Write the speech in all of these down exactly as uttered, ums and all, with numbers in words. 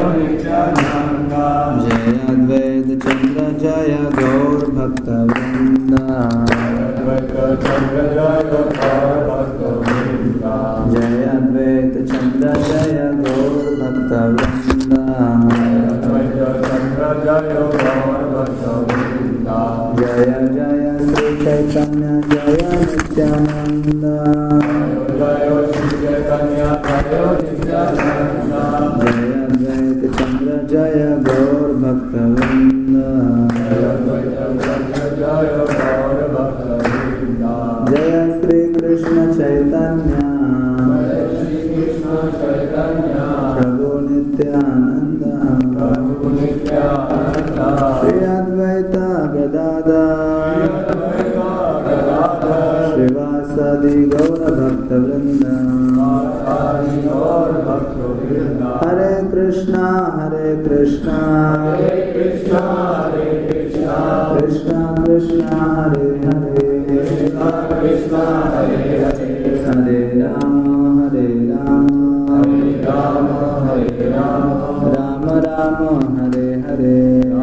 जय अद्वैत चंद्र जय गौर भक्त वृंद। जय अद्वैत चंद्र जय गौर भक्त वृंद। जय जय श्री चैतन्य जय नित्यानंद। जय अद्वैत चंद्र जय गौर भक्त वृंद। जय श्री कृष्ण चैतन्य प्रभु नित्यानंद। श्री अद्वैत गदाधर श्रीवासादि गौर भक्त वृंद। हरे कृष्णा हरे कृष्णा कृष्णा कृष्णा हरे हरे हरे राम हरे राम राम राम हरे हरे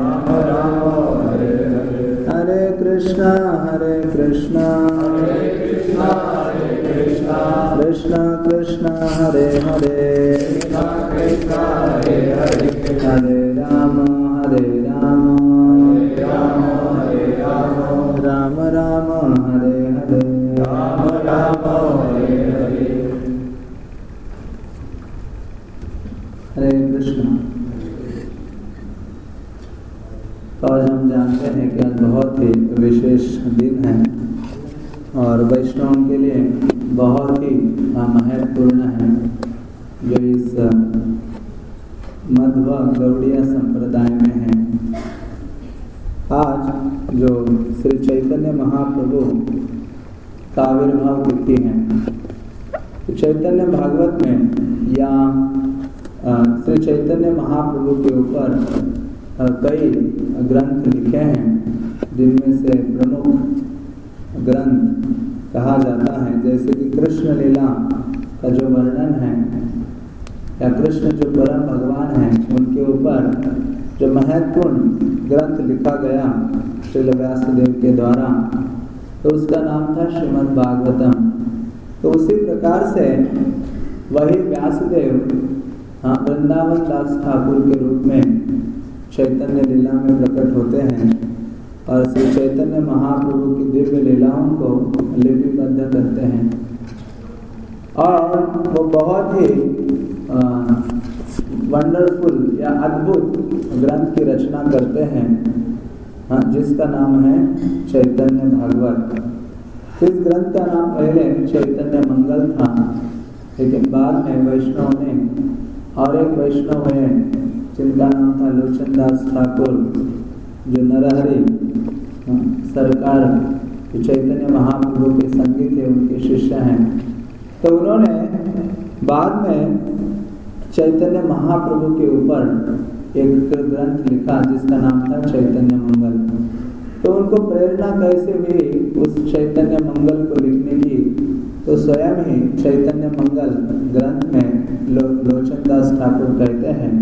हरे कृष्णा हरे कृष्णा कृष्णा कृष्णा हरे हरे हरे राम हरे राम राम राम हरे हरे। हरे कृष्ण। तो आज हम जानते हैं कि आज बहुत ही विशेष दिन है और वैष्णवों के लिए बहुत ही महत्वपूर्ण है, जो इस मध्व गौड़ीय संप्रदाय में है। आज जो श्री चैतन्य महाप्रभु का आविर्भाव तिथि है, तो चैतन्य भागवत में या श्री चैतन्य महाप्रभु के ऊपर कई ग्रंथ लिखे हैं, जिनमें से प्रमुख ग्रंथ कहा जाता है, जैसे कि कृष्ण लीला का जो वर्णन है या कृष्ण जो परम भगवान हैं उनके ऊपर जो महत्वपूर्ण ग्रंथ लिखा गया श्रील व्यासदेव के द्वारा, तो उसका नाम था श्रीमद् भागवतम। तो उसी प्रकार से वही व्यासदेव हाँ वृंदावन दास ठाकुर के रूप में चैतन्य लीला में प्रकट होते हैं और श्री चैतन्य महाप्रभु की दिव्य लीलाओं को लिपिबद्ध करते हैं और वो बहुत ही वंडरफुल या अद्भुत ग्रंथ की रचना करते हैं, हाँ, जिसका नाम है चैतन्य भागवत। इस ग्रंथ का नाम पहले चैतन्य मंगल था, लेकिन बाद में वैष्णव ने और एक वैष्णव है जिनका नाम था लोचनदास ठाकुर, जो नरहरि सरकार चैतन्य महाप्रभु के संगी थे, उनके शिष्य हैं। तो उन्होंने बाद में चैतन्य महाप्रभु के ऊपर एक ग्रंथ लिखा जिसका नाम था चैतन्य मंगल। तो उनको प्रेरणा कैसे हुई उस चैतन्य मंगल को लिखने की, तो स्वयं ही चैतन्य मंगल ग्रंथ में लो, लोचनदास ठाकुर कहते हैं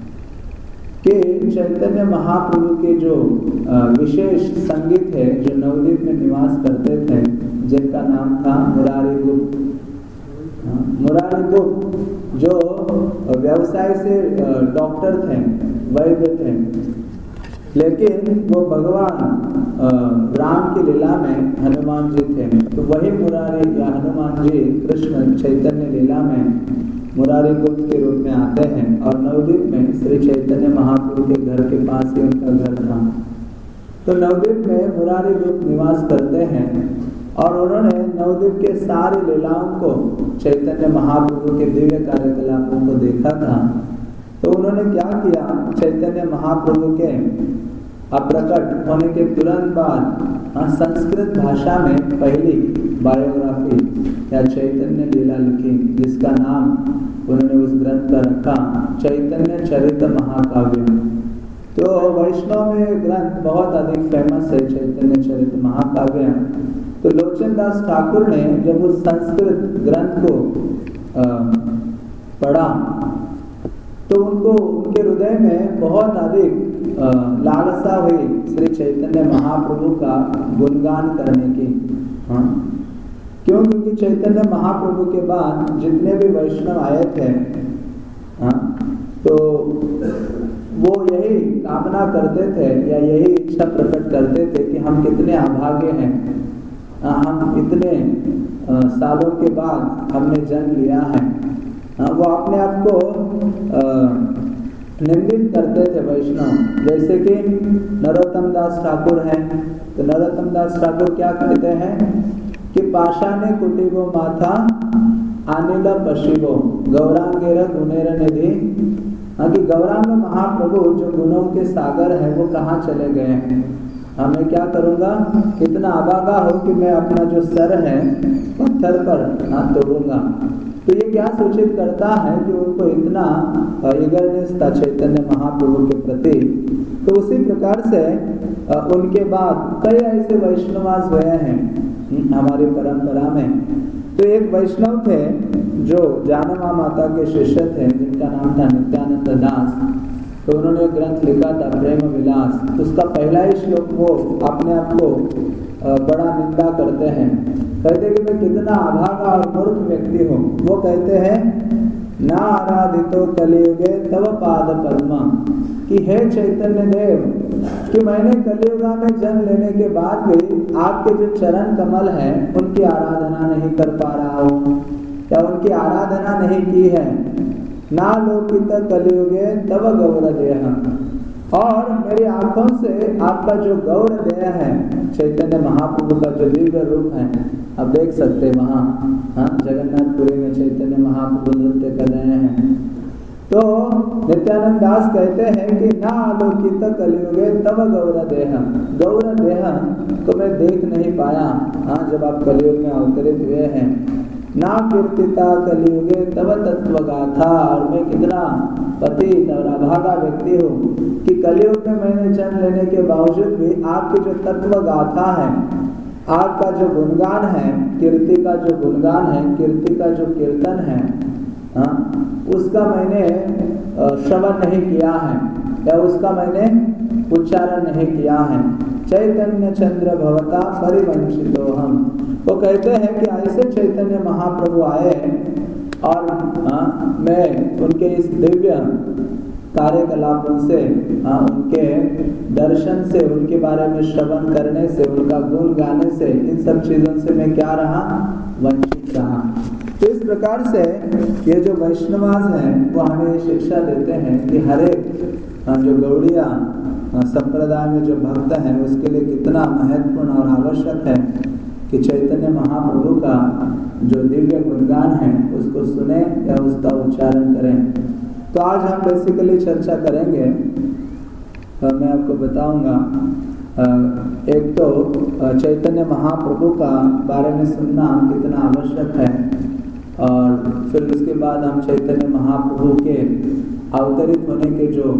कि चैतन्य महाप्रभु के जो विशेष संगीत है, जो नवद्वीप में निवास करते थे, जिनका नाम था मुरारी गुप्त। मुरारी गुप्त जो व्यवसाय से डॉक्टर थे, वैद्य थे, लेकिन वो भगवान राम की लीला में हनुमान जी थे। तो वही मुरारी या हनुमान जी कृष्ण चैतन्य लीला में मुरारी गुप्त के रूप में आते हैं और नवद्वीप में श्री चैतन्य महाप्रभु के घर के पास ही उनका घर था। तो नवद्वीप में मुरारी गुप्त निवास करते हैं और उन्होंने नवद्वीप के सारी लीलाओं को, चैतन्य महाप्रभु के दिव्य कार्यकलापों को देखा था। तो उन्होंने क्या किया, चैतन्य महाप्रभु के अप्रकट होने के तुरंत बाद संस्कृत भाषा में पहली बायोग्राफी या चैतन्य लीला लिखी, जिसका नाम उन्होंने उस ग्रंथ का रखा चैतन्य चरित महाकाव्य। तो वैष्णव में ग्रंथ बहुत अधिक फेमस है, चैतन्य चरित महाकाव्य। तो लोचनदास ठाकुर ने जब उस संस्कृत ग्रंथ को पढ़ा तो उनको उनके हृदय में बहुत अधिक लालसा हुई श्री चैतन्य महाप्रभु का गुणगान करने की। हाँ, क्यों? क्योंकि चैतन्य महाप्रभु के बाद जितने भी वैष्णव आए थे, हाँ, तो वो यही कामना करते थे या यही इच्छा प्रकट करते थे कि हम कितने अभागे हैं, हम इतने सालों के बाद हमने जन्म लिया है। वो अपने आप को निंदित करते थे वैष्णव। जैसे कि नरोत्तम दास ठाकुर हैं, तो नरोत्तम दास ठाकुर क्या कहते हैं कि पाषाणे कुटीबो माथा अनिल पशिबो गौरांगेर गुणेर निधि। हाँ, कि गौरांग महाप्रभु जो गुणों के सागर है वो कहाँ चले गए हैं। हाँ, मैं क्या करूँगा, कितना अभागा हो कि मैं अपना जो सर है पत्थर पर हाँ तोड़ूंगा। तो ये क्या सूचित करता है कि उनको इतना ईगरनेस था चैतन्य महाप्रभु के प्रति। तो उसी प्रकार से उनके बाद कई ऐसे वैष्णवास हुए हैं हमारी परंपरा में। तो एक वैष्णव थे जो जानमा माता के शिष्य थे, जिनका नाम था नित्यानंद दास। तो उन्होंने एक ग्रंथ लिखा था प्रेम विलास। उसका पहला ही श्लोक वो अपने आप को बड़ा निंदा करते हैं, कहते हैं कि मैं कितना अभागा और मूर्ख व्यक्ति हूँ। वो कहते हैं ना आराधितो कलियुगे तव पाद पद्मा, कि हे चैतन्य देव, कि मैंने कलियुगा में जन्म लेने के बाद भी आपके जो चरण कमल हैं उनकी आराधना नहीं कर पा रहा हूँ या उनकी आराधना नहीं की है। ना लोकित कलियुगे तव गौर देह, और मेरी आंखों से आपका जो गौर देह है, चैतन्य महाप्रभु का जो दिव्य रूप है, आप देख सकते हैं वहाँ हाँ जगन्नाथपुरी में चैतन्य महाप्रभु नृत्य कर रहे हैं। तो नित्यानंद दास कहते हैं कि ना आलोकित कलियुगे तब गौर देह, गौर देह को मैं देख नहीं पाया हाँ जब आप कलियुग में अवतरित हुए हैं। ना कीर्तिता कलियुगे तब तत्व गाथा, और मैं कितना पतित और अभागा व्यक्ति हूँ कि कलियुग में मैंने जन्म लेने के बावजूद भी आपकी जो तत्व गाथा है, आपका जो गुणगान है, कीर्ति का जो गुणगान है, कीर्ति का जो कीर्तन है, हाँ, उसका मैंने श्रवण नहीं किया है या उसका मैंने उच्चारण नहीं किया है। चैतन्य चंद्र भवता परिवंचितो हम, वो कहते हैं कि ऐसे चैतन्य महाप्रभु आए और हाँ, मैं उनके इस दिव्य कार्यकलापों से हाँ, उनके दर्शन से, उनके बारे में श्रवण करने से, उनका गुण गाने से, इन सब चीजों से मैं क्या रहा, वंचित रहा। तो इस प्रकार से ये जो वैष्णवास हैं वो हमें शिक्षा देते हैं कि हर एक जो गौड़िया संप्रदाय में जो भक्त हैं उसके लिए कितना महत्वपूर्ण और आवश्यक है कि चैतन्य महाप्रभु का जो दिव्य गुणगान है उसको सुने या उसका उच्चारण करें। तो आज हम बेसिकली चर्चा करेंगे, मैं आपको बताऊंगा, एक तो चैतन्य महाप्रभु का बारे में सुनना कितना आवश्यक है, और फिर उसके बाद हम चैतन्य महाप्रभु के अवतरित होने के जो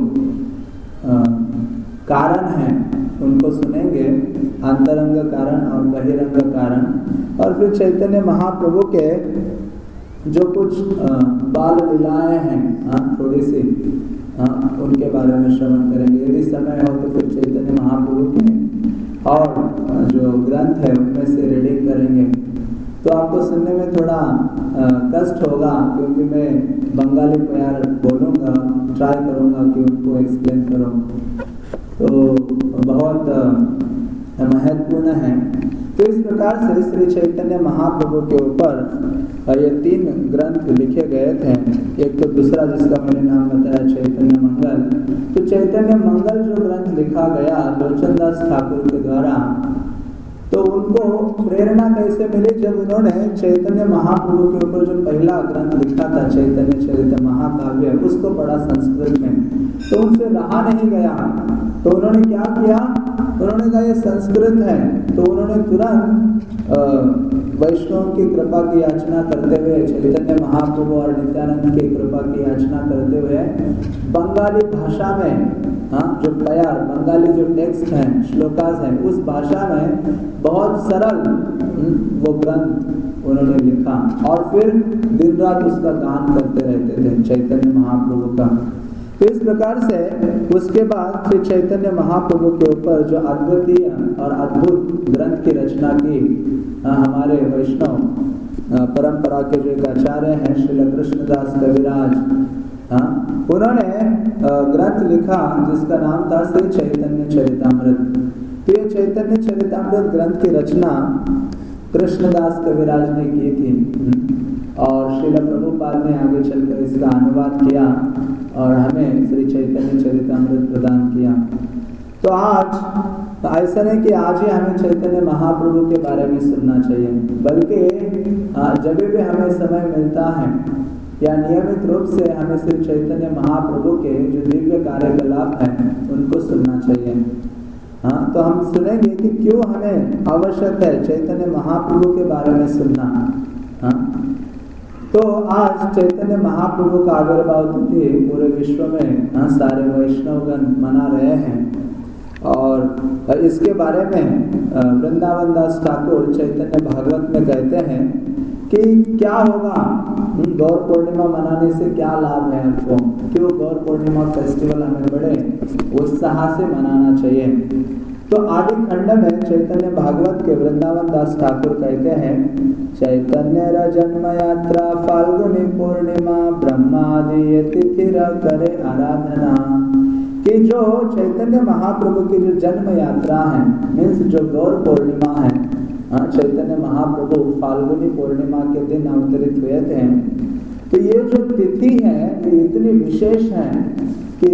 कारण हैं उनको सुनेंगे, अंतरंग कारण और बहिरंग कारण, और फिर चैतन्य महाप्रभु के जो कुछ बाल लीलाएं हैं हाँ थोड़ी सी हाँ उनके बारे में श्रवण करेंगे। यदि समय हो तो फिर चैतन्य महाप्रभु के और जो ग्रंथ है उनमें से रीडिंग करेंगे। तो आपको सुनने में थोड़ा आ, कष्ट होगा क्योंकि मैं बंगाली प्यार बोलूँगा, ट्राई करूँगा कि उनको एक्सप्लेन करूँ, तो बहुत महत्वपूर्ण है। तो इस प्रकार से श्री चैतन्य महाप्रभु के ऊपर ये तीन ग्रंथ लिखे गए थे। एक तो दूसरा जिसका मैंने नाम बताया चैतन्य मंगल। तो चैतन्य मंगल जो ग्रंथ लिखा गया लोचन दास ठाकुर के द्वारा, तो उनको प्रेरणा कैसे मिली जब उन्होंने चैतन्य महाप्रभु के ऊपर जो पहला ग्रंथ लिखा था चैतन्य चरित्र महाकाव्य उसको पढ़ा संस्कृत में, तो उनसे रहा नहीं गया। तो उन्होंने क्या किया, उन्होंने कहा ये संस्कृत है, तो उन्होंने तुरंत वैष्णव की कृपा की याचना करते हुए, चैतन्य महाप्रभु और नित्यानंद की कृपा की याचना करते हुए बंगाली भाषा में हाँ जो प्यार बंगाली जो टेक्स्ट हैं, श्लोकास हैं, उस भाषा में बहुत सरल वो ग्रंथ उन्होंने लिखा और फिर दिन रात उसका गान करते रहते थे चैतन्य महाप्रभु का। तो इस प्रकार से उसके बाद फिर चैतन्य महाप्रभु के ऊपर जो अद्वितीय और अद्भुत ग्रंथ की रचना की हमारे वैष्णव परंपरा के जो एक आचार्य हैं श्रील कृष्णदास कविराज, हाँ, उन्होंने ग्रंथ लिखा जिसका नाम था श्री चैतन्य चरितामृत। तो ये चैतन्य चरितामृत ग्रंथ की रचना कृष्णदास कविराज ने की थी और श्रील प्रभुपाद ने आगे चलकर इसका अनुवाद किया और हमें श्री चैतन्य चरितामृत प्रदान किया। तो आज ऐसा नहीं कि आज ही हमें चैतन्य महाप्रभु के बारे में सुनना चाहिए, बल्कि जब भी हमें समय मिलता है या नियमित रूप से हमें श्री चैतन्य महाप्रभु के जो दिव्य कार्यकलाप हैं उनको सुनना चाहिए। हाँ, तो हम सुनेंगे कि क्यों हमें आवश्यक है चैतन्य महाप्रभु के बारे में सुनना। हाँ, तो आज चैतन्य महाप्रभु का आविर्भाव तिथि पूरे विश्व में हाँ, सारे वैष्णवगण मना रहे हैं और इसके बारे में वृंदावन दास ठाकुर चैतन्य भागवत में कहते हैं कि क्या होगा गौर पूर्णिमा मनाने से, क्या लाभ है आपको, क्यों गौर पूर्णिमा फेस्टिवल हमें बड़े उत्साह से मनाना चाहिए। तो आदि खंड में चैतन्य भागवत के वृंदावन दास ठाकुर कहते हैं, चैतन्य जन्म यात्रा फाल्गुनी पूर्णिमा ब्रह्मादि तिथिर करे आराधना, कि जो चैतन्य महाप्रभु की जो जन्म यात्रा है, मीन्स जो गौर पूर्णिमा है, चैतन्य महाप्रभु फाल्गुनी पूर्णिमा के दिन अवतरित हुए थे। तो ये जो तिथि है ये इतनी विशेष है कि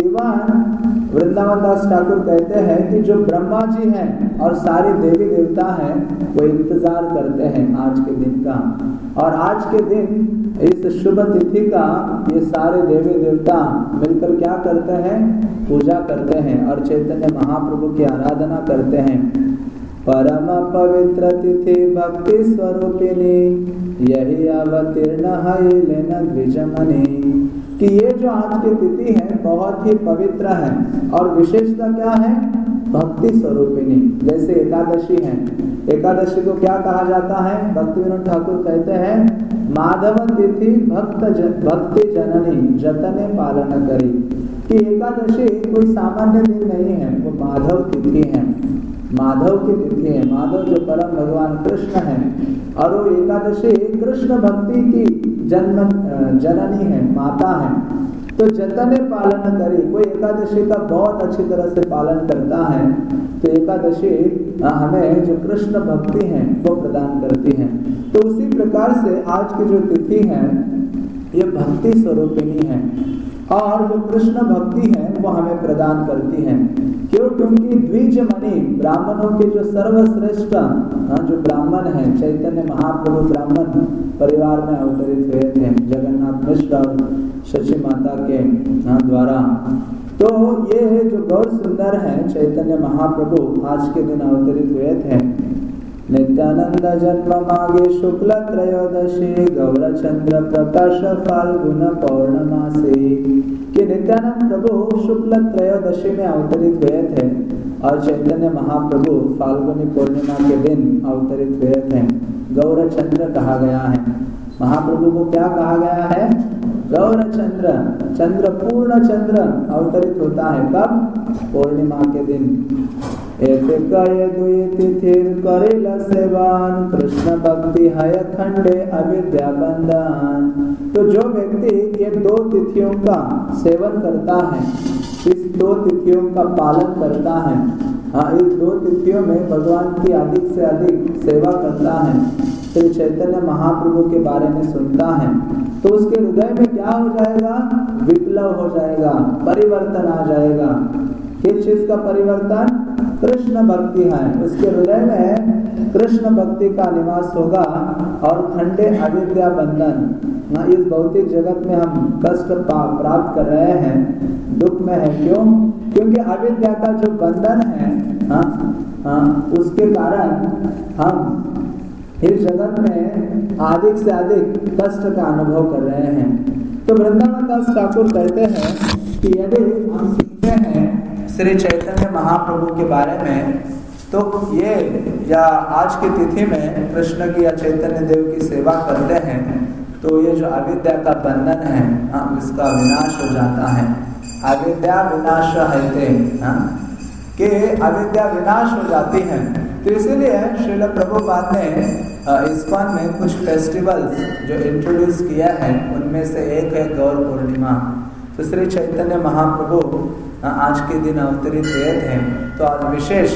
वृंदावन दास ठाकुर कहते हैं कि जो ब्रह्मा जी हैं और सारे देवी देवता हैं वो इंतजार करते हैं आज के दिन का, और आज के दिन इस शुभ तिथि का ये सारे देवी देवता मिलकर क्या करते हैं, पूजा करते हैं और चैतन्य महाप्रभु की आराधना करते हैं। परम पवित्र तिथि भक्ति स्वरूपिणी यही अवतीर्ण है लेना द्विजमणि, कि ये जो आज की तिथि है बहुत ही पवित्र है और विशेषता क्या है, भक्ति स्वरूपिणी। जैसे एकादशी है, एकादशी को क्या कहा जाता है, भक्ति विनोद ठाकुर कहते हैं माधव तिथि भक्त जन, भक्ति जननी जतने पालन करी, कि एकादशी कोई सामान्य दिन नहीं है, वो माधव तिथि है, माधव की तिथि है। माधव जो परम भगवान कृष्ण है और वो एकादशी कृष्ण भक्ति की जन्म जननी है, माता है। तो जतने पालन करी, कोई एकादशी का बहुत अच्छी तरह से पालन करता है तो एकादशी हमें जो कृष्ण भक्ति है वो प्रदान करती है। तो उसी प्रकार से आज की जो तिथि है ये भक्ति स्वरूपिणी है और जो कृष्ण भक्ति है वो हमें प्रदान करती है। क्यों? क्योंकि द्विजमणि ब्राह्मणों के जो सर्वश्रेष्ठ जो ब्राह्मण है, चैतन्य महाप्रभु ब्राह्मण परिवार में अवतरित हुए थे जगन्नाथ मिश्र और शशि माता के द्वारा। तो ये जो गौर सुंदर है चैतन्य महाप्रभु आज के दिन अवतरित हुए थे। नित्यानंद जन्म मागे शुक्ल त्रयोदशी गौरचंद्र प्रकाश फाल्गुन पौर्णमासी, कि नित्यानंद प्रभु शुक्ल त्रयोदशी में अवतरित हुए थे और चैतन्य महाप्रभु फाल्गुनी पूर्णिमा के दिन अवतरित हुए थे। गौरचंद्र कहा गया है महाप्रभु को, क्या कहा गया है, गौरचंद्र, चंद्र पूर्ण चंद्र अवतरित होता है कब, पूर्णिमा के दिन। सेवान कृष्ण भक्ति हय खंडे अविद्या बंधन, तो जो व्यक्ति ये दो तिथियों का सेवन करता है, इस दो तिथियों का पालन करता है, हाँ, इस दो तिथियों में भगवान की अधिक से अधिक सेवा करता है, श्री चैतन्य महाप्रभु के बारे में सुनता है, तो उसके हृदय में क्या हो जाएगा, विप्लव हो जाएगा, परिवर्तन आ जाएगा। किस चीज का परिवर्तन, कृष्ण भक्ति है, उसके हृदय में कृष्ण भक्ति का निवास होगा और खंडे अविद्या बंधन। ना इस भौतिक जगत में हम कष्ट प्राप्त कर रहे हैं, दुख में है, क्यों? क्योंकि अविद्या का जो बंधन है, हाँ, हाँ, उसके कारण हम इस जगत में अधिक से अधिक कष्ट का अनुभव कर रहे हैं। तो वृंदावन दास ठाकुर कहते हैं कि यदि हम सीखते हैं श्री चैतन्य महाप्रभु के बारे में, तो ये या आज की तिथि में कृष्ण की या चैतन्य देव की सेवा करते हैं, तो ये जो अविद्या का बंधन है, हाँ, इसका विनाश हो जाता है। अविद्या विनाश है, हाँ कि अविद्या विनाश हो जाती है। तो इसीलिए श्रील प्रभुपाद ने इस्कॉन में कुछ फेस्टिवल्स जो इंट्रोड्यूस किया है, उनमें से एक है गौर पूर्णिमा। तो श्री चैतन्य महाप्रभु आज के दिन अवतरित हुए थे, तो आज विशेष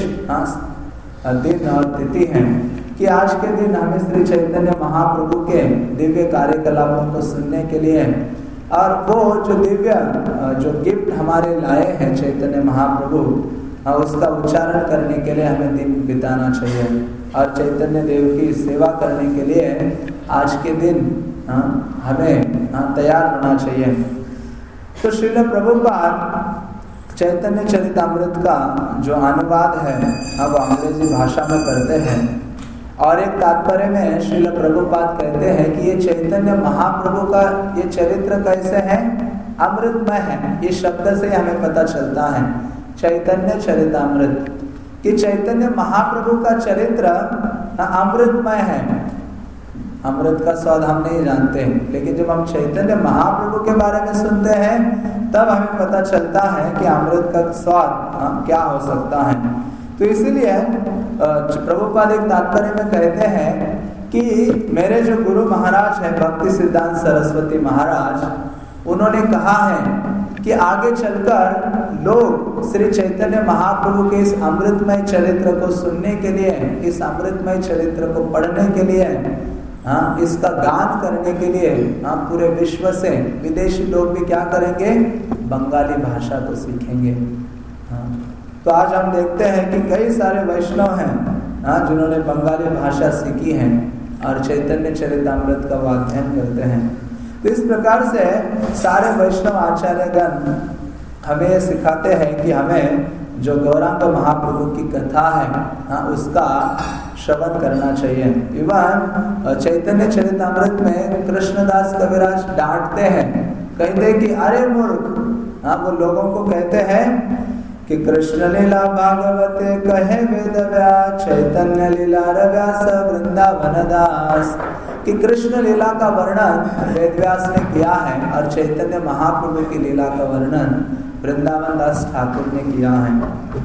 दिन और तिथि है कि आज के दिन हमें श्री चैतन्य महाप्रभु के दिव्य कार्यकलापों को सुनने के लिए और वो जो दिव्य जो गिफ्ट हमारे लाए हैं चैतन्य महाप्रभु, उसका उच्चारण करने के लिए हमें दिन बिताना चाहिए और चैतन्य देव की सेवा करने के लिए आज के दिन हमें तैयार होना चाहिए। तो श्रील प्रभुपाद चैतन्य चरितामृत का जो अनुवाद है अब अंग्रेजी भाषा में करते हैं और एक तात्पर्य में श्रील प्रभुपाद कहते हैं कि ये चैतन्य महाप्रभु का ये चरित्र कैसे है, अमृतमय है। ये शब्द से हमें पता चलता है चैतन्य चरितामृत कि चैतन्य महाप्रभु का चरित्र अमृतमय है। अमृत का स्वाद हम नहीं जानते, लेकिन जब हम चैतन्य महाप्रभु के बारे में सुनते हैं तब हमें पता चलता है कि अमृत का स्वाद क्या हो सकता है। तो इसीलिए प्रभुपाद एक तात्पर्य में कहते हैं कि मेरे जो गुरु महाराज हैं भक्ति सिद्धांत सरस्वती महाराज, उन्होंने कहा है कि आगे चलकर लोग श्री चैतन्य महाप्रभु के इस अमृतमय चरित्र को सुनने के लिए, इस अमृतमय चरित्र को पढ़ने के लिए, हाँ इसका गान करने के लिए, हाँ पूरे विश्व से विदेशी लोग भी क्या करेंगे, बंगाली भाषा को सीखेंगे। हाँ तो आज हम देखते हैं कि कई सारे वैष्णव हैं हाँ जिन्होंने बंगाली भाषा सीखी है और चैतन्य चरितामृत का वाध्ययन करते हैं। तो इस प्रकार से सारे वैष्णव आचार्यगण हमें ये सिखाते हैं कि हमें जो गौरांग महाप्रभु की कथा है हाँ उसका श्रवण करना चाहिए। इवन चैतन्य चरितामृत में कृष्णदास कविराज डांटते हैं, कहते हैं कि अरे मूर्ख, हाँ वो लोगों को कहते हैं कि कृष्ण लीला भागवते कहे वेद व्यास, चैतन्य लीला व्यास वृंदावन दास, कि कृष्ण लीला का वर्णन वेद व्यास ने किया है और चैतन्य महाप्रभु की लीला का वर्णन वृंदावन दास ठाकुर ने किया है।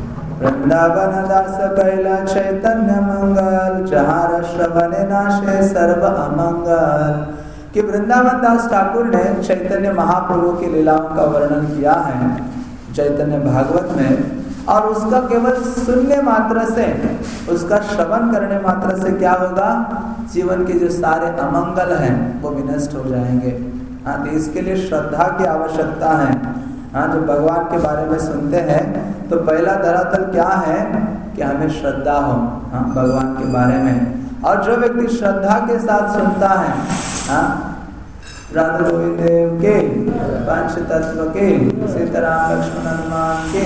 वृंदावन दास कैला चैतन्य मंगल, जहाँ श्रवण नाशे सर्व अमंगल, कि वृंदावन दास ठाकुर ने चैतन्य महाप्रभु की लीलाओं का वर्णन किया है चैतन्य भागवत में, और उसका केवल सुनने मात्र से, उसका श्रवण करने मात्र से क्या होगा, जीवन के जो सारे अमंगल हैं वो विनष्ट हो जाएंगे। हाँ तो इसके लिए श्रद्धा की आवश्यकता है। हाँ जो भगवान के बारे में सुनते हैं तो पहला धरातल क्या है कि हमें श्रद्धा हो हाँ भगवान के बारे में, और जो व्यक्ति श्रद्धा के साथ सुनता है हाँ राधा गोविंद देव के, पंच तत्व के, सीताराम लक्ष्मण हनुमान के,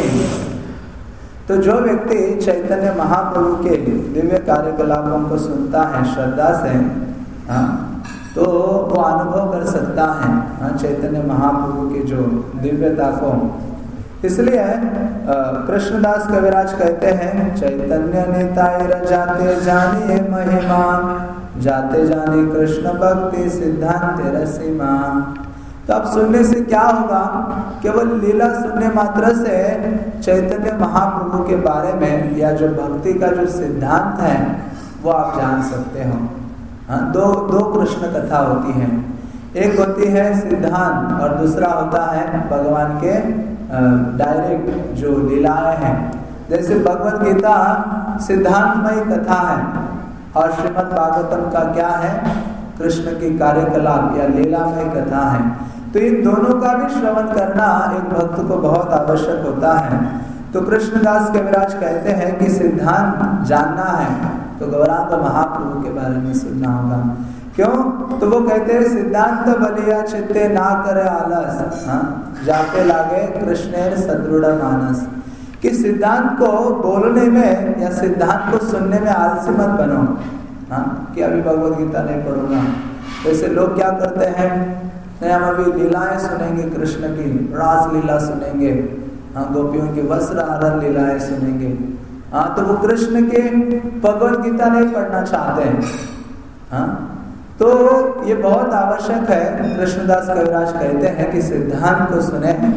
तो जो व्यक्ति चैतन्य महाप्रभु के दिव्य कार्यकलापों को सुनता है श्रद्धा से हाँ तो वो अनुभव कर सकता है हाँ चैतन्य महाप्रभु की जो दिव्यता को। इसलिए कृष्णदास कविराज कहते हैं, चैतन्य निताई जाते जानिए महिमा, जाते जाने कृष्ण भक्ति सिद्धांत रसीमा। तो अब सुनने से क्या होगा, केवल लीला सुनने मात्र से चैतन्य महाप्रभु के बारे में या जो भक्ति का जो सिद्धांत है वो आप जान सकते हो। हाँ दो दो कृष्ण कथा होती हैं, एक होती है सिद्धांत और दूसरा होता है भगवान के डायरेक्ट जो लीलाएं हैं। जैसे भगवत गीता सिद्धांतमय कथा है और श्रीमद् भागवतम का क्या है, कृष्ण की कार्यकलाप या लीलामय कथा है। तो इन दोनों का भी श्रवण करना एक भक्त को बहुत आवश्यक होता है। तो कृष्णदास कविराज कहते हैं कि सिद्धांत जानना है तो गौरांग महाप्रभु के बारे में सुनना होगा। क्यों? तो वो कहते हैं सिद्धांत बलिया चित्ते ना करे आलस, हाँ जाके लागे कृष्णेर सदृढ़ मानस, कि सिद्धांत को बोलने में या सिद्धांत को सुनने में आलसी मत बनो। हाँ कि अभी भगवत गीता नहीं पढ़ूंगा, वैसे लोग क्या करते हैं, नहीं हम अभी लीलाएं सुनेंगे, कृष्ण की रास लीला सुनेंगे, हाँ गोपियों की वस्त्र हरण लीलाएं सुनेंगे। हाँ तो वो कृष्ण के भगवत गीता नहीं पढ़ना चाहते हैं। हाँ तो ये बहुत आवश्यक है। कृष्णदास कविराज कहते हैं कि सिद्धांत को सुने,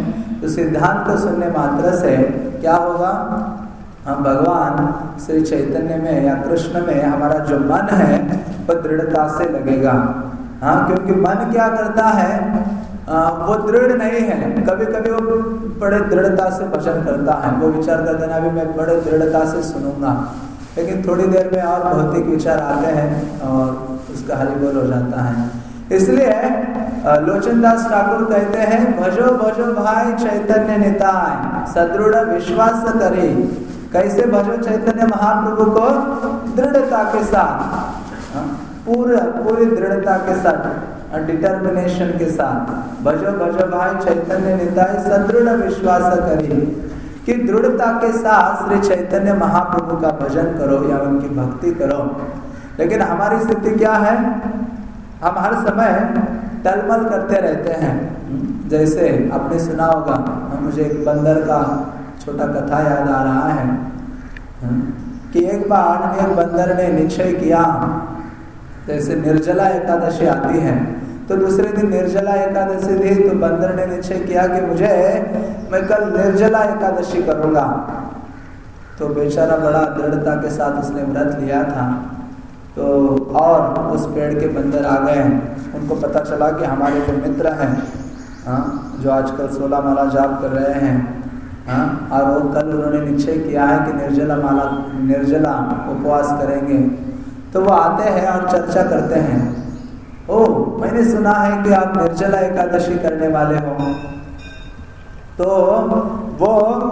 तो सिद्धांत को सुनने मात्र से क्या होगा, हम भगवान श्री चैतन्य में या कृष्ण में हमारा जो मन है वह दृढ़ता से लगेगा। हाँ, क्योंकि मन क्या करता है, आ, वो दृढ़ नहीं है। कभी कभी वो बड़े दृढ़ता से भजन करता है, वो विचार करते हैं अभी मैं बड़े दृढ़ता से सुनूंगा, लेकिन थोड़ी देर में और भौतिक विचार आते हैं और उसका हरि बोल हो जाता है। इसलिए लोचनदास ठाकुर कहते हैं भजो भजो भाई चैतन्य निताय सदृढ़ विश्वास करे। कैसे भजो चैतन्य महाप्रभु को, दृढ़ता के साथ, पूरा पूरी दृढ़ता के साथ, डिटर्मिनेशन के साथ। भजो भजो भाई चैतन्य निताय सदृढ़ विश्वास करे, कि दृढ़ता के साथ श्री चैतन्य महाप्रभु का भजन करो या उनकी भक्ति करो। लेकिन हमारी स्थिति क्या है, हम हर समय टलमल करते रहते हैं। जैसे आपने सुना होगा, मुझे एक बंदर का छोटा कथा याद आ रहा है कि एक बार एक बंदर ने निश्चय किया, जैसे निर्जला एकादशी आती है तो दूसरे दिन निर्जला एकादशी थी, तो बंदर ने निश्चय किया कि मुझे मैं कल निर्जला एकादशी करूंगा। तो बेचारा बड़ा दृढ़ता के साथ उसने व्रत लिया था। तो और उस पेड़ के बंदर आ गए, उनको पता चला कि हमारे जो मित्र हैं, हाँ, जो आजकल सोलह माला जाप कर रहे हैं, हाँ, और वो कल उन्होंने निश्चय किया है कि निर्जला माला निर्जला उपवास करेंगे। तो वो आते हैं और चर्चा करते हैं, ओ मैंने सुना है कि आप निर्जला एकादशी करने वाले हो। तो वो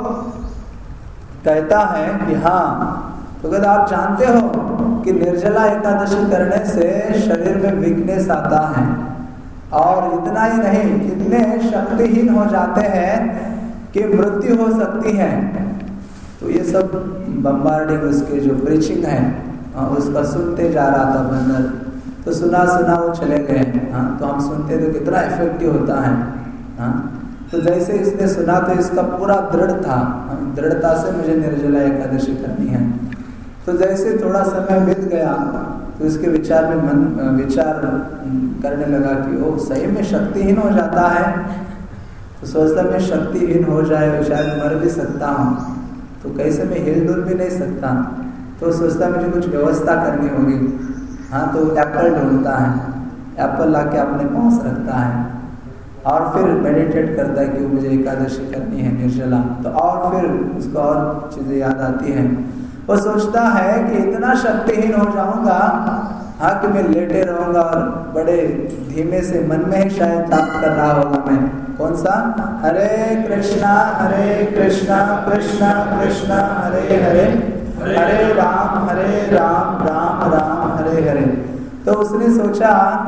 कहता है कि हाँ, तो कहता आप जानते हो कि निर्जला एकादशी करने से शरीर में वीकनेस आता है, और इतना ही नहीं, इतने शक्तिहीन हो जाते हैं कि मृत्यु हो सकती है। तो ये सब बम्बार्डिंग उसके जो प्रीचिंग है उसका सुनते जा रहा था बंदर। तो सुना सुना वो चले गए। हाँ, तो हम सुनते तो कितना इफेक्टिव होता है। हाँ, तो जैसे इसने सुना तो इसका पूरा दृढ़ था, दृढ़ता से मुझे निर्जला एकादशी करनी है। तो जैसे थोड़ा समय बीत गया तो इसके विचार में मन विचार करने लगा कि वो सही में शक्तिहीन हो जाता है। तो सोचता मैं शक्तिहीन हो जाए, शायद मर भी सकता हूँ, तो कैसे मैं हिल डुल भी नहीं सकता। तो सोचता मुझे कुछ व्यवस्था करनी होगी। हाँ, तो एप्पल ढूंढता है, एप्पल लाके अपने पास रखता है और फिर मेडिटेट करता है कि मुझे एकादशी करनी है निर्जला। तो और फिर उसको और चीज़ें याद आती हैं। वो सोचता है कि इतना शक्तिहीन हो जाऊंगा, हाँ, कि मैं लेटे रहूंगा और बड़े धीमे से मन में ही शायद जाप कर रहा होगा मैं। कौन सा? हरे कृष्णा हरे कृष्णा कृष्णा कृष्णा हरे हरे, हरे राम हरे राम राम राम हरे हरे। तो उसने सोचा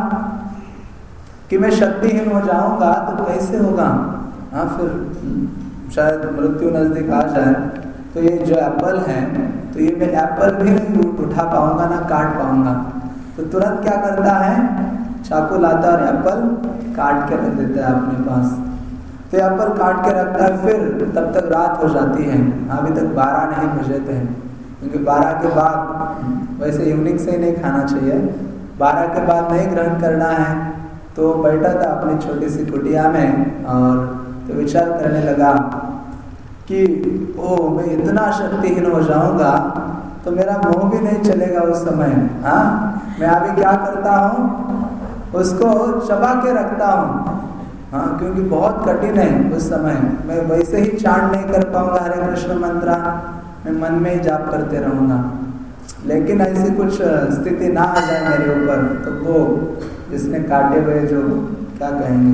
कि मैं शक्तिहीन हो जाऊंगा तो कैसे होगा, हाँ, फिर शायद मृत्यु नजदीक आ जाए। तो ये जो एप्पल है, तो ये मैं एप्पल भी नहीं उठा पाऊंगा ना काट पाऊंगा। तो तुरंत क्या करता है, चाकू लाता और एप्पल काट के रख देता है अपने पास। तो एप्पल काट के रखता है, फिर तब तक रात हो जाती है। अभी तक बारह नहीं बजे थे, क्योंकि बारह के बाद वैसे इवनिंग से ही नहीं खाना चाहिए, बारह के बाद नहीं ग्रहण करना है। तो बैठा था अपनी छोटी सी कुटिया में और तो विचार करने लगा कि ओ मैं इतना शक्तिहीन हो जाऊंगा तो मेरा मुंह भी नहीं चलेगा उस समय। हाँ, मैं अभी क्या करता हूँ, उसको चबा के रखता हूँ। हाँ, क्योंकि बहुत कठिन है उस समय, मैं वैसे ही चांट नहीं कर पाऊंगा हरे कृष्ण मंत्र, मैं मन में ही जाप करते रहूंगा। लेकिन ऐसी कुछ स्थिति ना आ जाए मेरे ऊपर, तो वो जिसने काटे हुए जो क्या कहेंगे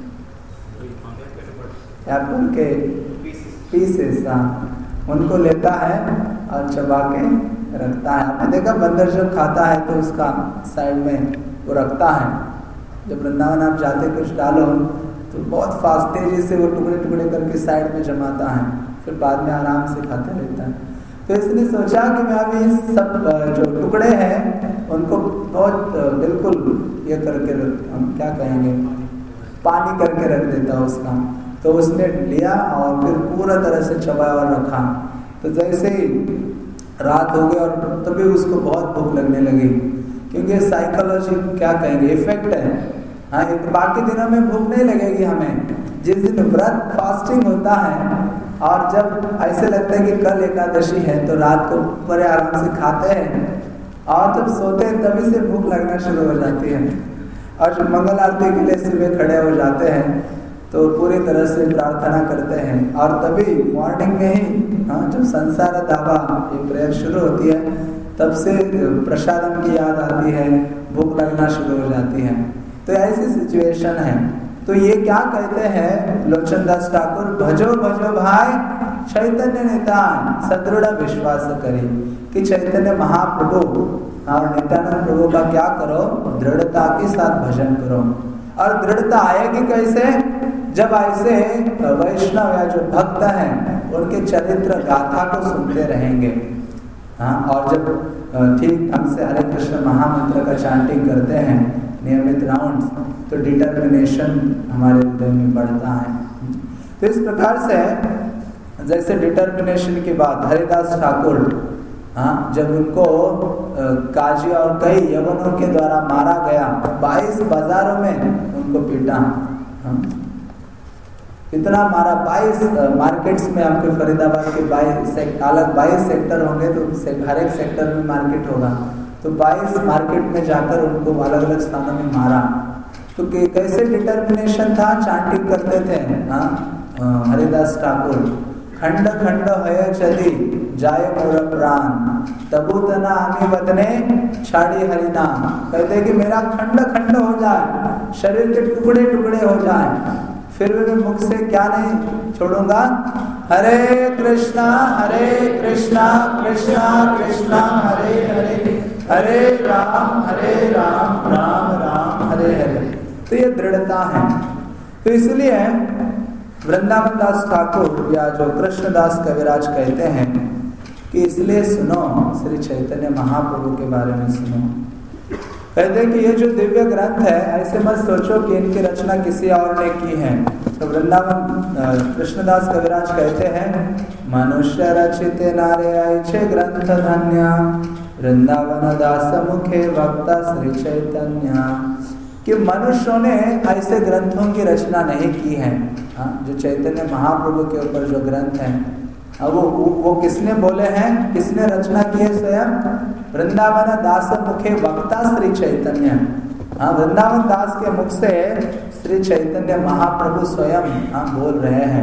एप्पल के पीसेस, हाँ, उनको लेता है और चबा के रखता है। आपने देखा बंदर जब खाता है तो उसका साइड में वो रखता है। जब वृंदावन आप जाते कुछ डालो तो बहुत फास्ट तेजी से वो टुकड़े टुकड़े करके साइड में जमाता है, फिर बाद में आराम से खाते रहता है। तो इसने सोचा कि मैं अभी सब जो टुकड़े हैं उनको बहुत बिल्कुल ये करके हम क्या कहेंगे पानी करके रख देता उसका। तो उसने लिया और फिर पूरा तरह से चबाया और रखा। तो जैसे ही रात हो गई और तभी उसको बहुत भूख लगने लगी, क्योंकि साइकोलॉजी क्या कहेंगे इफेक्ट है। हाँ, बाकी दिनों में भूख नहीं लगेगी हमें, जिस दिन व्रत फास्टिंग होता है और जब ऐसे लगता है कि कल एकादशी है तो रात को बड़े आराम से खाते हैं और जब सोते हैं तभी से भूख लगना शुरू हो जाती है। और जब मंगल आरती के लिए सुबह खड़े हो जाते हैं तो पूरी तरह से प्रार्थना करते हैं और तभी मॉर्निंग में ही हाँ जब संसार दावा ये प्रेयर शुरू होती है तब से प्रसादम की याद आती है, भूख लगना शुरू हो जाती है। तो ऐसी सिचुएशन है। तो ये क्या कहते हैं लोचन दास ठाकुर, भजो भजो भाई चैतन्य नितान सदृढ़ विश्वास करी, कि चैतन्य महाप्रभु और नित्यानंद प्रभु का क्या करो, दृढ़ता के साथ भजन करो। और दृढ़ता आएगी कैसे, जब ऐसे वैष्णव या जो भक्त हैं उनके चरित्र गाथा को सुनते रहेंगे। हाँ, और जब ठीक ढंग से हरे कृष्ण महामंत्र का चांटिंग करते हैं नियमित राउंड्स, तो डिटर्मिनेशन हमारे हृदय में बढ़ता है। तो इस प्रकार से जैसे डिटर्मिनेशन की बात, हरिदास ठाकुर हाँ जब उनको काजी और कई यवनों के द्वारा मारा गया, बाईस बाजारों में उनको पीटा, हाँ, इतना मारा, बाईस मार्केट्स में आपके फरीदाबाद के बाईस अलग बाईस सेक्टर होंगे तो हर एक सेक्टर में मार्केट होगा, तो बाईस मार्केट में जाकर उनको अलग अलग स्थानों में मारा। तो कैसे डिटर्मिनेशन था, चांटिंग करते थे हाँ हरिदास ठाकुर, खंड खंड है चली जाए मोर प्राण तबूतना आमी वतने छाड़ी हरिनाम। कहते हैं कि मेरा खंड खंड हो जाए, शरीर के टुकड़े टुकड़े हो जाए, फिर भी मुख से क्या नहीं छोड़ूंगा, हरे कृष्णा हरे कृष्णा कृष्णा कृष्णा हरे हरे हरे राम हरे राम राम राम हरे हरे। तो ये दृढ़ता है। तो इसलिए वृंदावन दास ठाकुर या जो कृष्णदास कविराज कहते हैं कि इसलिए सुनो श्री चैतन्य महाप्रभु के बारे में सुनो। कहते हैं कि ये जो दिव्य ग्रंथ है, ऐसे मत सोचो कि इनकी रचना किसी और ने की है। तो वृंदावन कृष्णदास कविराज कहते हैं, मनुष्य रचित नारे ऐसे ग्रंथ धन्य वृंदावन दास मुखे वक्ता श्री चैतन्य। कि मनुष्यों ने ऐसे ग्रंथों की रचना नहीं की है। हाँ, जो चैतन्य महाप्रभु के ऊपर जो ग्रंथ हैं, अब वो वो किसने बोले हैं, किसने रचना की है, स्वयं वृंदावन दास मुखे वक्ता श्री चैतन्य। हाँ, वृंदावन दास के मुख से श्री चैतन्य महाप्रभु स्वयं हाँ बोल रहे हैं।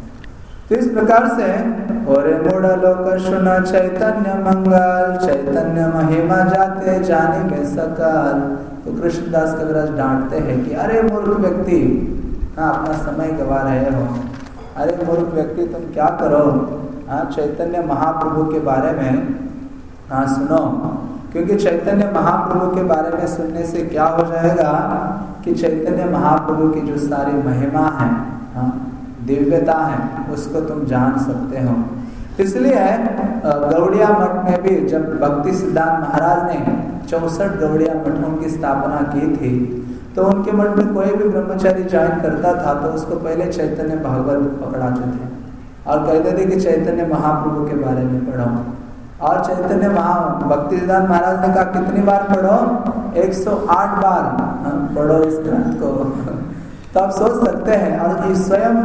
तो इस प्रकार से ओरे मोड़ लोक सुन चैतन्य मंगल चैतन्य महिमा जाते जाने के सकाल। तो कृष्णदास कविराज डांटते हैं कि अरे मूर्ख व्यक्ति, हाँ अपना समय गवा रहे हो, अरे मूर्ख व्यक्ति तुम क्या करो, हाँ चैतन्य महाप्रभु के बारे में हाँ सुनो, क्योंकि चैतन्य महाप्रभु के बारे में सुनने से क्या हो जाएगा कि चैतन्य महाप्रभु की जो सारी महिमा है, हाँ दिव्यता है, उसको तुम जान सकते हो। इसलिए गौड़िया मठ में भी जब भक्ति सिद्धांत महाराज ने चौसठ गौड़िया मठों की स्थापना की थी, तो उनके मठ में कोई भी ब्रह्मचारी ज्वाइन करता था तो उसको पहले चैतन्य भागवत पकड़ाते थे और कहते थे कि चैतन्य महाप्रभु के बारे में पढ़ो। और चैतन्य महा भक्ति सिद्धांत महाराज ने कहा कितनी बार पढ़ो, एक सौ आठ बार पढ़ो इस ग्रंथ को। तो आप सोच सकते हैं। और ये स्वयं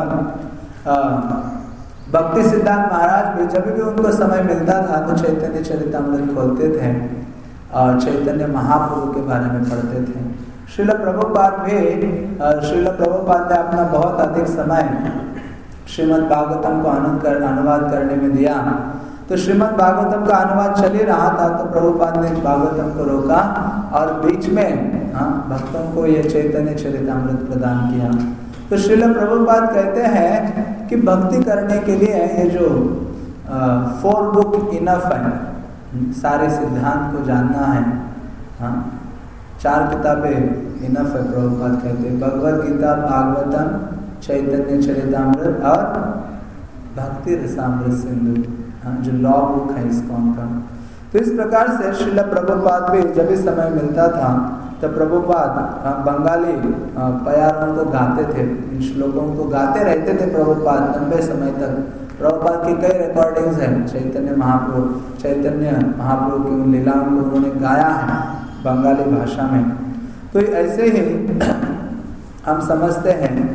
भक्ति सिद्धांत महाराज भी जब भी उनको समय मिलता था तो चैतन्य चरितामृत खोलते थे और चैतन्य महाप्रभु के बारे में पढ़ते थे। श्रील प्रभुपाद भी श्रील प्रभुपाद ने अपना बहुत अधिक समय श्रीमद् भागवतम को अनुवाद करने में दिया। तो श्रीमद् भागवतम का अनुवाद चल ही रहा था तो प्रभुपाद ने भागवतम को रोका और बीच में हाँ भक्तों को ये चैतन्य चरितामृत प्रदान किया। तो श्रील प्रभुपाद कहते हैं कि भक्ति करने के लिए ये जो फोर बुक इनफ है, सारे सिद्धांत को जानना है, हाँ चार किताबें इनफ है। प्रभुपाद कहते हैं भगवद गीता, भागवतम, चैतन्य चरितामृत और भक्ति रसामृत सिंधु, हाँ जो लॉ बुक है इसकॉन का। तो इस प्रकार से श्रील प्रभुपाद भी जब भी समय मिलता था तो प्रभुपाद बंगाली प्यारों को गाते थे, इन श्लोकों को गाते रहते थे प्रभुपाद लंबे समय तक। प्रभुपाद की कई रिकॉर्डिंग्स हैं चैतन्य महाप्रभु चैतन्य महाप्रभु की उन लीलाओं को उन्होंने गाया है बंगाली भाषा में। तो ऐसे ही हम समझते हैं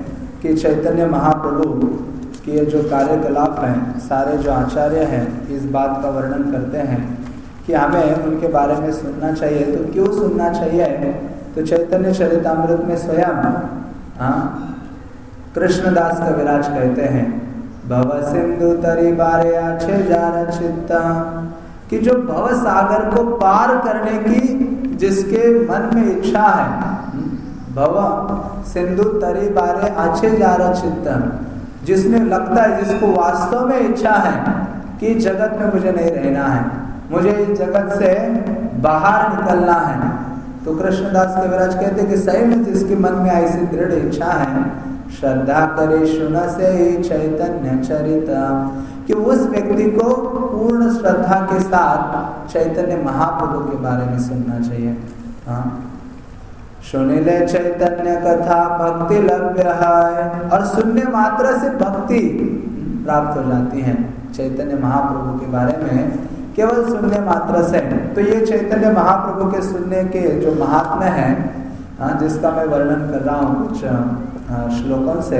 कि चैतन्य महाप्रभु के ये जो कार्यकलाप हैं, सारे जो आचार्य हैं इस बात का वर्णन करते हैं कि हमें उनके बारे में सुनना चाहिए। तो क्यों सुनना चाहिए? तो चैतन्य चरितामृत में स्वयं हाँ कृष्णदास कविराज कहते हैं, भव सिंधु तरी बारे आछे जार चित्ता, कि जो भव सागर को पार करने की जिसके मन में इच्छा है, भव सिंधु तरी बारे आछे जार चित्ता, जिसने लगता है, जिसको वास्तव में इच्छा है कि जगत में मुझे नहीं रहना है, मुझे इस जगत से बाहर निकलना है, तो कृष्णदास कविराज कहते हैं कि सही में जिसके मन में ऐसी दृढ़ इच्छा है, श्रद्धा करे सुन से चैतन्य चरिता, कि उस व्यक्ति को पूर्ण श्रद्धा के साथ चैतन्य महाप्रभु के बारे में सुनना चाहिए। हाँ, सुनिले चैतन्य कथा भक्ति लभ्य है, और सुनने मात्र से भक्ति प्राप्त हो जाती है चैतन्य महाप्रभु के बारे में, केवल सुनने मात्र से। तो ये चैतन्य महाप्रभु के सुनने के जो महात्म्य है, जिसका मैं वर्णन कर रहा हूँ कुछ श्लोकों से,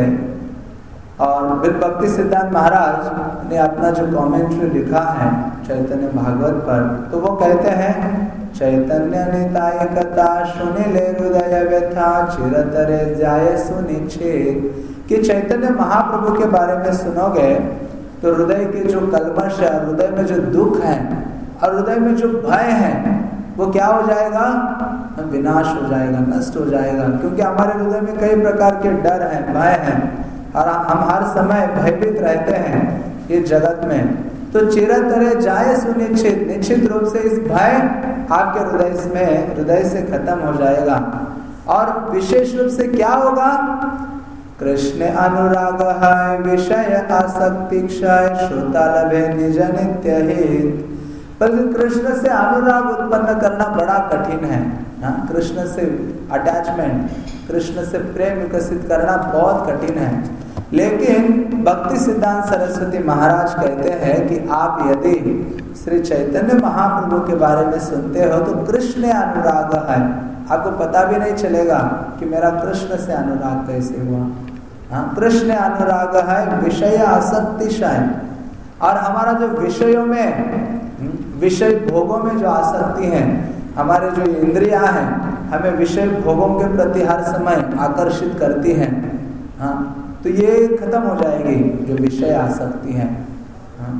और भक्ति सिद्धांत महाराज ने अपना जो कमेंट्री लिखा है चैतन्य भागवत पर, तो वो कहते हैं, चैतन्य निताय कथा सुनिले हृदय व्यथा चिरतरे जाय सुनिच्छेद, कि चैतन्य महाप्रभु के बारे में सुनोगे तो हृदय के जो कल्मश है, हृदय में जो दुख है और हृदय में जो भय है, वो क्या हो जाएगा? विनाश हो जाएगा, नष्ट हो जाएगा। क्योंकि हमारे हृदय में कई प्रकार के डर हैं, भय हैं, और हम हर समय भयभीत रहते हैं इस जगत में। तो चिरतरे जाए सुनिश्चित, निश्चित रूप से इस भय आपके हृदय में हृदय से खत्म हो जाएगा। और विशेष रूप से क्या होगा? कृष्ण अनुराग है विषय आसक्ति क्षय श्रोता लभे निज नित्य हित। पर कृष्ण से अनुराग उत्पन्न करना बड़ा कठिन है। हाँ, कृष्ण से अटैचमेंट, कृष्ण से प्रेम विकसित करना बहुत कठिन है। लेकिन भक्ति सिद्धांत सरस्वती महाराज कहते हैं कि आप यदि श्री चैतन्य महाप्रभु के बारे में सुनते हो तो कृष्ण अनुराग है, आपको पता भी नहीं चलेगा कि मेरा कृष्ण से अनुराग कैसे हुआ। हाँ, कृष्ण अनुराग है विषय आसक्तिशय, और हमारा जो विषयों में, विषय भोगों में जो आसक्ति है, हमारे जो इंद्रियां हैं हमें विषय भोगों के प्रति हर समय आकर्षित करती हैं। हाँ, तो ये खत्म हो जाएगी जो विषय आसक्ति है। हाँ,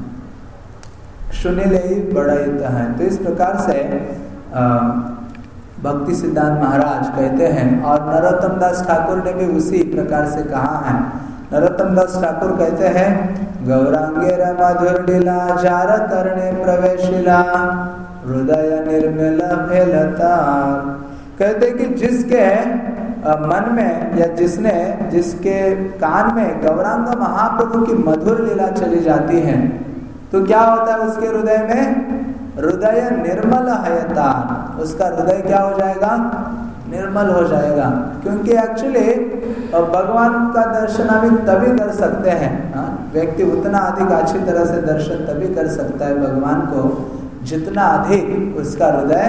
सुनिले ही बड़ाईता है। तो इस प्रकार से आ, भक्ति सिद्धांत महाराज कहते हैं, और नरोत्तम दास ठाकुर ने भी उसी प्रकार से कहा है। नरोत्तम दास ठाकुर कहते हैं, गौरांगेर मधुर लीला जार करने प्रवेशिला हृदय निर्मल फैलता। कहते कि जिसके मन में या जिसने जिसके कान में गौरांग महाप्रभु की मधुर लीला चली जाती है, तो क्या होता है उसके हृदय में? हृदय निर्मल हयता, उसका हृदय क्या हो जाएगा? निर्मल हो जाएगा। क्योंकि एक्चुअली भगवान का दर्शन हम तभी कर सकते हैं, हाँ, व्यक्ति उतना अधिक अच्छी तरह से दर्शन तभी कर सकता है भगवान को जितना अधिक उसका हृदय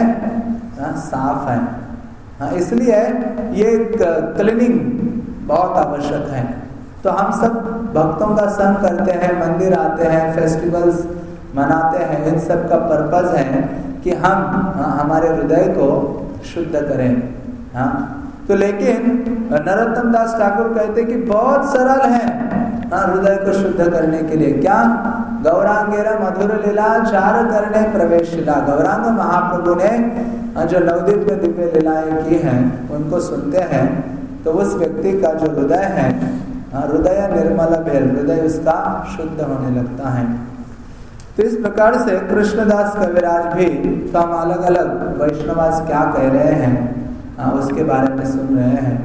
साफ है। हाँ, इसलिए ये क्लीनिंग बहुत आवश्यक है। तो हम सब भक्तों का संग करते हैं, मंदिर आते हैं, फेस्टिवल्स मनाते हैं, इन सब का पर्पस है कि हम हाँ, हमारे हृदय को शुद्ध करें। हाँ, तो लेकिन नरोत्तम दास ठाकुर कहते कि बहुत सरल है हाँ, हृदय को शुद्ध करने के लिए। क्या? गौरांगेरा मधुर लीला चार करने प्रवेशिला। गौरांग महाप्रभु ने जो नवदीप में दिव्य लीलाएं की हैं उनको सुनते हैं तो उस व्यक्ति का जो हृदय है, हृदय निर्मल भेल, हृदय उसका शुद्ध होने लगता है। तो इस प्रकार से कृष्णदास कविराज भी, तो हम अलग अलग वैष्णवास क्या कह रहे हैं आ, उसके बारे में सुन रहे हैं।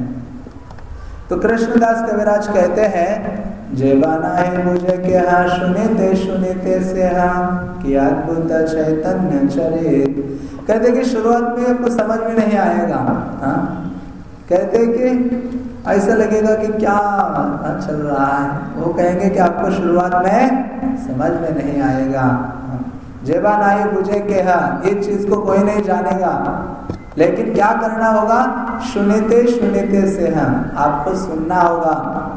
तो कृष्णदास कविराज कहते हैं, जेबाना है मुझे के हाँ सुनीते सुनीते से हाँ कि अद्भुत चैतन्य चरित। कहते कि शुरुआत में आपको समझ में नहीं आएगा। हाँ, कहते कि ऐसा लगेगा कि क्या चल रहा है। वो कहेंगे कि आपको शुरुआत में समझ में नहीं आएगा। जेबाना है मुझे के हाँ, इस चीज को कोई नहीं जानेगा, लेकिन क्या करना होगा? सुनते सुनते से हाँ, आपको सुनना होगा।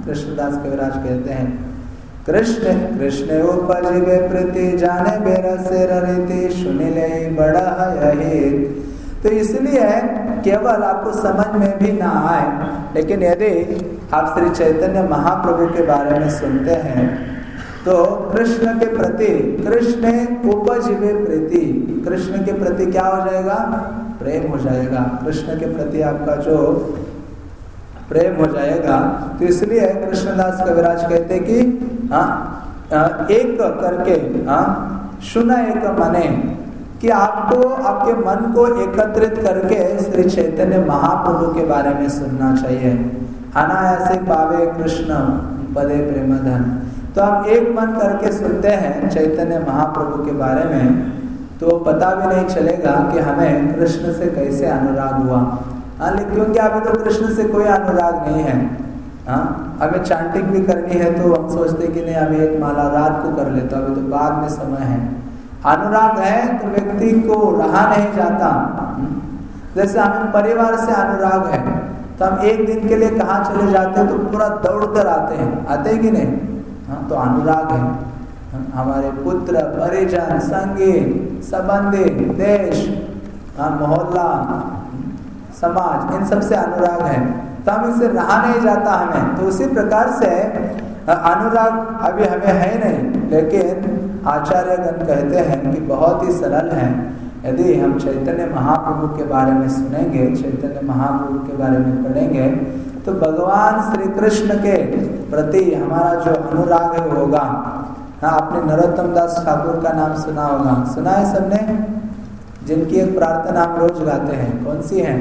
कृष्णदास कविराज कहते हैं, कृष्ण कृष्ण उपजिवे प्रीति जाने बेरसे रीति सुनिले बड़ा है। तो इसलिए केवल आपको समझ में भी ना आए, लेकिन यदि आप श्री चैतन्य महाप्रभु के बारे में सुनते हैं तो कृष्ण के प्रति, कृष्ण उपजीवे प्रीति, कृष्ण के प्रति क्या हो जाएगा? प्रेम हो जाएगा। कृष्ण के प्रति आपका जो प्रेम हो जाएगा। तो इसलिए कृष्णदास कविराज कहते कि हाँ एक करके हाँ सुना एक मने, कि आपको आपके मन को एकत्रित करके श्री चैतन्य महाप्रभु के बारे में सुनना चाहिए। अनायासे पावे कृष्ण पदे प्रेम धन। तो हम एक मन करके सुनते हैं चैतन्य महाप्रभु के बारे में, तो पता भी नहीं चलेगा कि हमें कृष्ण से कैसे अनुराग हुआ। हाँ, लेकिन क्योंकि अभी तो कृष्ण से कोई अनुराग नहीं है। हाँ, हमें चांटिंग भी करनी है तो हम सोचते कि नहीं अभी एक माला रात को कर लेता, अभी तो बाद में समय है। अनुराग है तो व्यक्ति को रहा नहीं जाता। जैसे हमें परिवार से अनुराग है तो हम एक दिन के लिए कहाँ चले जाते हैं तो पूरा दौड़ कर आते हैं, आते हैं कि नहीं? हाँ, तो अनुराग है। हमारे पुत्र, परिजन, संगी, संबंधी, देश, हाँ, मोहल्ला, समाज, इन सब से अनुराग है, तो हम इसे रहा नहीं जाता हमें। तो उसी प्रकार से अनुराग अभी हमें है नहीं, लेकिन आचार्यगण कहते हैं कि बहुत ही सरल है। यदि हम चैतन्य महाप्रभु के बारे में सुनेंगे, चैतन्य महाप्रभु के बारे में पढ़ेंगे, तो भगवान श्री कृष्ण के प्रति हमारा जो अनुराग है वो होगा। हाँ, आपने नरोत्तम दास ठाकुर का नाम सुना होगा, सुना है सबने? जिनकी एक प्रार्थना हम रोज गाते हैं, कौन सी है?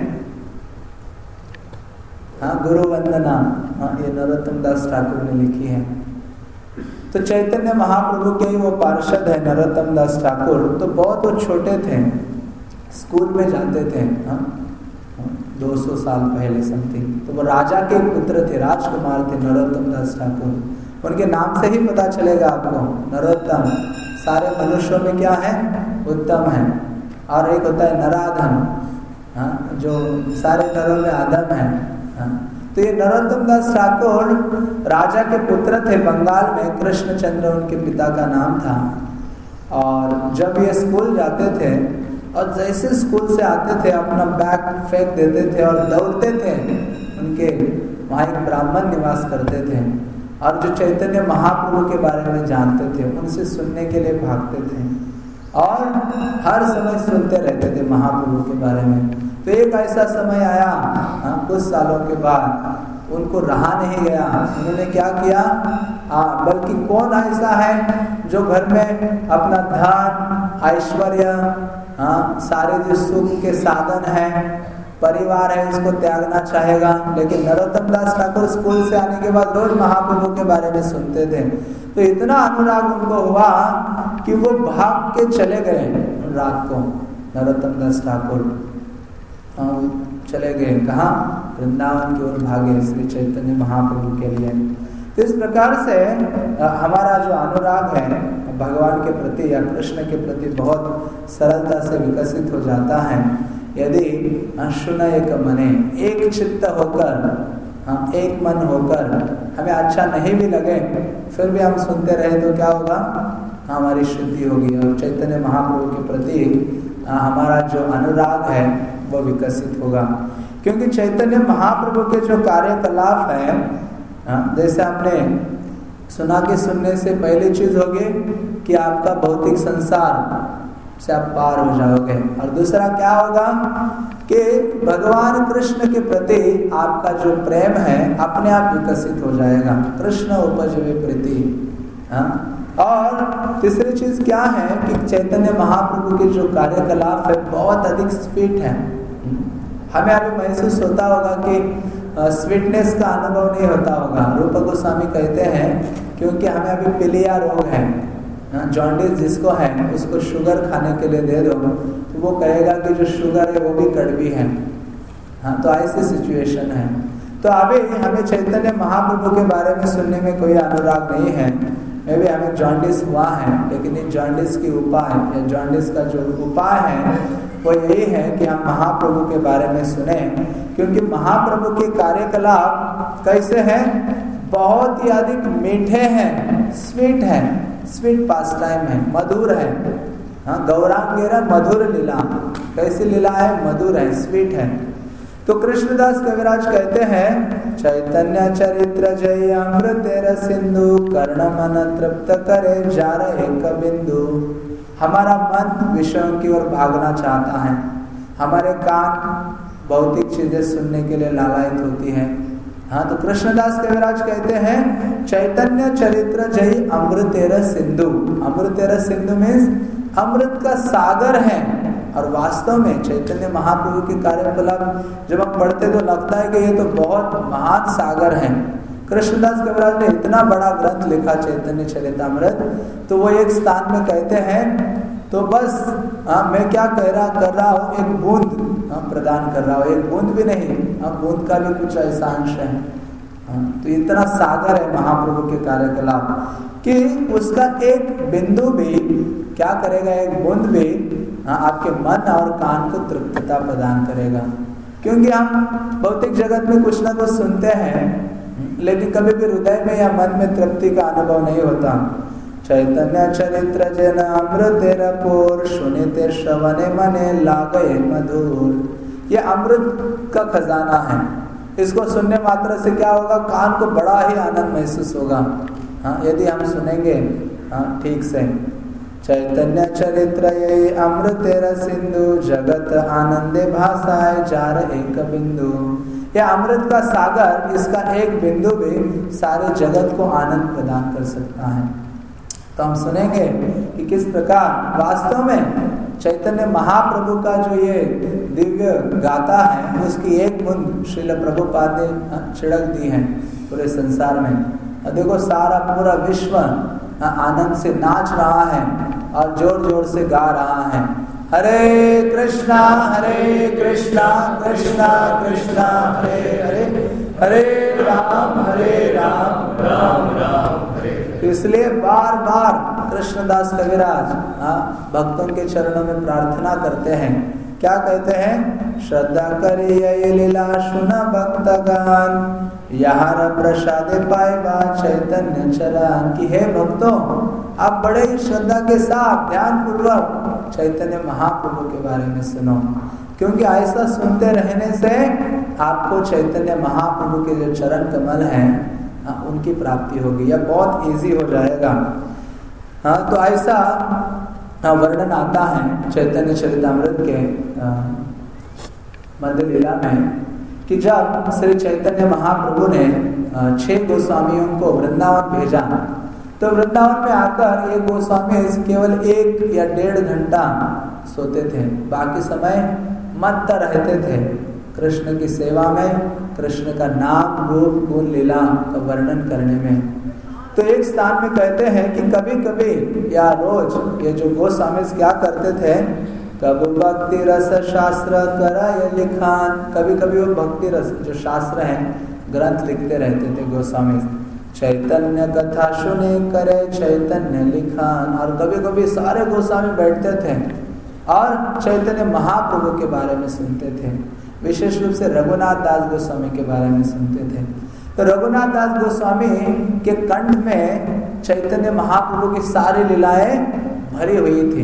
हाँ, गुरु वंदना। हाँ, ये नरोत्तम दास ठाकुर ने लिखी है। तो चैतन्य महाप्रभु के ही वो पार्षद है नरोत्तम दास ठाकुर। तो बहुत वो छोटे थे, स्कूल में जाते थे, हाँ, दो सौ साल पहले समथिंग। तो वो राजा के पुत्र थे, राजकुमार थे नरोत्तम दास ठाकुर। उनके नाम से ही पता चलेगा आपको, नरोत्तम। सारे मनुष्यों में क्या है? उत्तम है। और एक होता है नराधम, हाँ, जो सारे नरों में आधम है। हाँ, तो ये नरोत्तम दास ठाकुर राजा के पुत्र थे बंगाल में। कृष्णचंद्र उनके पिता का नाम था। और जब ये स्कूल जाते थे और जैसे स्कूल से आते थे अपना बैग फेंक देते थे और दौड़ते थे। उनके वहाँ एक ब्राह्मण निवास करते थे और जो चैतन्य महाप्रभु के बारे में जानते थे उनसे सुनने के लिए भागते थे और हर समय सुनते रहते थे महाप्रभु के बारे में। तो एक ऐसा समय आया, हाँ, कुछ सालों के बाद उनको रहा नहीं गया। उन्होंने क्या किया? आ, बल्कि कौन ऐसा है जो घर में अपना धन, ऐश्वर्य, हाँ, सारे जो सुख के साधन हैं, परिवार है, इसको त्यागना चाहेगा? लेकिन नरोत्तम दास ठाकुर स्कूल से आने के बाद रोज महाप्रभु के बारे में सुनते थे। तो इतना अनुराग उनको हुआ कि वो भाग के चले गए रात को। नरोत्तम दास ठाकुर चले गए कहाँ? वृंदावन की ओर भागे श्री चैतन्य महाप्रभु के लिए। तो इस प्रकार से हमारा जो अनुराग है भगवान के प्रति या कृष्ण के प्रति बहुत सरलता से विकसित हो जाता है यदि सुन एक मने, एक चित्त होकर, हाँ, एक मन होकर। हमें अच्छा नहीं भी लगे फिर भी हम सुनते रहे तो क्या होगा? हमारी शुद्धि होगी और चैतन्य महाप्रभु के प्रति हमारा जो अनुराग है वो विकसित होगा। क्योंकि चैतन्य महाप्रभु के जो कार्यकलाप है, जैसे आपने सुना के सुनने से पहली चीज होगी कि आपका भौतिक संसार से आप पार हो जाओगे, और दूसरा क्या होगा कि भगवान कृष्ण के प्रति आपका जो प्रेम है अपने आप विकसित हो जाएगा। कृष्ण उपजीवे प्रीति। हाँ, और तीसरी चीज क्या है कि चैतन्य महाप्रभु के जो कार्यकलाप है बहुत अधिक स्वीट है। हमें अभी महसूस होता होगा कि स्वीटनेस का अनुभव नहीं होता होगा। रूप गोस्वामी कहते हैं क्योंकि हमें अभी पीलिया रोग है, जॉन्डिस जिसको है उसको शुगर खाने के लिए दे दो तो वो कहेगा कि जो शुगर है वो भी कड़वी है। हाँ, तो ऐसी सिचुएशन है। तो अभी हमें चैतन्य महाप्रभु के बारे में सुनने में कोई अनुराग नहीं है। मे भी हमें जॉन्डिस हुआ है, लेकिन इस जॉन्डिस की उपाय या जॉन्डिस का जो उपाय है वो यही है कि हम महाप्रभु के बारे में सुने। क्योंकि महाप्रभु के कार्यकलाप कैसे हैं? बहुत ही अधिक मीठे हैं, स्वीट है, स्वीट पास टाइम है, मधुर है। हाँ, गौरांगेरा मधुर लीला, कैसी लीला है? मधुर है, स्वीट है। तो कृष्णदास कविराज कहते हैं चैतन्य चरित्र जय अमृत सिंधु कर्ण मन तृप्त करे जार एक बिंदु। हमारा मन विषयों की ओर भागना चाहता है, हमारे कान भौतिक चीजें सुनने के लिए लालायित होती है। हाँ, तो कृष्णदास कविराज कहते हैं चैतन्य चरित्र जय अमृतेर सिंधु। अमृतेर सिंधु मीन्स अमृत का सागर है। और वास्तव में चैतन्य महाप्रभु के कार्यकलाप जब हम पढ़ते तो लगता है कि ये तो बहुत महान सागर है। कृष्णदास कविराज ने इतना बड़ा ग्रंथ लिखा चैतन्य चरितामृत, तो वो एक स्थान में कहते हैं तो बस हाँ, मैं क्या कह रहा कर रहा हूँ, एक बूंद हाँ, प्रदान कर रहा हूँ, एक बूंद भी नहीं, हाँ, बूंद का भी कुछ ऐसा अंश है। हाँ, तो इतना सागर है महाप्रभु के कार्यकलाप कि उसका एक बिंदु भी क्या करेगा, एक बूंद भी हाँ, आपके मन और कान को तृप्तता प्रदान करेगा। क्योंकि हम भौतिक जगत में कुछ ना कुछ सुनते हैं, लेकिन कभी भी हृदय में या मन में तृप्ति का अनुभव नहीं होता। चैतन्य चरित्र जन अमृतेर पूर सुनिते श्रवणे मने लागए मधुर। ये अमृत का खजाना है, इसको सुनने मात्र से क्या होगा, कान को बड़ा ही आनंद महसूस होगा। हाँ, यदि हम सुनेंगे हाँ, ठीक से। चैतन्य चरित्र ये अमृतेर सिंधु जगत आनंदे भाषाए जार एक बिंदु। ये अमृत का सागर, इसका एक बिंदु भी सारे जगत को आनंद प्रदान कर सकता है। तो हम सुनेंगे कि किस प्रकार वास्तव में चैतन्य महाप्रभु का जो ये दिव्य गाथा है, उसकी एक बूंद श्रील प्रभुपाद ने छिड़क दी है पूरे संसार में। और देखो सारा पूरा विश्व आनंद से नाच रहा है और जोर जोर से गा रहा है, हरे कृष्णा हरे कृष्णा कृष्णा कृष्णा हरे हरे, हरे राम हरे राम राम राम हरे। इसलिए बार बार कृष्णदास कविराज भक्तों के चरणों में प्रार्थना करते हैं, क्या कहते हैं, श्रद्धा करिए लीला सुना भक्तगण यार प्रसाद पाएगा चैतन्य चरण। की हे भक्तों, आप बड़े ही श्रद्धा के साथ ध्यान पूर्वक चैतन्य महाप्रभु के बारे में सुनो, क्योंकि ऐसा सुनते रहने से आपको चैतन्य महाप्रभु के जो चरण कमल हैं उनकी प्राप्ति होगी, यह बहुत इजी हो जाएगा। हाँ, तो ऐसा वर्णन आता है चैतन्य चरितामृत के मध्य लीला में कि जब श्री चैतन्य महाप्रभु ने छह गोस्वामियों को वृंदावन भेजा, तो वृंदावन में आकर एक गोस्वामी केवल एक या डेढ़ घंटा सोते थे, बाकी समय मत्त रहते थे कृष्ण की सेवा में, कृष्ण का नाम रूप गुण लीला का वर्णन करने में। तो एक स्थान में कहते हैं कि कभी कभी या रोज ये जो गोस्वामी क्या करते थे, कभी भक्ति रस शास्त्र कराय लिखान, कभी कभी वो भक्ति रस जो शास्त्र हैं ग्रंथ लिखते रहते थे गोस्वामी। चैतन्य कथा सुने करे चैतन्य लिखान, और कभी कभी सारे गोस्वामी बैठते थे और चैतन्य महाप्रभु के बारे में सुनते थे, विशेष रूप से रघुनाथ दास गोस्वामी के बारे में सुनते थे। तो रघुनाथ दास गोस्वामी के कंठ में चैतन्य महाप्रभु की सारी लीलाएं भरी हुई थी।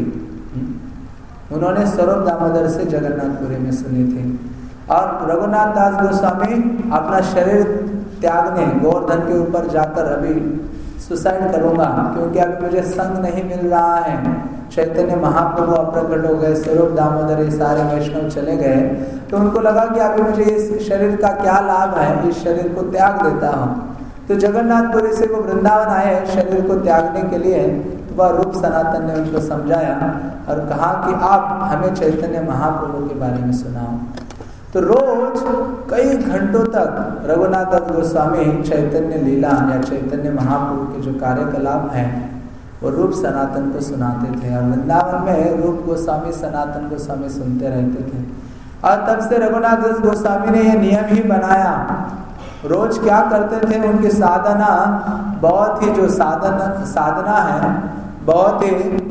उन्होंने स्वरूप दामोदर से जगन्नाथपुरी में सुनी थी। और रघुनाथ दास गोस्वामी अपना शरीर त्यागने गोवर्धन के ऊपर जाकर अभी सुसाइड करूंगा, क्योंकि अभी मुझे संग नहीं मिल रहा है। चैतन्य महाप्रभु अप्रकट हो गए, स्वरूप दामोदर ये सारे वैष्णव चले गए, तो उनको लगा कि अभी मुझे इस शरीर का क्या लाभ है, इस शरीर को त्याग देता हूँ। तो जगन्नाथपुरी से वो वृंदावन आए शरीर को त्यागने के लिए, तो वह रूप सनातन ने उनको समझाया और कहा कि आप हमें चैतन्य महाप्रभु के बारे में सुनाओ। तो रोज कई घंटों तक रघुनाथ गोस्वामी चैतन्य लीला या चैतन्य महाप्रभु के जो कार्यकलाप हैं वो रूप सनातन को सुनाते थे, और वृंदावन में रूप गोस्वामी सनातन गोस्वामी सुनते रहते थे। और तब से रघुनाथ गोस्वामी ने यह नियम ही बनाया, रोज क्या करते थे, उनकी साधना बहुत ही जो साधना साधना है बहुत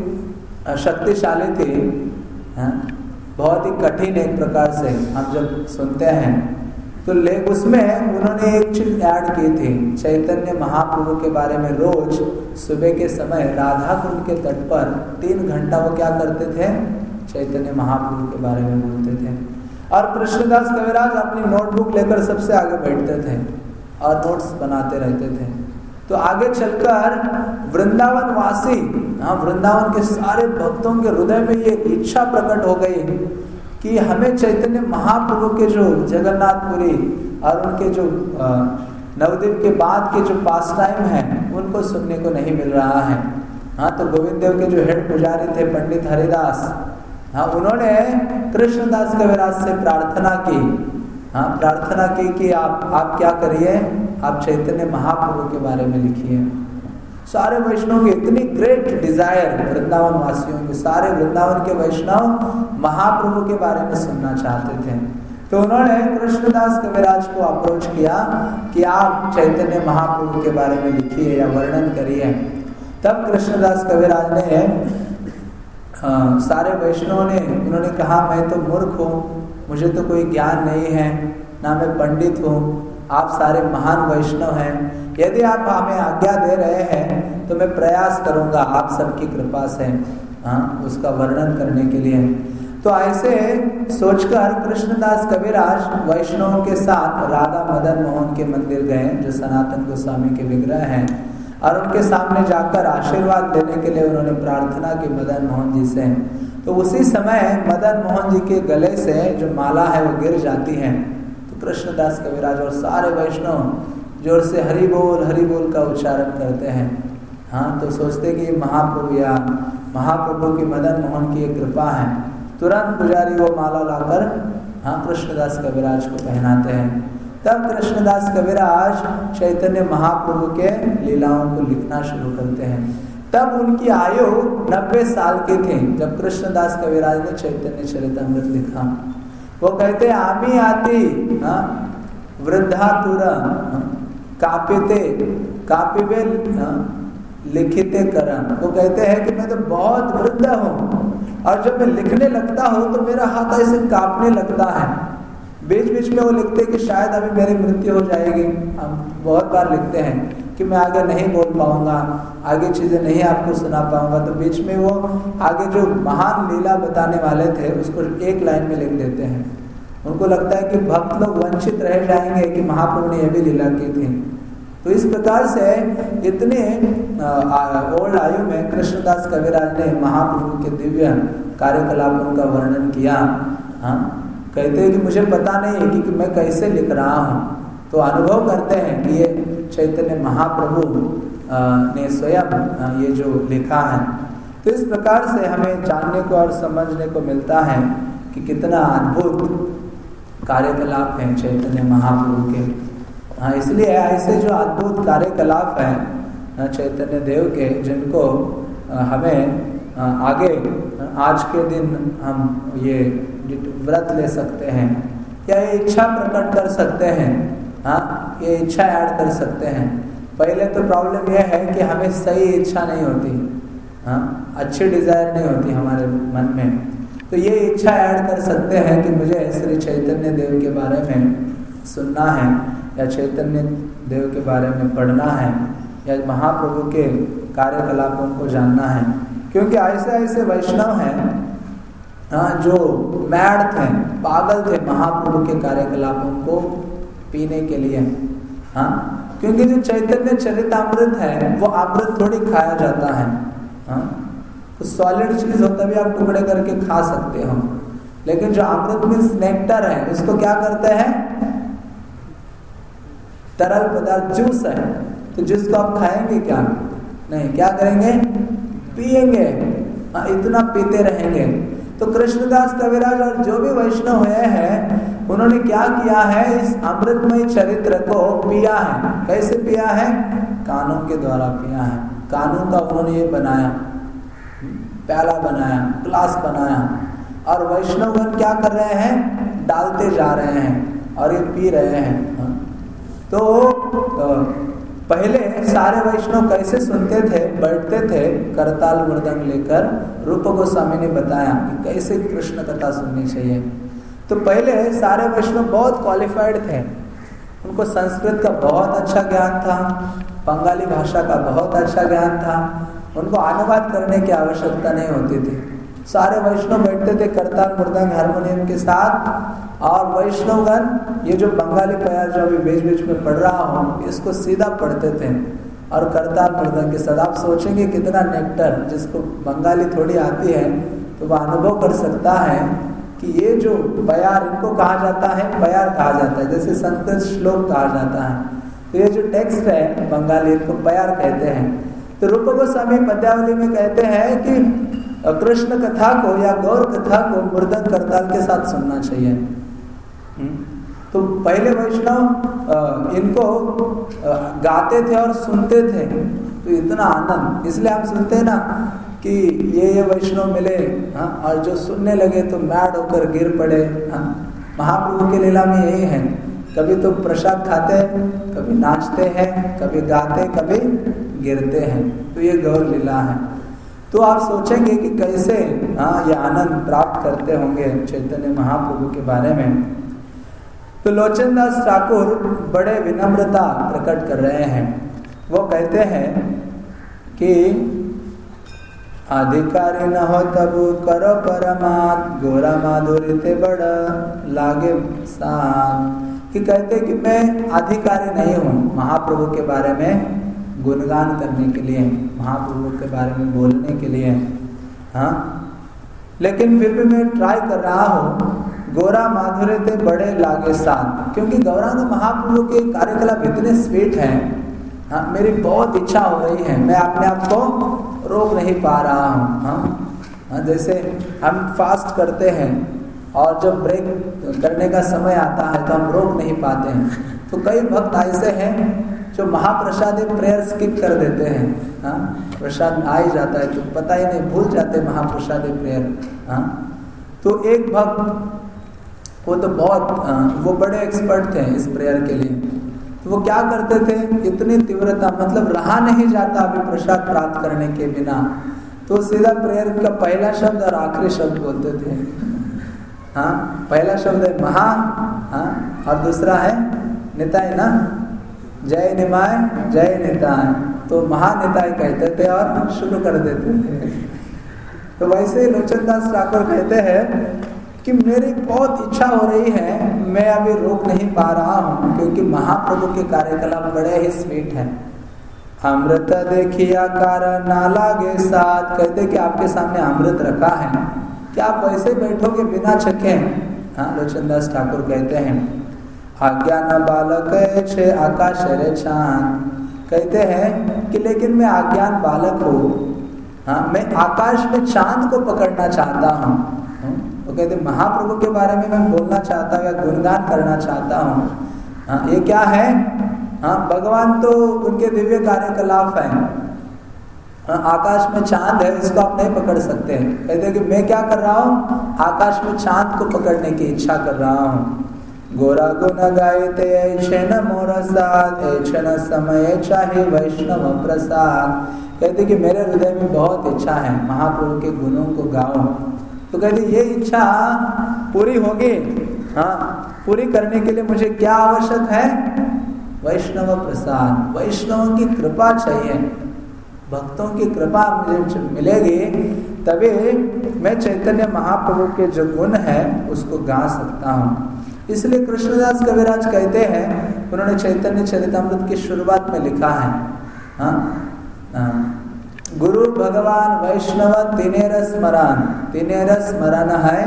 ही शक्तिशाली थी, है? बहुत ही कठिन एक प्रकार से हम जब सुनते हैं तो ले उसमें उन्होंने एक चीज ऐड की थी, चैतन्य महाप्रभु के बारे में रोज सुबह के समय राधा कुंड के तट पर तीन घंटा वो क्या करते थे, चैतन्य महाप्रभु के बारे में बोलते थे। और कृष्णदास कविराज अपनी नोटबुक लेकर सबसे आगे बैठते थे और नोट्स बनाते रहते थे। तो आगे चलकर वृंदावन वासी, हाँ वृंदावन के सारे भक्तों के हृदय में ये इच्छा प्रकट हो गई कि हमें चैतन्य महाप्रभु के जो जगन्नाथपुरी और उनके जो नवद्वीप के बाद के जो पास टाइम है उनको सुनने को नहीं मिल रहा है। हाँ तो गोविंद देव के जो हेड पुजारी थे पंडित हरिदास, हाँ उन्होंने कृष्णदास कविराज से प्रार्थना की, हाँ प्रार्थना की कि आप आप क्या करिए, आप चैतन्य महाप्रभु के बारे में लिखिए। सारे वैष्णव की इतनी ग्रेट डिजायर वृंदावन वासियों की, सारे वृंदावन के वैष्णव महाप्रभु के बारे में सुनना चाहते थे। तो उन्होंने कृष्णदास कविराज को अप्रोच किया कि आप चैतन्य महाप्रभु के बारे में लिखिए या वर्णन करिए। तब कृष्णदास कविराज ने आ, सारे वैष्णवों ने उन्होंने कहा मैं तो मूर्ख हूँ, मुझे तो कोई ज्ञान नहीं है, ना मैं पंडित हूँ, आप सारे महान वैष्णव हैं, यदि आप हमें आज्ञा दे रहे हैं तो मैं प्रयास करूंगा आप सबकी कृपा से हाँ उसका वर्णन करने के लिए। तो ऐसे सोचकर कृष्णदास कविराज वैष्णवों के साथ राधा मदन मोहन के मंदिर गए जो सनातन गोस्वामी के विग्रह हैं, और उनके सामने जाकर आशीर्वाद लेने के लिए उन्होंने प्रार्थना की मदन मोहन जी से। तो उसी समय मदन मोहन जी के गले से जो माला है वो गिर जाती है। तो कृष्णदास कविराज और सारे वैष्णव जोर से हरि बोल हरि बोल का उच्चारण करते हैं। हाँ तो सोचते कि महाप्रभु या महाप्रभु की मदन मोहन की एक कृपा है। तुरंत पुजारी वो माला लाकर हाँ कृष्णदास कविराज को पहनाते हैं। तब कृष्णदास कविराज चैतन्य महाप्रभु के लीलाओं को लिखना शुरू करते हैं। तब उनकी आयु नब्बे साल की थी जब कृष्णदास कविराज ने चैतन्य चरितामृत लिखा। वो कहते आमी आती हाँ वृद्धा तुरा कापिते कापिबे लिखिते करम। वो कहते हैं कि मैं तो बहुत वृद्ध हूँ और जब मैं लिखने लगता हूँ तो मेरा हाथ ऐसे कांपने लगता है। बीच बीच में वो लिखते हैं कि शायद अभी मेरी मृत्यु हो जाएगी। हम बहुत बार लिखते हैं कि मैं आगे नहीं बोल पाऊंगा, आगे चीजें नहीं आपको सुना पाऊंगा। तो बीच में वो आगे जो महान लीला बताने वाले थे उसको एक लाइन में लिख देते हैं। उनको लगता है कि भक्त लोग वंचित रह जाएंगे कि महाप्रभु ने यह भी लीला की थी। तो इस प्रकार से इतने ओल्ड आयु में कृष्णदास कविराज ने महाप्रभु के दिव्य कार्यकलापों का वर्णन किया। हाँ कहते हैं कि मुझे पता नहीं है कि, कि मैं कैसे लिख रहा हूँ। तो अनुभव करते हैं कि ये चैतन्य महाप्रभु ने स्वयं ये जो लिखा है। तो इस प्रकार से हमें जानने को और समझने को मिलता है कि कितना अद्भुत कार्यकलाप हैं चैतन्य महाप्रभु के। हाँ इसलिए ऐसे जो अद्भुत कार्यकलाप हैं चैतन्य देव के, जिनको हमें आगे आज के दिन हम ये व्रत ले सकते हैं या ये इच्छा प्रकट कर सकते हैं। हाँ ये इच्छा ऐड कर सकते हैं। पहले तो प्रॉब्लम यह है कि हमें सही इच्छा नहीं होती, हाँ अच्छी डिजायर नहीं होती हमारे मन में। तो ये इच्छा ऐड कर सकते हैं कि मुझे श्री चैतन्य देव के बारे में सुनना है या चैतन्य देव के बारे में पढ़ना है या महाप्रभु के कार्यकलापों को जानना है। क्योंकि ऐसे ऐसे वैष्णव हैं हाँ जो मैड थे, पागल थे महाप्रभु के कार्यकलापों को पीने के लिए। हाँ क्योंकि जो चैतन्य चरितामृत है वो अमृत थोड़ी खाया जाता है। हाँ तो सॉलिड चीज हो तभी आप टुकड़े करके खा सकते हो, लेकिन जो अमृत मीन्स नेक्टर है उसको क्या करते हैं, तरल पदार्थ जूस है। तो जूस को आप खाएंगे क्या? नहीं, क्या करेंगे? पिएंगे। हाँ इतना पीते रहेंगे। तो कृष्णदास कविराज और जो भी वैष्णव हुए हैं उन्होंने क्या किया है, इस अमृतमय चरित्र को पिया है। कैसे पिया है? कानों के द्वारा पिया है। कानों का उन्होंने ये बनाया, प्याला बनाया, ग्लास बनाया, और वैष्णवगण क्या कर रहे हैं, डालते जा रहे हैं और ये पी रहे हैं। तो, तो पहले सारे वैष्णव कैसे सुनते थे, बैठते थे करताल मृदंग लेकर। रूप गोस्वामी ने बताया कि कैसे कृष्ण कथा सुननी चाहिए। तो पहले सारे वैष्णव बहुत क्वालिफाइड थे, उनको संस्कृत का बहुत अच्छा ज्ञान था, बंगाली भाषा का बहुत अच्छा ज्ञान था, उनको अनुवाद करने की आवश्यकता नहीं होती थी। सारे वैष्णव बैठते थे करताल मृदंग हारमोनियम के साथ, और वैष्णवगण ये जो बंगाली प्यार जो अभी बीच बीच में पढ़ रहा हूँ इसको सीधा पढ़ते थे और करताल मृदंग के साथ। आप सोचेंगे कितना नेक्टर, जिसको बंगाली थोड़ी आती है तो वह अनुभव कर सकता है कि ये जो प्यार, इनको कहा जाता है प्यार कहा जाता है, जैसे संस्कृत श्लोक कहा जाता है, तो ये जो टेक्स्ट है बंगाली इनको प्यार कहते हैं। तो रूप गोस्वामी पद्यावली में कहते हैं कि कृष्ण कथा को या गौर कथा को मृदंग करताल के साथ सुनना चाहिए। तो पहले वैष्णव इनको गाते थे और सुनते थे, तो इतना आनंद, इसलिए हम सुनते हैं ना कि ये ये वैष्णव मिले, हाँ, और जो सुनने लगे तो मैड होकर गिर पड़े। हाँ, महाप्रभु के लीला में यही है, कभी तो प्रसाद खाते हैं, कभी नाचते हैं, कभी गाते, कभी गिरते हैं, तो ये गौर लीला है। तो आप सोचेंगे कि कैसे हाँ ये आनंद प्राप्त करते होंगे चैतन्य महाप्रभु के बारे में। तो लोचन दास ठाकुर बड़े विनम्रता प्रकट कर रहे हैं। वो कहते हैं कि अधिकारी न हो तब करो परमात, गोरा माधुरी ते बड़ा लागे साथ। कि कहते कि मैं अधिकारी नहीं हूँ महाप्रभु के बारे में गुणगान करने के लिए, महाप्रभु के बारे में बोलने के लिए, हाँ, लेकिन फिर भी मैं ट्राई कर रहा हूँ। गोरा माधुर्य ते बड़े लागे साथ, क्योंकि गौरांग महाप्रभु के कार्यकलाप इतने स्वीट हैं, हाँ, मेरी बहुत इच्छा हो रही है, मैं अपने आप को रोक नहीं पा रहा हूँ। हाँ, हाँ, जैसे हम फास्ट करते हैं और जब ब्रेक करने का समय आता है तो हम रोक नहीं पाते हैं। तो कई भक्त ऐसे हैं जो महाप्रसादी प्रेयर स्किप कर देते हैं। हाँ, प्रसाद आ ही जाता है तो पता ही नहीं, भूल जाते महाप्रसादी प्रेयर। हाँ, तो एक भक्त वो तो बहुत वो बड़े एक्सपर्ट थे इस प्रेयर के लिए। तो वो क्या करते थे, इतनी तीव्रता, मतलब रहा नहीं जाता अभी प्रसाद प्राप्त करने के बिना, तो सीधा प्रेयर का पहला शब्द और आखिरी शब्द बोलते थे। हाँ, पहला शब्द है महा, हाँ, और दूसरा है निताय ना, जय निमाय जय निताय, तो महानिताय कहते थे और शुरू कर देते थे। तो वैसे लोचन दास ठाकुर कहते हैं कि मेरी बहुत इच्छा हो रही है, मैं अभी रोक नहीं पा रहा हूँ, क्योंकि महाप्रभु के कार्यकलाप बड़े ही स्वीट हैं। अमृत देखिया कार ना लागे साथ, कहते कि आपके सामने अमृत रखा है, क्या आप वैसे बैठोगे बिना चखे? हाँ, लोचन दास ठाकुर कहते हैं अज्ञान बालक छे आकाश रे चांद, कहते हैं कि लेकिन मैं अज्ञान बालक हूँ, हाँ, मैं आकाश में चांद को पकड़ना चाहता हूँ। तो कहते महाप्रभु के बारे में मैं बोलना चाहता हूँ या गुणगान करना चाहता हूँ। हाँ, ये क्या है? हाँ, भगवान तो उनके दिव्य कार्यकलाप है, हाँ, आकाश में चांद है, इसको आप नहीं पकड़ सकते। कहते हैं कि मैं क्या कर रहा हूँ, आकाश में चांद को पकड़ने की इच्छा कर रहा हूँ। गोरा गुण गायते ऐछन मोर साथ, ऐछन समय चाहे वैष्णव प्रसाद, कहते कि मेरे हृदय में बहुत इच्छा है महाप्रभु के गुणों को गाऊं। तो कहते ये इच्छा पूरी होगी, हाँ, पूरी करने के लिए मुझे क्या आवश्यक है? वैष्णव प्रसाद, वैष्णव की कृपा चाहिए, भक्तों की कृपा मुझे मिलेगी तभी मैं चैतन्य महाप्रभु के जो गुण है उसको गा सकता हूँ। इसलिए कृष्णदास कविराज कहते हैं, उन्होंने चैतन्य चरितामृत की शुरुआत में लिखा है, हाँ, हाँ, गुरु भगवान वैष्णव तिनेर स्मरण, तिनेर स्मरण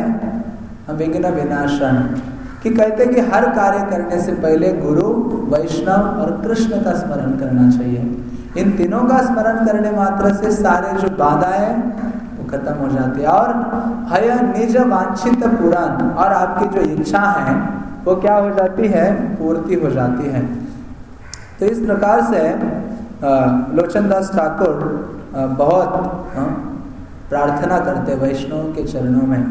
है विघ्न विनाशन, कि कहते कि हर कार्य करने से पहले गुरु, वैष्णव और कृष्ण का स्मरण करना चाहिए। इन तीनों का स्मरण करने मात्र से सारे जो बाधाएं वो खत्म हो जाती है, और हय निज वांछित पुराण, और आपकी जो इच्छा है वो क्या हो जाती है, पूर्ति हो जाती है। तो इस प्रकार से लोचन दास ठाकुर बहुत प्रार्थना करते वैष्णव के चरणों में।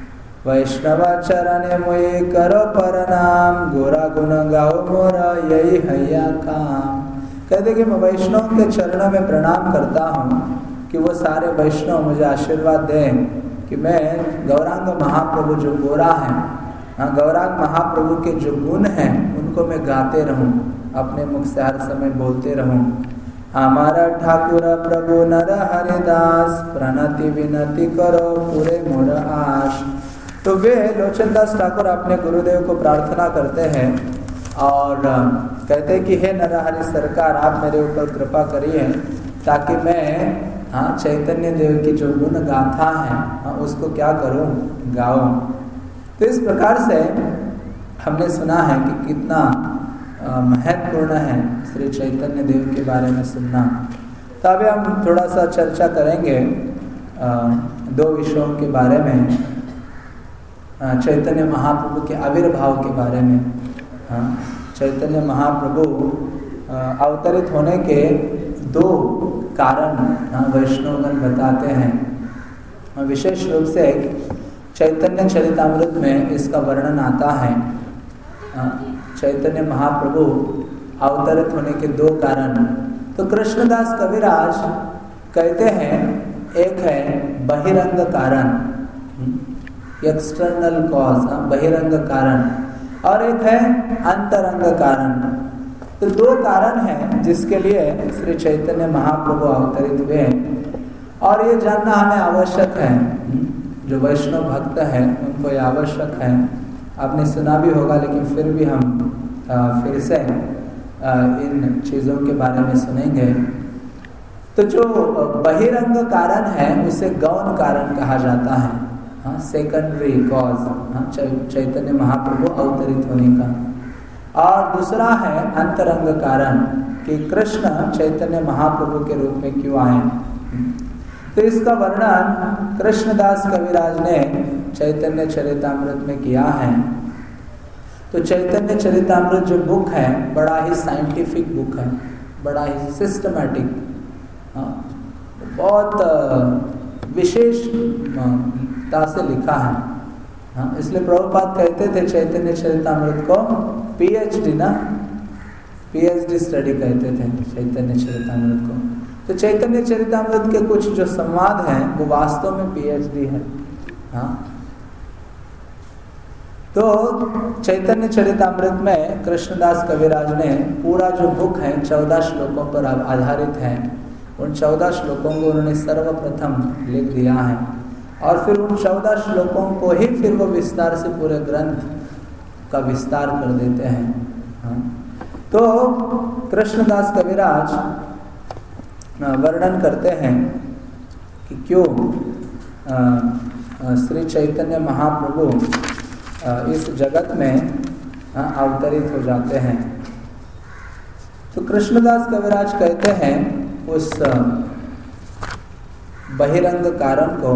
वैष्णव चरण मोये करो प्रणाम, गोरा गुण गाओ मोरा यही हैया काम, कहते कि मैं वैष्णव के चरणों में प्रणाम करता हूँ कि वो सारे वैष्णव मुझे आशीर्वाद दें कि मैं गौरांग महाप्रभु जो गोरा है, हाँ, गौरांग महाप्रभु के जो गुण हैं उनको मैं गाते रहूं, अपने मुख से हर समय बोलते रहूं। हमारा ठाकुर प्रभु नर हरिदास, प्रणति विनति करो पूरे मोर आश। तो वे लोचन दास ठाकुर अपने गुरुदेव को प्रार्थना करते हैं और कहते हैं कि हे नरहरि सरकार, आप मेरे ऊपर कृपा करिए ताकि मैं हाँ चैतन्य देव की जो गुण गाथा है हाँ, उसको क्या करूं, गाऊं। तो इस प्रकार से हमने सुना है कि कितना महत्वपूर्ण है श्री चैतन्य देव के बारे में सुनना। तो अभी हम थोड़ा सा चर्चा करेंगे आ, दो विषयों के बारे में, चैतन्य महाप्रभु के आविर्भाव के बारे में। हाँ, चैतन्य महाप्रभु अवतरित होने के दो कारण वैष्णवगण बताते हैं। विशेष रूप से चैतन्य चरितामृत में इसका वर्णन आता है। चैतन्य महाप्रभु अवतरित होने के दो कारण तो कृष्णदास कविराज कहते हैं, एक है बहिरंग कारण, एक्सटर्नल कॉज, बहिरंग कारण, और एक है अंतरंग कारण। तो दो कारण हैं जिसके लिए श्री चैतन्य महाप्रभु अवतरित हुए हैं और ये जानना हमें आवश्यक है। जो वैष्णव भक्त हैं उनको ये आवश्यक है। आपने सुना भी होगा लेकिन फिर भी हम आ, फिर से आ, इन चीज़ों के बारे में सुनेंगे। तो जो बहिरंग कारण है उसे गौण कारण कहा जाता है, हाँ, सेकेंडरी कॉज, हाँ, चैतन्य महाप्रभु अवतरित होने का। और दूसरा है अंतरंग कारण कि कृष्ण चैतन्य महाप्रभु के रूप में क्यों आए। तो इसका वर्णन कृष्णदास कविराज ने चैतन्य चरितामृत में किया है। तो चैतन्य चरितामृत जो बुक है बड़ा ही साइंटिफिक बुक है, बड़ा ही सिस्टमैटिक, बहुत विशेषता से लिखा है। हाँ, इसलिए प्रभुपाद कहते थे चैतन्य चरितामृत को पीएचडी ना पीएचडी स्टडी कहते थे चैतन्य चरितामृत को। तो चैतन्य चरितामृत के कुछ जो संवाद हैं वो वास्तव में पीएचडी है। हाँ, तो चैतन्य चरितामृत में कृष्णदास कविराज ने पूरा जो बुक है चौदह श्लोकों पर आधारित है। उन चौदह श्लोकों को उन्होंने सर्वप्रथम लिख दिया है और फिर उन चौदह श्लोकों को ही फिर वो विस्तार से पूरे ग्रंथ का विस्तार कर देते हैं। हाँ। तो कृष्णदास कविराज वर्णन करते हैं कि क्यों श्री चैतन्य महाप्रभु इस जगत में अवतरित हो जाते हैं। तो कृष्णदास कविराज कहते हैं उस बहिरंग कारण को,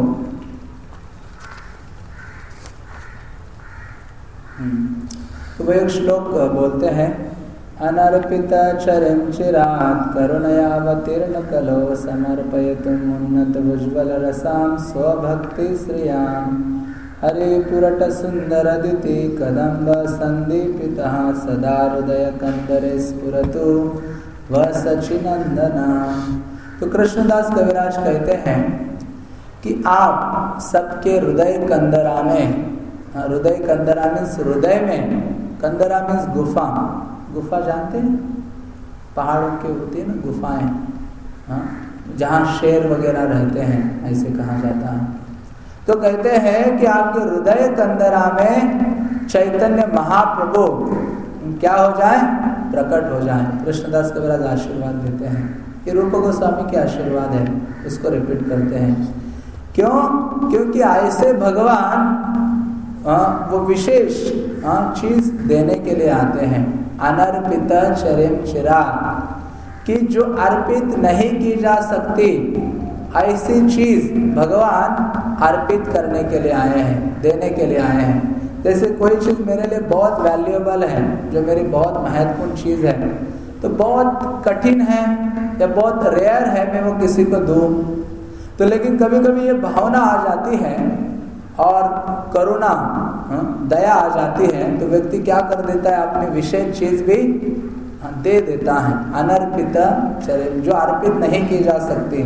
तो वो एक श्लोक बोलते हैं, अनर्पित चरम चिरात् करुणयावतीर्ण कलो समर्पयितुम् उन्नत उज्ज्वल रसां स्वभक्ति श्रियाम् हरे पुरट सुंदर दिति कदम्ब संदीपितः सदा हृदय कंदरे स्फुरतु वह सचिनंदना। तो कृष्णदास कविराज कहते हैं कि आप सबके हृदय कंदरा में, हृदय कंदरा मीन्स हृदय में, कंदरा मीन्स गुफा, गुफा जानते हैं पहाड़ों के होती है ना गुफाएं, हाँ, जहाँ शेर वगैरह रहते हैं ऐसे कहा जाता है। तो कहते हैं कि आपके हृदय कंदरा में चैतन्य महाप्रभु क्या हो जाए, प्रकट हो जाए। कृष्णदास कविराज आशीर्वाद देते हैं, ये रूप गोस्वामी के आशीर्वाद है, उसको रिपीट करते हैं। क्यों? क्योंकि ऐसे भगवान आ, वो विशेष चीज देने के लिए आते हैं। अनर्पित चरम चिरात् कि जो अर्पित नहीं की जा सकती ऐसी चीज भगवान अर्पित करने के लिए आए हैं, देने के लिए आए हैं। जैसे कोई चीज मेरे लिए बहुत वैल्यूएबल है, जो मेरी बहुत महत्वपूर्ण चीज है, तो बहुत कठिन है या बहुत रेयर है मैं वो किसी को दूं। तो लेकिन कभी कभी ये भावना आ जाती है और करुणा, दया आ जाती है, तो व्यक्ति क्या कर देता है, अपनी विशेष चीज भी दे देता है। अनर्पित चरम, जो अर्पित नहीं की जा सकती,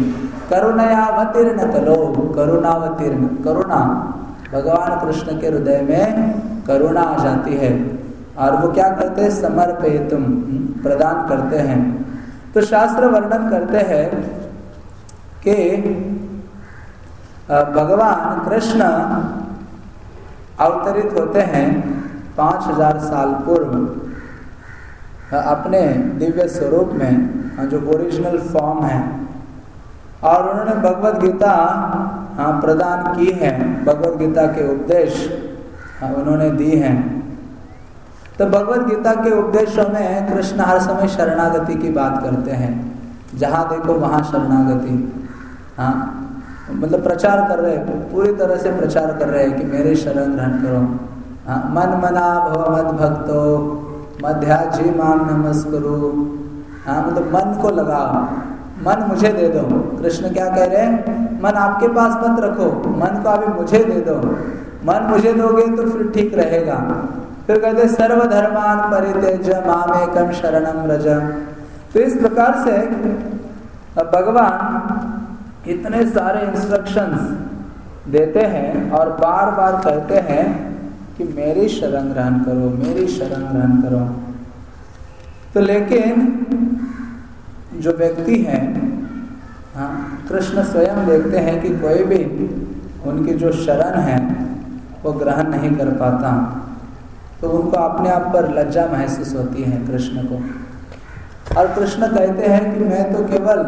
करुणयावतीर्ण कलो, करुणावतीर्ण, करुणा भगवान कृष्ण के हृदय में करुणा आ जाती है और वो क्या करते हैं, समर्पयितुम, प्रदान करते हैं। तो शास्त्र वर्णन करते हैं कि भगवान कृष्ण अवतरित होते हैं पाँच हजार साल पूर्व अपने दिव्य स्वरूप में, जो ओरिजिनल फॉर्म है, और उन्होंने भगवद गीता प्रदान की है, भगवद गीता के उपदेश उन्होंने दी हैं। तो भगवद गीता के उपदेशों में कृष्ण हर समय शरणागति की बात करते हैं, जहाँ देखो वहाँ शरणागति। हाँ, मतलब प्रचार कर रहे हैं, पूरी तरह से प्रचार कर रहे हैं कि मेरे शरण ग्रहण करो। हाँ, मन मना भव मद भक्तो मध्याजी माम नमस्कुरु। हाँ, मतलब मन को लगाओ, मन मुझे दे दो। कृष्ण क्या कह रहे हैं, मन आपके पास मत रखो, मन को अभी मुझे दे दो। मन मुझे दोगे तो फिर ठीक रहेगा। फिर कहते सर्वधर्मान परित्यज मामेकम शरणम व्रज। तो इस प्रकार से भगवान इतने सारे इंस्ट्रक्शंस देते हैं और बार बार कहते हैं कि मेरी शरण ग्रहण करो, मेरी शरण ग्रहण करो। तो लेकिन जो व्यक्ति हैं, हाँ, कृष्ण स्वयं देखते हैं कि कोई भी उनकी जो शरण है वो ग्रहण नहीं कर पाता, तो उनको अपने आप पर लज्जा महसूस होती है कृष्ण को। और कृष्ण कहते हैं कि मैं तो केवल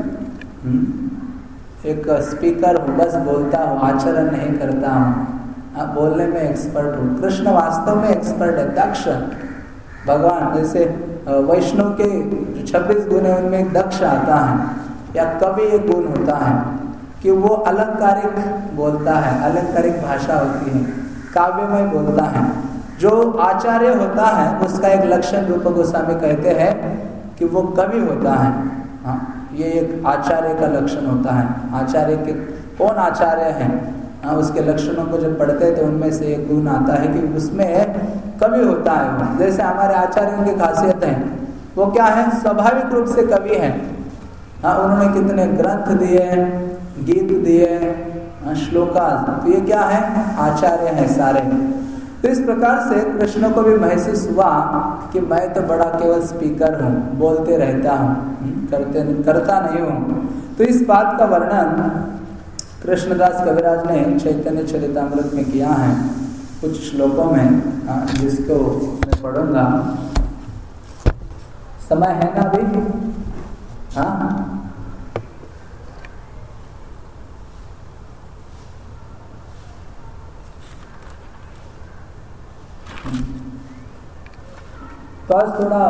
एक स्पीकर हूँ, बस बोलता हूँ, आचरण नहीं करता हूँ, हाँ, बोलने में एक्सपर्ट हूँ। कृष्ण वास्तव में एक्सपर्ट है, दक्ष भगवान। जैसे वैष्णव के जो छब्बीस गुण है उनमें एक दक्ष आता है, या कवि एक गुण होता है कि वो अलंकारिक बोलता है, अलंकारिक भाषा होती है, काव्यमय बोलता है। जो आचार्य होता है उसका एक लक्षण रूप गोस्वामी कहते हैं कि वो कवि होता है। हाँ, ये एक आचार्य का लक्षण होता है। आचार्य के कौन आचार्य हैं, हाँ, उसके लक्षणों को जब पढ़ते हैं तो उनमें से एक गुण आता है कि उसमें कवि होता है वो। जैसे हमारे आचार्यों की खासियत है, वो क्या है, स्वाभाविक रूप से कवि हैं। हाँ, उन्होंने कितने ग्रंथ दिए, गीत दिए, श्लोका, तो ये क्या है, आचार्य है सारे। तो इस प्रकार से कृष्ण को भी महसूस हुआ कि मैं तो बड़ा केवल स्पीकर हूँ, बोलते रहता हूँ, करते करता नहीं हूँ। तो इस बात का वर्णन कृष्णदास कविराज ने चैतन्य चरितामृत में किया है कुछ श्लोकों में, जिसको मैं पढ़ूंगा। समय है ना अभी? हाँ, तो आज थोड़ा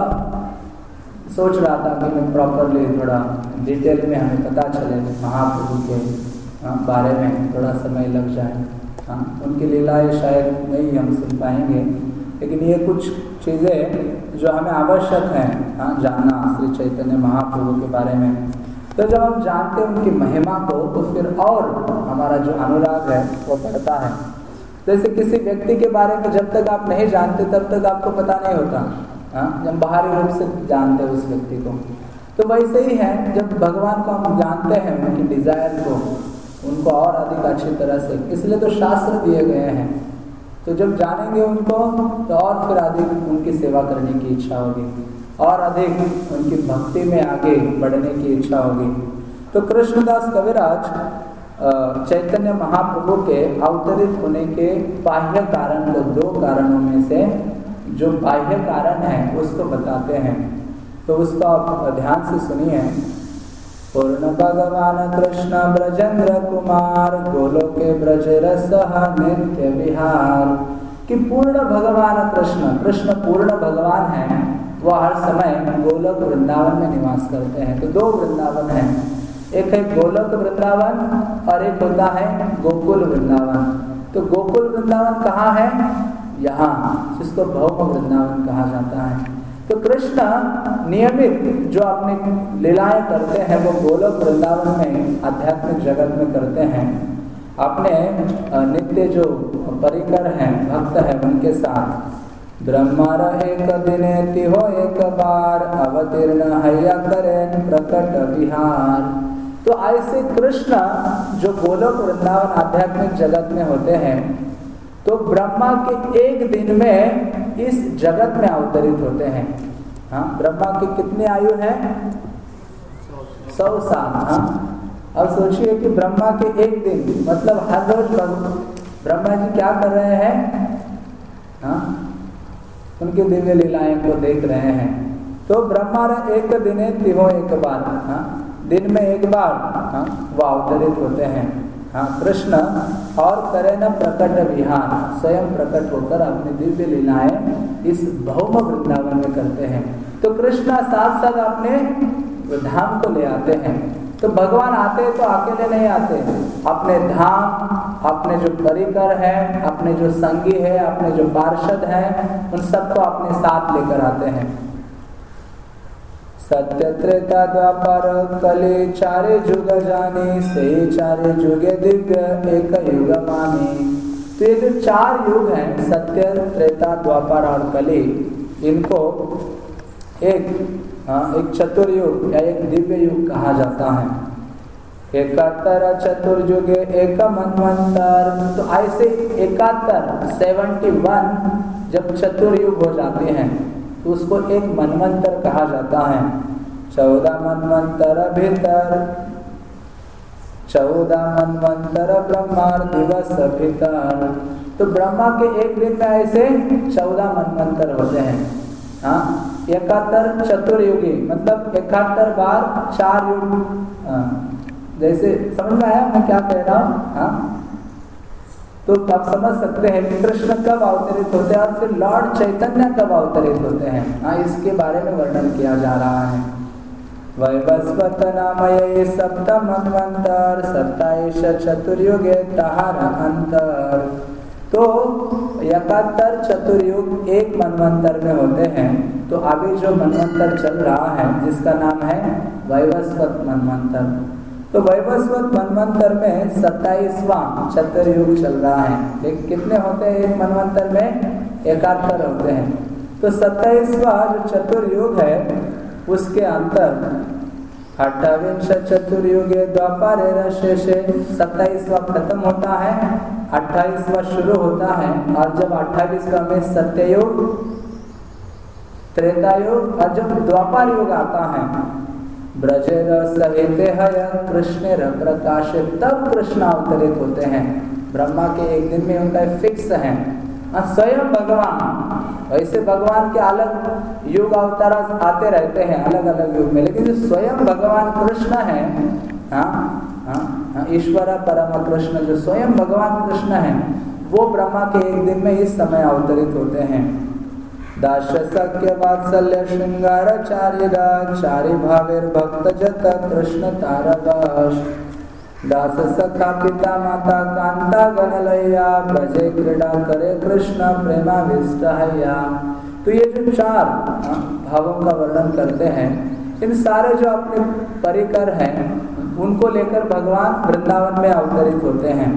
सोच रहा था कि मैं प्रॉपरली थोड़ा डिटेल में हमें पता चले महाप्रभु के बारे में, थोड़ा समय लग जाए। हाँ, उनकी लीलाएं शायद नहीं हम सुन पाएंगे, लेकिन ये कुछ चीज़ें जो हमें आवश्यक हैं, हाँ, जानना श्री चैतन्य महाप्रभु के बारे में। तो जब हम जानते हैं उनकी महिमा को, तो फिर और हमारा जो अनुराग है वो बढ़ता है। जैसे किसी व्यक्ति के बारे में जब तक आप नहीं जानते तब तक आपको पता नहीं होता, हाँ, जब बाहरी रूप से जानते हैं उस व्यक्ति को। तो वैसे ही है, जब भगवान को हम जानते हैं, उनकी डिजायर को, उनको और अधिक अच्छी तरह से, इसलिए तो शास्त्र दिए गए हैं। तो जब जानेंगे उनको तो और फिर अधिक उनकी सेवा करने की इच्छा होगी, और अधिक उनकी भक्ति में आगे बढ़ने की इच्छा होगी। तो कृष्णदास कविराज चैतन्य महाप्रभु के अवतरित होने के बाह्य कारण को, दो कारणों में से जो बाह्य कारण है उसको बताते हैं। तो उसको आप ध्यान से सुनिए। पूर्ण भगवान कृष्ण ब्रजेंद्र कुमार गोलोके ब्रज रसः नित्य विहार। कि पूर्ण भगवान कृष्ण, कृष्ण पूर्ण भगवान है, वह हर समय गोलोक वृंदावन में निवास करते हैं। तो दो वृंदावन हैं, एक है गोलोक वृंदावन और एक होता है गोकुल वृंदावन। तो गोकुल वृंदावन कहाँ है? यहाँ, जिसको भौम वृंदावन कहा जाता है। तो कृष्ण नियमित जो अपनी लीलाएं करते हैं वो गोलोक वृंदावन में आध्यात्मिक जगत में करते हैं। अपने नित्य जो परिकर हैं, भक्त हैं, उनके साथ ब्रह्मा एक दिन तिहो एक बार अवतीर्ण हैया करें प्रकट विहार। तो ऐसे कृष्ण जो गोलोक वृंदावन आध्यात्मिक जगत में होते हैं, तो ब्रह्मा के एक दिन में इस जगत में अवतरित होते हैं। हाँ, ब्रह्मा की कितनी आयु है? सौ साल। हाँ, अब सोचिए कि ब्रह्मा के एक दिन मतलब हर रोज ब्रह्मा जी क्या कर रहे हैं? हाँ, उनकी दिव्य लीलाएं को देख रहे हैं। तो ब्रह्मा एक दिन तिहो एक बार, हाँ, दिन में एक बार, हाँ, वो अवतरित होते हैं। हाँ, कृष्ण और करे न प्रकट विहार, स्वयं प्रकट होकर अपनी दिव्य लीलाएं इस भौम वृंदावन में करते हैं। तो कृष्ण साथ साथ अपने धाम को ले आते हैं। तो भगवान आते तो अकेले नहीं आते, अपने धाम, अपने जो परिकर है, अपने जो संगी है, अपने जो पार्षद हैं, उन सबको अपने साथ लेकर आते हैं। सत्य त्रेता द्वापर कले चारे जुग जाने, से चारे जुगे दिव्य एक युग माने। तो ये जो चार युग हैं, सत्य त्रेता द्वापर और कली, इनको एक हाँ, एक चतुर्युग या एक दिव्य युग कहा जाता है। एकात्तर चतुर्युगे एक मनवंतर। तो ऐसे एकात्तर सेवेंटी वन जब चतुर्युग हो जाते हैं तो उसको एक मनवंतर कहा जाता है। चौदह मनवंतर भीतर, चौदह मनवंतर ब्रह्मार दिवस भीतर। तो ब्रह्मा के एक दिन में ऐसे चौदह मनवंतर होते हैं। हाँ, इकहत्तर चतुर्युगी मतलब इकहत्तर बार चार युग। हाँ, जैसे समझ में आया मैं क्या कह रहा हूँ? हाँ, तो आप समझ सकते हैं कि कृष्ण कब अवतरित होते हैं और फिर लॉर्ड चैतन्य कब अवतरित होते हैं। हाँ, इसके बारे में वर्णन किया जा रहा है। वैवस्वत नामये सप्तम मनवंतर, सत्ताईस चतुर्युगे तहार अंतर। तो इकहत्तर चतुर्युग एक मनवंतर में होते हैं। तो अभी जो मनवंतर चल रहा है जिसका नाम है वैवस्वत मनवंतर, तो वैवस्वत मनवंतर में सत्ताईसवां चतुर्युग चल रहा है। लेकिन कितने होते हैं एक मनवंतर में? इकहत्तर होते हैं। तो सत्ताईसवां जो चतुर्युग है उसके अंतर अट्ठाविंश चतुर्युगे द्वापर शेषे, सत्ताईसवां खत्म होता है, अट्ठाईसवां शुरू होता है। और जब अट्ठाईसवां में सत्ययुग, त्रेतायुग और जब द्वापर युग आता है, ब्रजेर सहित हय कृष्ण प्रकाश, तब कृष्ण अवतरित होते हैं। ब्रह्मा के एक दिन में उनका फिक्स है। स्वयं भगवान, वैसे भगवान के अलग युग अवतार आते रहते हैं अलग अलग युग में, लेकिन जो स्वयं भगवान कृष्ण है, हाँ हाँ, ईश्वर परम कृष्ण, जो स्वयं भगवान कृष्ण है, वो ब्रह्मा के एक दिन में इस समय अवतरित होते हैं। दाश सख्य वात्सल्य श्रृंगार चारिदा, चारि भावेर भक्त जत कृष्ण तारदास। दास सखा पिता माता कांता गणलैया, ब्रजे क्रीड़ा करे कृष्ण प्रेमाविष्ट हैया। तो ये जो चार भावों का वर्णन करते हैं, इन सारे जो अपने परिकर हैं उनको लेकर भगवान वृंदावन में अवतरित होते हैं।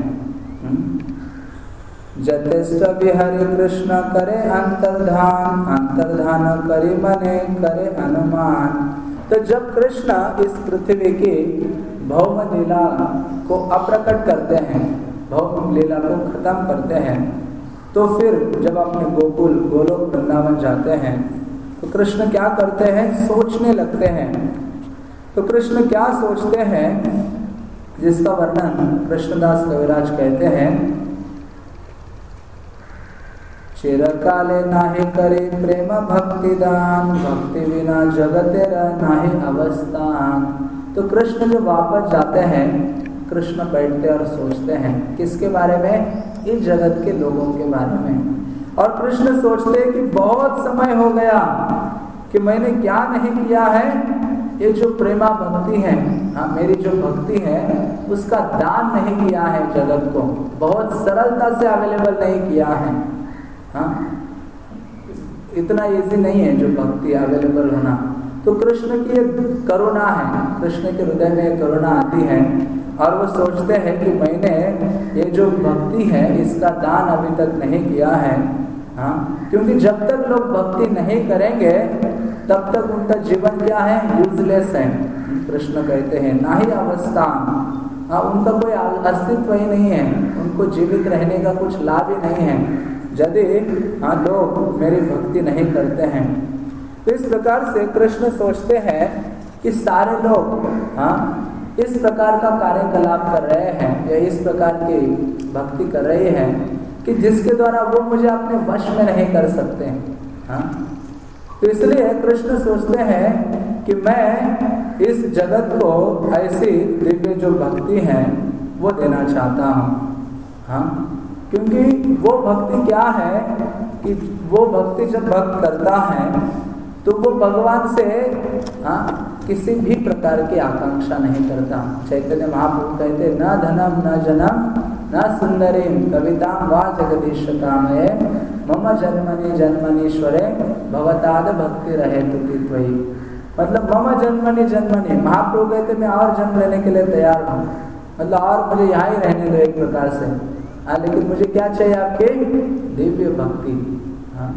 जतेष्ट बिहारी कृष्ण करे अंतर्धान, अंतर्धान करी मने करे हनुमान। तो जब कृष्ण इस पृथ्वी की भौम लीला को अप्रकट करते हैं, भौम लीला को खत्म करते हैं, तो फिर जब अपने गोकुल गोलोक वृंदावन जाते हैं तो कृष्ण क्या करते हैं? सोचने लगते हैं। तो कृष्ण क्या सोचते हैं जिसका वर्णन कृष्णदास कविराज कहते हैं, चिरकाले नाहि करे प्रेम भक्ति दान, भक्ति बिना जगतेर नाहि अवस्थान। तो कृष्ण जो वापस जाते हैं, कृष्ण बैठते और सोचते हैं किसके बारे में? इस जगत के लोगों के बारे में। और कृष्ण सोचते हैं कि बहुत समय हो गया कि मैंने क्या नहीं किया है। ये जो प्रेमा भक्ति है, हाँ, मेरी जो भक्ति है उसका दान नहीं किया है जगत को, बहुत सरलता से अवेलेबल नहीं किया है। हाँ, इतना इजी नहीं है जो भक्ति अवेलेबल होना। तो कृष्ण की करुणा है, कृष्ण के हृदय में करुणा आती है और वो सोचते हैं कि मैंने ये जो भक्ति है इसका दान अभी तक नहीं किया है। हाँ, क्योंकि जब तक लोग भक्ति नहीं करेंगे तब तक उनका जीवन क्या है? यूजलेस है। कृष्ण कहते हैं ना ही अवस्था, हाँ उनका कोई अस्तित्व ही नहीं है, उनको जीवित रहने का कुछ लाभ ही नहीं है यदि हाँ लोग मेरी भक्ति नहीं करते हैं। तो इस प्रकार से कृष्ण सोचते हैं कि सारे लोग हाँ इस प्रकार का कार्यकलाप कर रहे हैं या इस प्रकार की भक्ति कर रहे हैं कि जिसके द्वारा वो मुझे अपने वश में नहीं कर सकते हैं। हाँ तो इसलिए कृष्ण सोचते हैं कि मैं इस जगत को ऐसी दिव्य जो भक्ति है वो देना चाहता हूँ। हाँ क्योंकि वो भक्ति क्या है कि वो भक्ति जब भक्त करता है तो वो भगवान से हाँ किसी भी प्रकार की आकांक्षा नहीं करता। चैतन्य महाप्रभु कहते न धनम न जनम न सुंदरीम कविताम वा जगदीश कामये मम जन्मनि जन्मनीश्वरे भवताद भक्ति रहे तुकी त्वयि। मतलब मम जन्मनि जन्मनि, महाप्रभु कहते मैं और जन्म लेने के लिए तैयार हूँ, मतलब और मुझे यहाँ ही रहने दो एक प्रकार से। हाँ लेकिन मुझे क्या चाहिए आपके दिव्य भक्ति। हाँ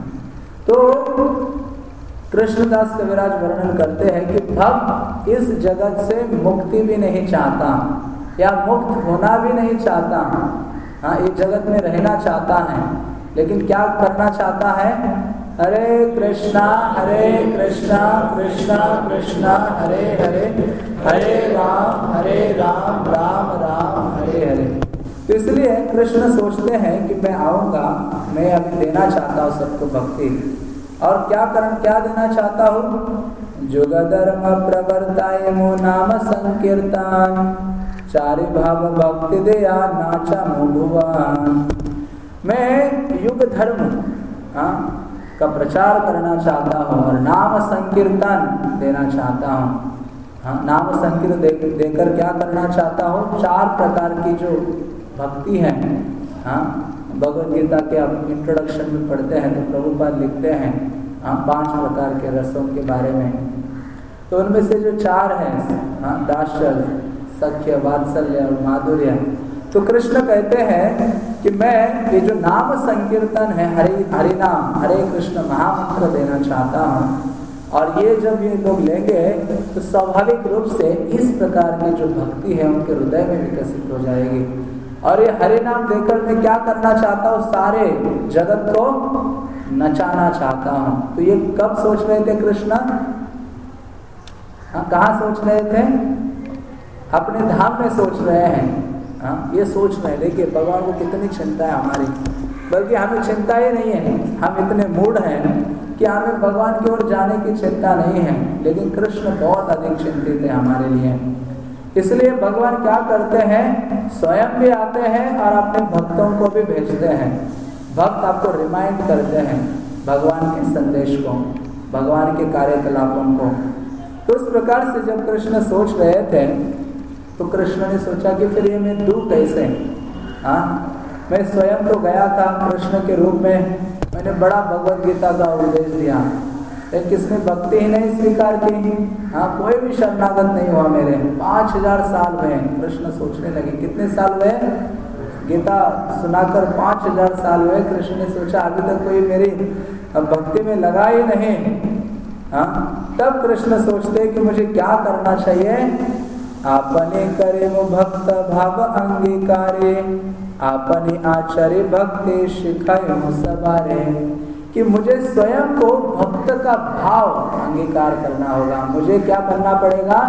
तो कृष्णदास कविराज वर्णन करते हैं कि भक्त इस जगत से मुक्ति भी नहीं चाहता या मुक्त होना भी नहीं चाहता। हाँ इस जगत में रहना चाहता है, लेकिन क्या करना चाहता है? हरे कृष्णा हरे कृष्णा कृष्णा कृष्णा हरे हरे हरे राम हरे राम राम राम हरे हरे। तो इसलिए कृष्ण सोचते हैं कि मैं आऊँगा, मैं अभी देना चाहता हूँ सबको भक्ति। और क्या करन क्या देना चाहता हूँ? जुग धर्म प्रवर्ताय मो नाम संकीर्तन चारि भाव भक्ति दया नाचा भुवन। मैं युग धर्म हाँ का प्रचार करना चाहता हूँ और नाम संकीर्तन देना चाहता हूँ। हाँ नाम संकीर्तन दे, देकर क्या करना चाहता हूँ? चार प्रकार की जो भक्ति है, हाँ भगवद गीता के आप इंट्रोडक्शन में पढ़ते हैं तो प्रभुपाद लिखते हैं हाँ पांच प्रकार के रसों के बारे में। तो उनमें से जो चार हैं हाँ दास्य सख्य वात्सल्य और माधुर्य। तो कृष्ण कहते हैं कि मैं ये जो नाम संकीर्तन है हरि हरि नाम हरे कृष्ण महामंत्र देना चाहता हूँ। और ये जब ये लोग लेंगे तो स्वाभाविक रूप से इस प्रकार की जो भक्ति है उनके हृदय में विकसित हो जाएगी। और ये हरि नाम देकर मैं क्या करना चाहता हूँ? सारे जगत को नचाना चाहता हूँ। तो ये कब सोच रहे थे कृष्ण? हाँ कहाँ सोच रहे थे? अपने धाम में सोच रहे हैं। हाँ ये सोच रहे हैं। देखिए भगवान को कितनी चिंता है हमारी, बल्कि हमें चिंता ही नहीं है। हम इतने मूढ़ हैं कि हमें भगवान की ओर जाने की चिंता नहीं है, लेकिन कृष्ण बहुत अधिक चिंतित है हमारे लिए। इसलिए भगवान क्या करते हैं? स्वयं भी आते हैं और अपने भक्तों को भी भेजते हैं। भक्त आपको रिमाइंड करते हैं भगवान के संदेश को, भगवान के कार्यकलापों को। तो इस प्रकार से जब कृष्ण सोच रहे थे तो कृष्ण ने सोचा कि फिर ये मैं दूँ कैसे? हाँ मैं स्वयं तो गया था कृष्ण के रूप में, मैंने बड़ा भगवद गीता का उपदेश दिया, लेकिन किसने भक्ति ही नहीं स्वीकार की। हाँ कोई भी शरणागत नहीं हुआ मेरे। पाँच हजार साल हुए। कृष्ण सोचने लगे कितने साल हुए? गीता सुनाकर पाँच हजार साल हुए। कृष्ण ने सोचा अभी तक कोई मेरी भक्ति में लगा ही नहीं। हाँ तब कृष्ण सोचते कि मुझे क्या करना चाहिए? आपने करे मो भक्त भाव अंगीकारे आपने आचार्य भक्ति शिखाए मो सवारे। कि मुझे स्वयं को भक्त का भाव अंगीकार करना होगा। मुझे क्या बनना पड़ेगा?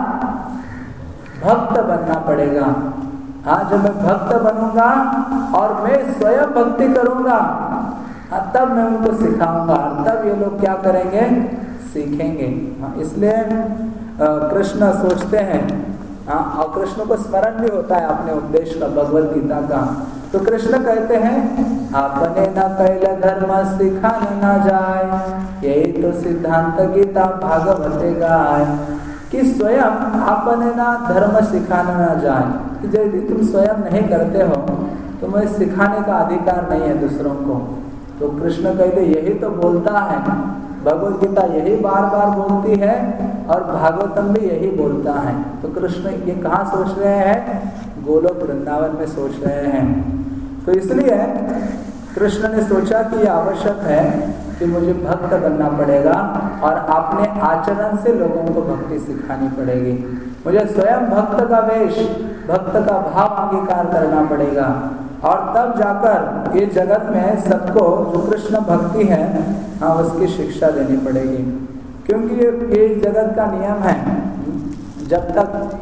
भक्त बनना पड़ेगा। हाँ जब मैं भक्त बनूंगा और मैं स्वयं भक्ति करूंगा हाँ तब मैं उनको सिखाऊंगा, तब ये लोग क्या करेंगे? सीखेंगे। हाँ इसलिए कृष्ण सोचते हैं हाँ और कृष्ण को स्मरण भी होता है अपने उपदेश का, भगवद गीता का। तो कृष्ण कहते हैं आपने न कैल धर्म सिखान न जाए, यही तो सिद्धांत गीता भागवते गाय। कि स्वयं आपने ना धर्म सिखाना ना जाए, कि यदि तुम स्वयं नहीं करते हो तो मैं सिखाने का अधिकार नहीं है दूसरों को। तो कृष्ण कहते यही तो बोलता है, भगवद गीता यही बार बार बोलती है और भागवतम भी यही बोलता है। तो कृष्ण ये कहाँ सोच रहे हैं? गोलोक वृंदावन में सोच रहे हैं। तो इसलिए कृष्ण ने सोचा कि यह आवश्यक है कि मुझे भक्त बनना पड़ेगा और अपने आचरण से लोगों को भक्ति सिखानी पड़ेगी। मुझे स्वयं भक्त का वेश भक्त का भाव अंगीकार करना पड़ेगा, और तब जाकर ये जगत में सबको जो कृष्ण भक्ति है हाँ उसकी शिक्षा देनी पड़ेगी। क्योंकि ये ये जगत का नियम है, जब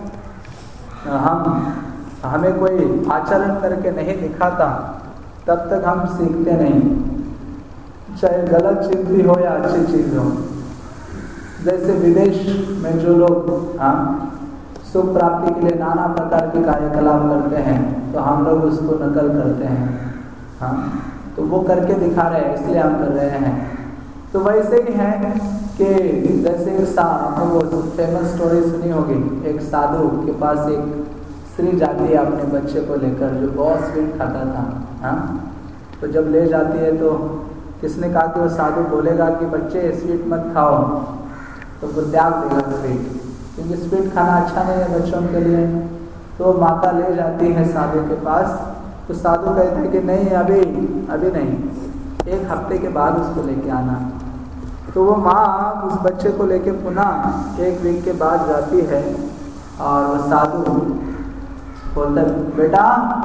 तक हम हमें कोई आचरण करके नहीं दिखाता तब तक हम सीखते नहीं, चाहे गलत चीज भी हो या अच्छी चीज हो। जैसे विदेश में जो लोग हाँ सुख प्राप्ति के लिए नाना प्रकार के कार्यकलाप करते हैं तो हम लोग उसको नकल करते हैं, हाँ तो वो करके दिखा रहे हैं इसलिए हम कर रहे हैं। तो वैसे ही है कि जैसे एक सा वो फेमस स्टोरी सुनी होगी, एक साधु के पास एक स्त्री जाती है अपने बच्चे को लेकर जो बहुत स्वीट खाता था, हाँ तो जब ले जाती है तो किसने कहा कि वो साधु बोलेगा कि बच्चे स्वीट मत खाओ, तो वो त्याग देगा स्वीट, क्योंकि स्वीट खाना अच्छा नहीं है बच्चों के लिए। तो माता ले जाती है साधु के पास, तो साधु कहते हैं कि नहीं अभी अभी नहीं, एक हफ्ते के बाद उसको लेके आना। तो वो माँ उस बच्चे को लेके पुनः एक वीक के बाद जाती है और वो साधु बोलता है बेटा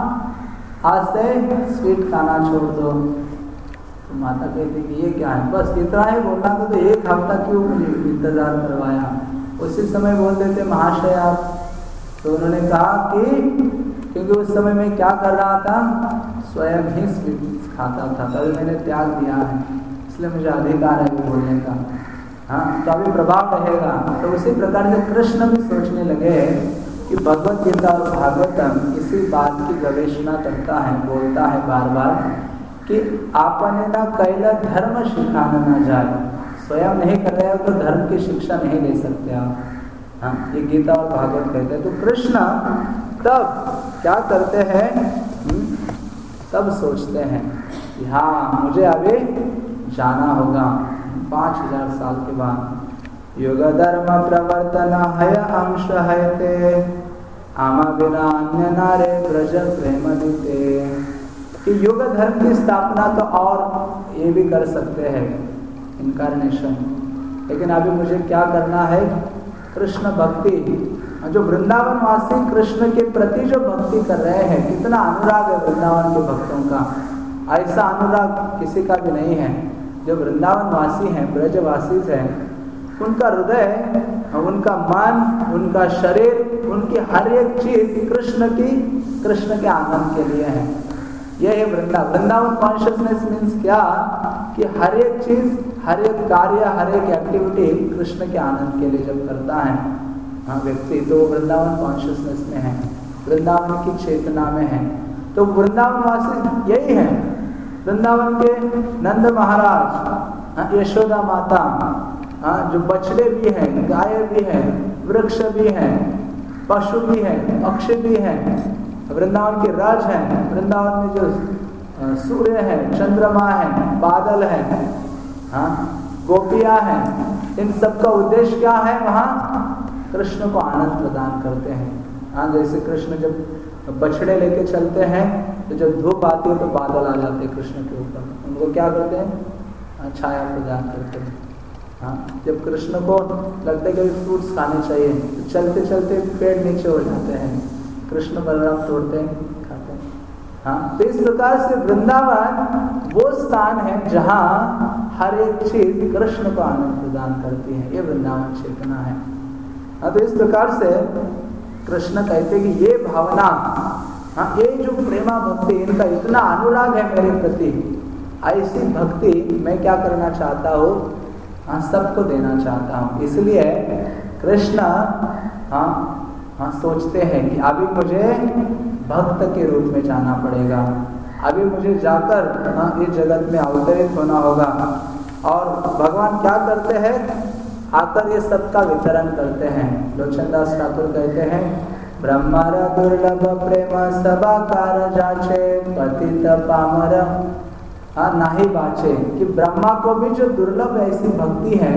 आज से स्वीट खाना छोड़ दो। तो माता कहती कि ये क्या है, बस इतना ही बोलना था तो एक हफ्ता क्यों मुझे इंतजार करवाया। उसी समय बोल देते महाशय आप। तो उन्होंने कहा कि क्योंकि उस समय मैं क्या कर रहा था, स्वयं ही स्वीट खाता था, तभी मैंने त्याग दिया है, इसलिए मुझे अधिकार है बोलने का, हाँ तो अभी प्रभाव रहेगा। तो उसी प्रकार से कृष्ण भी सोचने लगे कि भगवत गीता और भागवतम इसी बात की गवेषणा करता है, बोलता है बार बार कि आपने ना कैला धर्म सिखाना ना जाए, स्वयं नहीं कर रहे हो तो धर्म की शिक्षा नहीं दे सकते आप, हाँ ये गीता और भागवत कहते हैं। तो कृष्ण तब क्या करते हैं, तब सोचते हैं कि हाँ मुझे अभी जाना होगा पाँच हजार साल के बाद। युग धर्म प्रवर्तन है अंश है ते आमा बिना अन्य नारे ब्रज प्रेम दीते। कि युग धर्म की स्थापना तो और ये भी कर सकते हैं इनकारनेशन, लेकिन अभी मुझे क्या करना है, कृष्ण भक्ति। जो वृंदावन वासी कृष्ण के प्रति जो भक्ति कर रहे हैं, कितना अनुराग है वृंदावन के भक्तों का, ऐसा अनुराग किसी का भी नहीं है। जो वृंदावन वासी हैं, ब्रजवासी हैं, उनका हृदय, उनका मन, उनका शरीर, उनकी हर एक चीज कृष्ण की कृष्ण के आनंद के लिए है। यह है वृंदावन। वृंदावन कॉन्शियसनेस मीन्स क्या कि हर एक चीज, हर एक कार्य, हर एक एक्टिविटी कृष्ण के आनंद के लिए जब करता है हाँ व्यक्ति, तो वृंदावन कॉन्शियसनेस में है, वृंदावन की चेतना में है। तो वृंदावन वासी यही है। वृंदावन के नंद महाराज, यशोदा माता, हाँ जो बछड़े भी हैं, गाय भी हैं, वृक्ष भी हैं, पशु भी हैं, पक्षी भी हैं, वृंदावन के राज हैं, वृंदावन में जो सूर्य है, चंद्रमा है, बादल है, हाँ गोपियां हैं, इन सब का उद्देश्य क्या है, वहाँ कृष्ण को आनंद प्रदान करते हैं। हाँ जैसे कृष्ण जब बछड़े लेके चलते हैं तो जब धूप आती है तो बादल आ जाते हैं कृष्ण के ऊपर, उनको क्या करते हैं, छाया प्रदान करते हैं। हाँ जब कृष्ण को लगता है कि अभी फ्रूट्स खाने चाहिए तो चलते चलते पेड़ नीचे हो जाते हैं, कृष्ण बलराम तोड़ते हैं, खाते हैं। हाँ तो इस प्रकार से वृंदावन वो स्थान है जहाँ हर एक चीज कृष्ण को आनंद प्रदान करती है, ये वृंदावन चेतना है। हाँ तो इस प्रकार से कृष्ण कहते कि ये भावना, हाँ ये जो प्रेमा भक्ति, इनका इतना अनुराग है मेरे प्रति, ऐसी भक्ति मैं क्या करना चाहता हूँ, हाँ सबको देना चाहता हूँ। इसलिए कृष्ण हाँ हाँ सोचते हैं कि अभी मुझे भक्त के रूप में जाना पड़ेगा, अभी मुझे जाकर हाँ इस जगत में अवतरित होना होगा। और भगवान क्या करते हैं, आकर ये सबका वितरण करते हैं। लोचनदास ठाकुर कहते हैं ब्रह्मर दुर्लभ प्रेम सबाकार जाचे पतित पामर हाँ नाही बाचे। कि ब्रह्मा को भी जो दुर्लभ ऐसी भक्ति है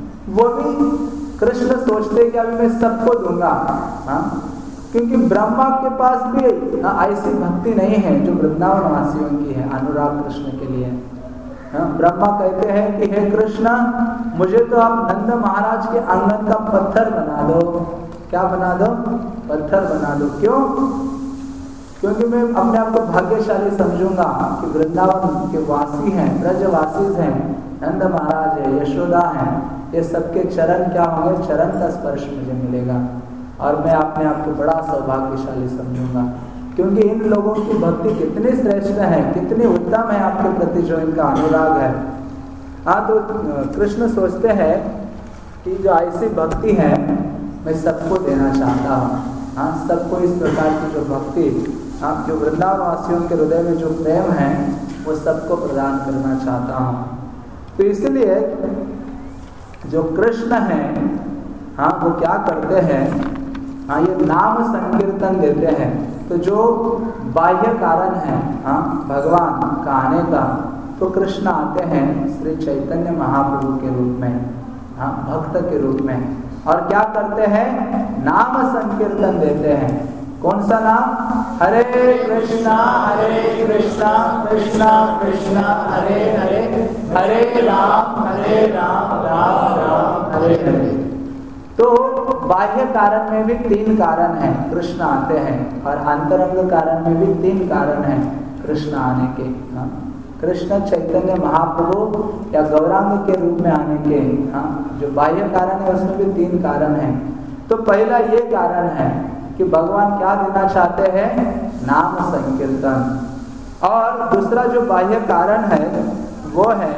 वो भी कृष्ण सोचते कि अभी मैं सबको दूंगा, हाँ क्योंकि ब्रह्मा के पास भी ऐसी भक्ति नहीं है जो वृंदावन वासियों की है, अनुराग कृष्ण के लिए। हाँ ब्रह्मा कहते हैं कि हे कृष्ण मुझे तो आप नंद महाराज के आंगन का पत्थर बना दो। क्या बना दो, पत्थर बना दो। क्यों? क्योंकि मैं अपने आप को भाग्यशाली समझूंगा कि वृंदावन के वासी हैं, ब्रजवासी हैं, नंद महाराज है, यशोदा है, ये सबके चरण क्या होंगे, चरण का स्पर्श मुझे मिलेगा और मैं अपने आप को बड़ा सौभाग्यशाली समझूंगा। क्योंकि इन लोगों की भक्ति कितनी श्रेष्ठ है, कितनी उत्तम है आपके प्रति जो इनका अनुराग है। हाँ, तो कृष्ण सोचते हैं कि जो ऐसी भक्ति है मैं सबको देना चाहता हूँ। हाँ, सबको इस प्रकार की जो भक्ति, हाँ, जो वृंदावन वासियों के हृदय में जो प्रेम है वो सबको प्रदान करना चाहता हूँ। तो इसलिए जो कृष्ण है, हाँ, वो क्या करते हैं, हाँ, ये नाम संकीर्तन देते हैं। तो जो बाह्य कारण है, हाँ, भगवान का आने का, तो कृष्ण आते हैं श्री चैतन्य महाप्रभु के रूप में, हाँ, भक्त के रूप में, और क्या करते हैं, नाम संकीर्तन देते हैं। कौन सा नाम? हरे कृष्णा हरे कृष्णा कृष्णा कृष्णा हरे हरे, हरे राम हरे राम राम राम हरे हरे। तो बाह्य कारण में भी तीन कारण हैं कृष्ण आते हैं, और अंतरंग कारण में भी तीन कारण हैं कृष्ण आने के। हाँ, कृष्ण चैतन्य महाप्रभु या गौरांग के रूप में आने के, हाँ, जो बाह्य कारण है उसमें भी तीन कारण हैं। तो पहला ये कारण है कि भगवान क्या देना चाहते हैं, नाम संकीर्तन। और दूसरा जो बाह्य कारण है वो है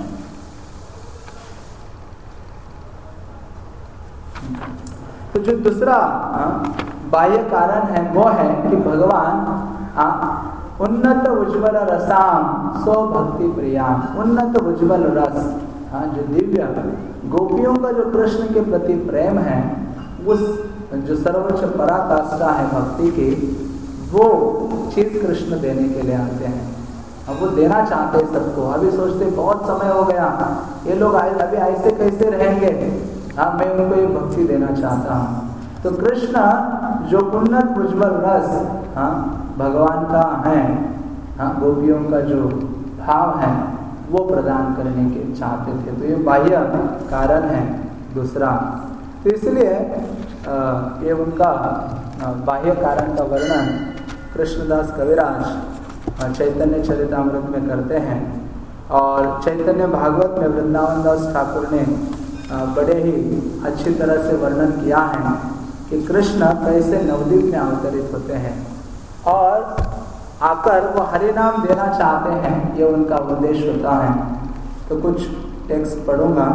तो जो दूसरा बाह्य कारण है वो है कि भगवान आ, उन्नत उज्ज्वल रसाम सो भक्ति प्रियाम, उन्नत उज्ज्वल रस, हाँ, जो दिव्य गोपियों का जो कृष्ण के प्रति प्रेम है, उस जो सर्वोच्च पराकाष्ठा है भक्ति की, वो चीज कृष्ण देने के लिए आते हैं। अब वो देना चाहते हैं सबको। अभी सोचते बहुत समय हो गया, ये लोग अभी ऐसे कैसे रहेंगे, हाँ, मैं उनको ये भक्ति देना चाहता हूँ। तो कृष्ण जो उन्नत उज्ज्वल रस, हाँ, भगवान का है, हाँ, गोपियों का जो भाव है वो प्रदान करने के चाहते थे। तो ये बाह्य कारण है दूसरा। तो इसलिए ये उनका बाह्य कारण का वर्णन कृष्णदास कविराज चैतन्य चरितामृत में करते हैं, और चैतन्य भागवत में वृंदावन दास ठाकुर ने बड़े ही अच्छी तरह से वर्णन किया है कि कृष्ण कैसे नवद्वीप में अवतरित होते हैं और आकर वो हरि नाम देना चाहते हैं, ये उनका उद्देश्य होता है। तो कुछ टेक्स्ट पढ़ूंगा।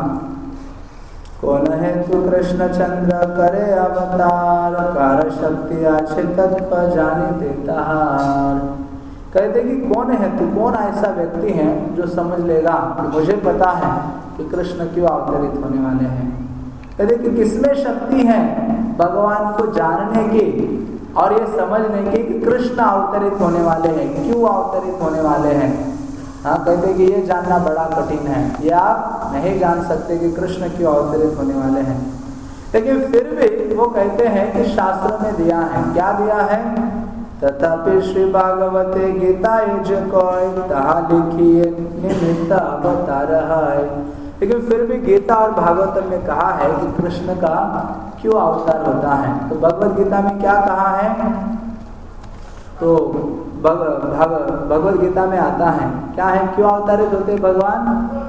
कौन है तू कृष्ण चंद्र करे अवतार, कार शक्ति अच्छे तत्व जाने देता हार। कहते कि कौन है तू, कौन ऐसा व्यक्ति है जो समझ लेगा कि मुझे पता है कि कृष्ण क्यों अवतरित होने वाले हैं। कहते कि किसमें शक्ति है भगवान को जानने की और ये समझने की कि कृष्ण अवतरित होने वाले हैं, क्यों अवतरित होने वाले हैं। हाँ, कहते कि ये जानना बड़ा कठिन है, ये आप नहीं जान सकते कि कृष्ण क्यों अवतरित होने वाले हैं। लेकिन फिर भी वो कहते हैं कि शास्त्रों में दिया है। क्या दिया है? तथापि श्री भागवते गीता जो कोई तहा लिखिए निमित्त अवतार है। लेकिन फिर भी गीता और भागवतम में कहा है कि कृष्ण का क्यों अवतार होता है। तो भगवत गीता में क्या कहा है? तो भग, भग, भगवत गीता में आता है क्या है, क्यों अवतारित होते भगवान?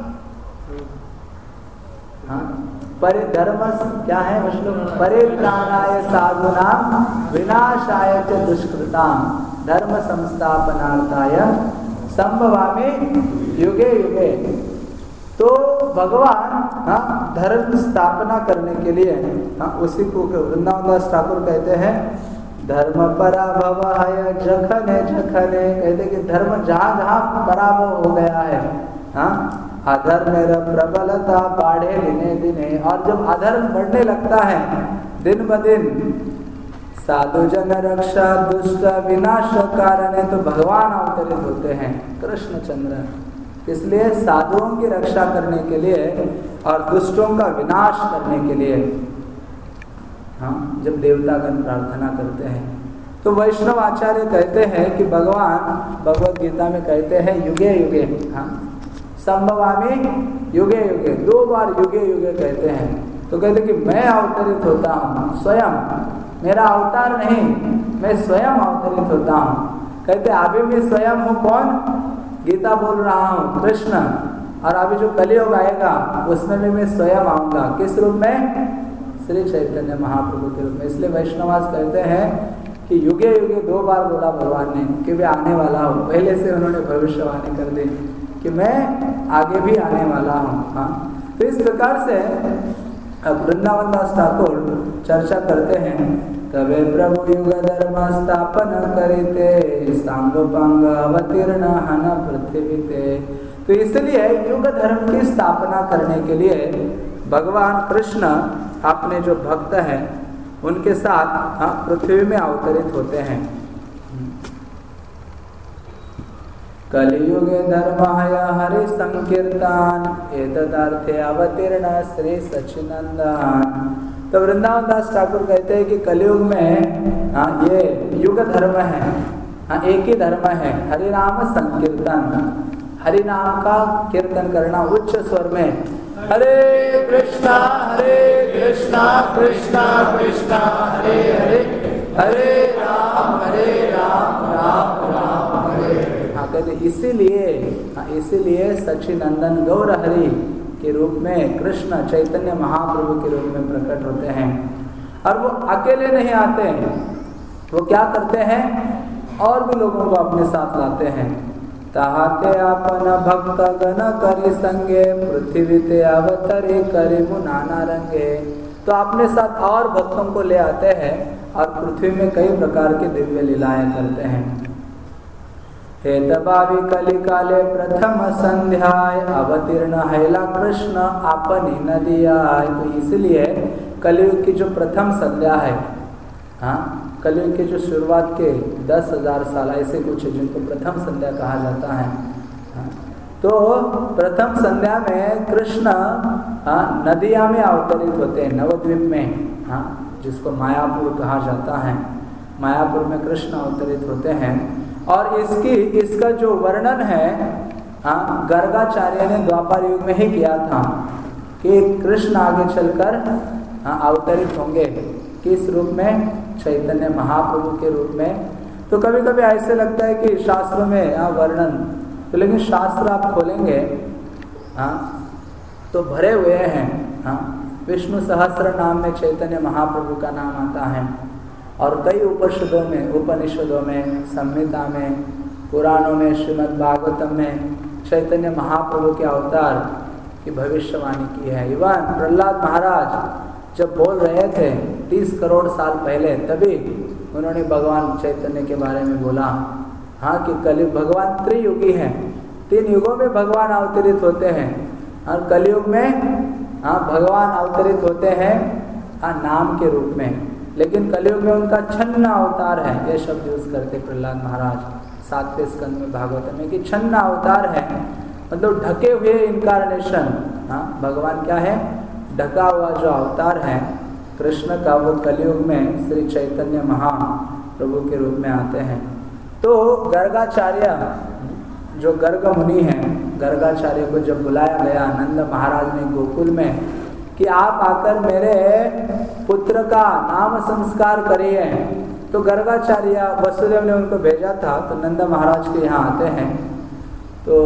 हाँ, परे धर्म क्या है विष्णु, परित्राणाय साधूनां विनाशाय च दुष्कृतां धर्म संस्थापनार्थाय संभवामि युगे युगे। तो भगवान, हाँ, धर्म स्थापना करने के लिए, हाँ, उसी को वृंदावन दास ठाकुर कहते हैं धर्म पराभव है जखने जखने। कहते कि धर्म जहाँ जहाँ पराभव हो गया है, हाँ, अधर्म प्रबलता बाढ़े दिने दिने। और जब अधर्म बढ़ने लगता है दिन ब दिन, साधु जन रक्षा दुष्ट विनाश कारण है, तो भगवान अवतरित होते हैं कृष्णचंद्र। इसलिए साधुओं की रक्षा करने के लिए और दुष्टों का विनाश करने के लिए, हाँ, जब देवतागण प्रार्थना करते हैं तो वैष्णव आचार्य कहते हैं कि भगवान भगवत गीता में कहते हैं युगे युगे, हाँ, संभवामि युगे युगे, दो बार युगे युगे कहते हैं। तो कहते कि मैं अवतरित होता हूँ स्वयं, मेरा अवतार नहीं, मैं स्वयं अवतरित होता हूँ। कहते अभी मैं स्वयं हूँ कौन? गीता बोल रहा हूँ कृष्ण, और अभी जो कलियुग आएगा उसमें भी मैं स्वयं आऊँगा। किस रूप में? श्री चैतन्य महाप्रभु के रूप में। इसलिए वैष्णवास कहते हैं कि युगे युगे दो बार बोला भगवान ने कि मैं आने वाला हूँ। पहले से उन्होंने भविष्यवाणी कर दी कि मैं आगे भी आने वाला हूँ। हाँ, तो इस प्रकार से वृंदावन दास ठाकुर चर्चा करते हैं, तबे प्रभु युग धर्म स्थापन करिते, सांग पांग अवतीर्ण हन पृथ्वी ते। तो इसलिए युग धर्म की स्थापना करने के लिए भगवान कृष्ण अपने जो भक्त हैं उनके साथ हाँ पृथ्वी में अवतरित होते हैं। कलियुगे धर्माय हरि संकीर्तन एतदार्थे अवतीर्ण श्री सच्चिदानंद। तो वृंदावन दास ठाकुर कहते हैं कि कलियुग में हाँ ये युग धर्म है, हाँ एक ही धर्म है, हरि नाम संकीर्तन, हरि नाम का कीर्तन करना उच्च स्वर में, हरे कृष्णा हरे कृष्णा कृष्णा कृष्णा हरे हरे, हरे राम हरे राम राम राम हरे। हाँ कहते इसीलिए हाँ इसीलिए सच्चिदानंद गौर हरि के रूप में कृष्ण चैतन्य महाप्रभु के रूप में प्रकट होते हैं। और वो अकेले नहीं आते हैं, वो क्या करते हैं? और भी लोगों को अपने साथ लाते हैं। ताहाते अपन भक्त गण करि संगे, पृथ्वी ते अवतरे करि नाना रंगे। तो अपने साथ और भक्तों को ले आते हैं और पृथ्वी में कई प्रकार के दिव्य लीलाएं करते हैं। हे दबावी कलि काले प्रथम संध्याय, अवतीर्ण हैला कृष्ण अपनी नदियाय। तो इसलिए कलियुग की जो प्रथम संध्या है, हाँ कलियुग की जो शुरुआत के दस हजार साल ऐसे कुछ जिनको प्रथम संध्या कहा जाता है, हाँ, तो प्रथम संध्या में कृष्ण हाँ नदिया में अवतरित होते हैं, नवद्वीप में, हाँ जिसको मायापुर कहा जाता है। मायापुर में कृष्ण अवतरित होते हैं। और इसकी इसका जो वर्णन है हाँ गर्गाचार्य ने द्वापर युग में ही किया था कि कृष्ण आगे चलकर हाँ अवतरित होंगे। किस रूप में? चैतन्य महाप्रभु के रूप में। तो कभी कभी ऐसे लगता है कि शास्त्रों में हाँ वर्णन, तो लेकिन शास्त्र आप खोलेंगे हाँ तो भरे हुए हैं। हाँ विष्णु सहस्त्र नाम में चैतन्य महाप्रभु का नाम आता है, और कई उपनिषदों में उपनिषदों में संहिता में पुराणों में श्रीमद् भागवतम में चैतन्य महाप्रभु के अवतार की भविष्यवाणी की है। इवन प्रहलाद महाराज जब बोल रहे थे तीस करोड़ साल पहले, तभी उन्होंने भगवान चैतन्य के बारे में बोला हाँ कि कलयुग भगवान त्रियुगी हैं, तीन युगों में भगवान अवतरित होते हैं। और कलयुग में हाँ भगवान अवतरित होते हैं हाँ नाम के रूप में, लेकिन कलयुग में उनका छन्न अवतार है। यह शब्द यूज करते प्रहलाद महाराज सातवें स्कंद में भागवत में कि छन्न अवतार है, मतलब ढके हुए इनकारनेशन। हाँ भगवान क्या है? ढका हुआ जो अवतार है कृष्ण का, वो कलयुग में श्री चैतन्य महाप्रभु के रूप में आते हैं। तो गर्गाचार्य जो गर्ग मुनि हैं, गर्गाचार्य को जब बुलाया गया नंद महाराज ने गोकुल में कि आप आकर मेरे पुत्र का नाम संस्कार करिए, तो गर्गाचार्य वसुदेव ने उनको भेजा था। तो नंद महाराज के यहाँ आते हैं, तो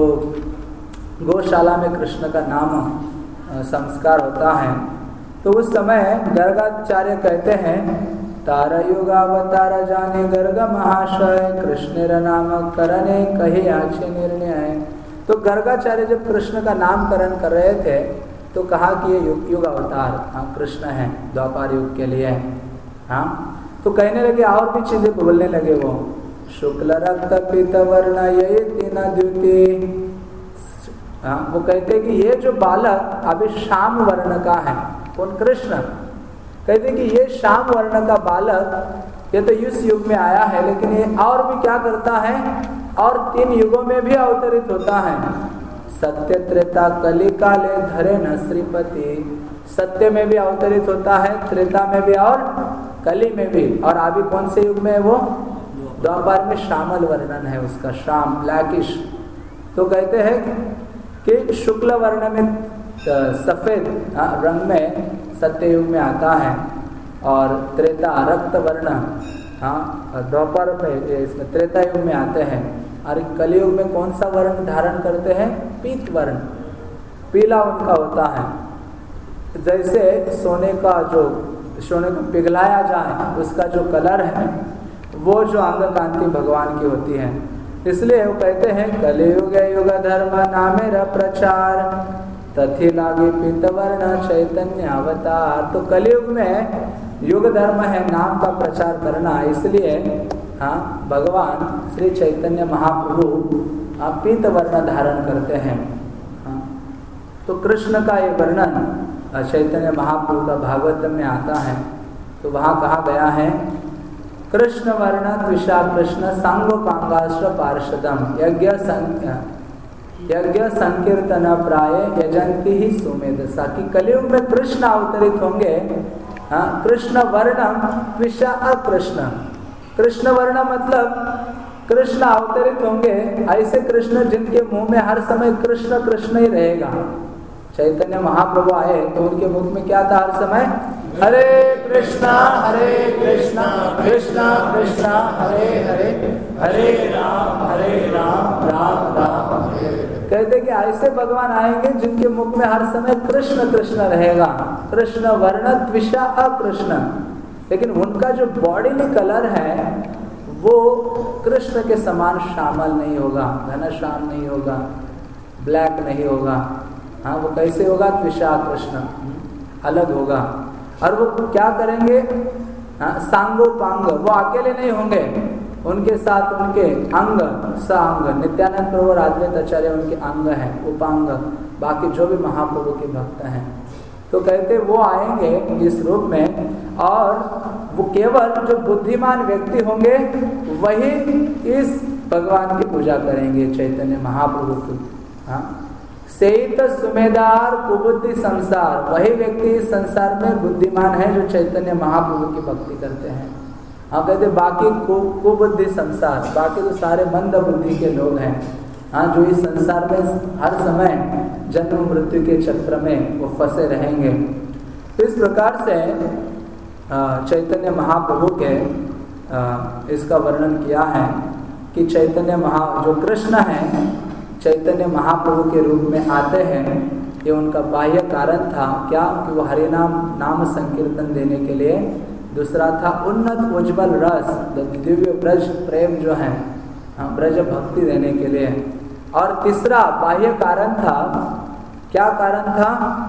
गौशाला में कृष्ण का नाम संस्कार होता है। तो उस समय गर्गाचार्य कहते हैं तारा युगावतार जाने गर्ग महाशय, कृष्ण नाम करने कहे आछे निर्णय। तो गर्गाचार्य जब कृष्ण का नामकरण कर रहे थे तो कहा कि ये युग युग अवतार हाँ कृष्ण है द्वापर युग के लिए। हाँ तो कहने लगे और भी चीजें बोलने लगे वो, शुक्ल रक्त पीत वर्ण ये तीन द्वितीय। हाँ वो कहते कि ये जो बालक अभी श्याम वर्ण का है, कौन? कृष्ण। कहते कि ये श्याम वर्ण का बालक ये तो इस युग में आया है, लेकिन ये और भी क्या करता है, और तीन युगों में भी अवतरित होता है। सत्य त्रेता कली काले धरे न श्रीपति। सत्य में भी अवतरित होता है, त्रेता में भी और कली में भी। और अभी कौन से युग में है वो? द्वापर में श्यामल वर्णन है उसका, श्याम ब्लैकिश। तो कहते हैं कि शुक्ल वर्ण में सफेद रंग में सत्य युग में आता है, और त्रेता रक्त वर्ण, हाँ द्वापर में इसमें त्रेता युग में आते हैं, और कलयुग में कौन सा वर्ण धारण करते हैं? पीत वर्ण, पीला उनका होता है। जैसे सोने का जो सोने को पिघलाया जाए उसका जो कलर है वो जो अंग कांति भगवान की होती है। इसलिए वो कहते हैं कलयुग युग धर्म नामेर प्रचार तथि लागे पीतवर्ण चैतन्य अवतार। तो कलयुग में युग धर्म है नाम का प्रचार करना, इसलिए हाँ भगवान श्री चैतन्य महाप्रभु पीत वर्ण धारण करते हैं। हाँ, तो कृष्ण का ये वर्णन चैतन्य महाप्रभु का भागवत में आता है। तो वहाँ कहा गया है कृष्ण वर्ण द्विषा कृष्ण सांगोपांगाश्र पार्षदम यज्ञ यज्ञ संकीर्तन प्राय यजंती ही सुमेधसा। कि कलयुग में कृष्ण अवतरित होंगे। हाँ, कृष्ण वर्णम द्विषा अकृष्ण, कृष्ण वर्ण मतलब कृष्ण अवतरित होंगे, ऐसे कृष्ण जिनके मुंह में हर समय कृष्ण कृष्ण ही रहेगा। चैतन्य महाप्रभु आए तो उनके मुख में क्या था? हर समय हरे कृष्णा हरे कृष्णा कृष्णा कृष्णा हरे हरे हरे राम हरे राम राम राम हरे। कहते कि ऐसे भगवान आएंगे जिनके मुख में हर समय कृष्ण कृष्ण रहेगा। कृष्ण वर्ण द्विषा अकृष्ण, लेकिन उनका जो बॉडी कलर है वो कृष्ण के समान श्यामल नहीं होगा, घनश्याम नहीं होगा, ब्लैक नहीं होगा। हाँ, वो कैसे होगा? द्विषा कृष्ण, अलग होगा। और वो क्या करेंगे? हाँ, सांगोपांग, वो अकेले नहीं होंगे, उनके साथ उनके अंग सांग, नित्यानंद प्रभु और अद्वैत आचार्य उनके अंग हैं, उपांग, बाकी जो भी महाप्रभु के भक्त हैं। तो कहते वो आएंगे इस रूप में, और वो केवल जो बुद्धिमान व्यक्ति होंगे वही इस भगवान की पूजा करेंगे, चैतन्य महाप्रभु की। हाँ, सेत सुमेदार कुबुद्धि संसार, वही व्यक्ति इस संसार में बुद्धिमान है जो चैतन्य महाप्रभु की भक्ति करते हैं। हाँ, कहते बाकी कुबुद्धि संसार, बाकी तो सारे मंद बुद्धि के लोग हैं। हाँ, जो इस संसार में हर समय जन्म मृत्यु के चक्र में वो फंसे रहेंगे। तो इस प्रकार से चैतन्य महाप्रभु के इसका वर्णन किया है कि चैतन्य महा जो कृष्ण है चैतन्य महाप्रभु के रूप में आते हैं। ये उनका बाह्य कारण था क्या? कि वो हरि नाम नाम संकीर्तन देने के लिए। दूसरा था उन्नत उज्ज्वल रस, दिव्य ब्रज प्रेम जो है, ब्रज भक्ति देने के लिए। और तीसरा बाह्य कारण था, क्या कारण था?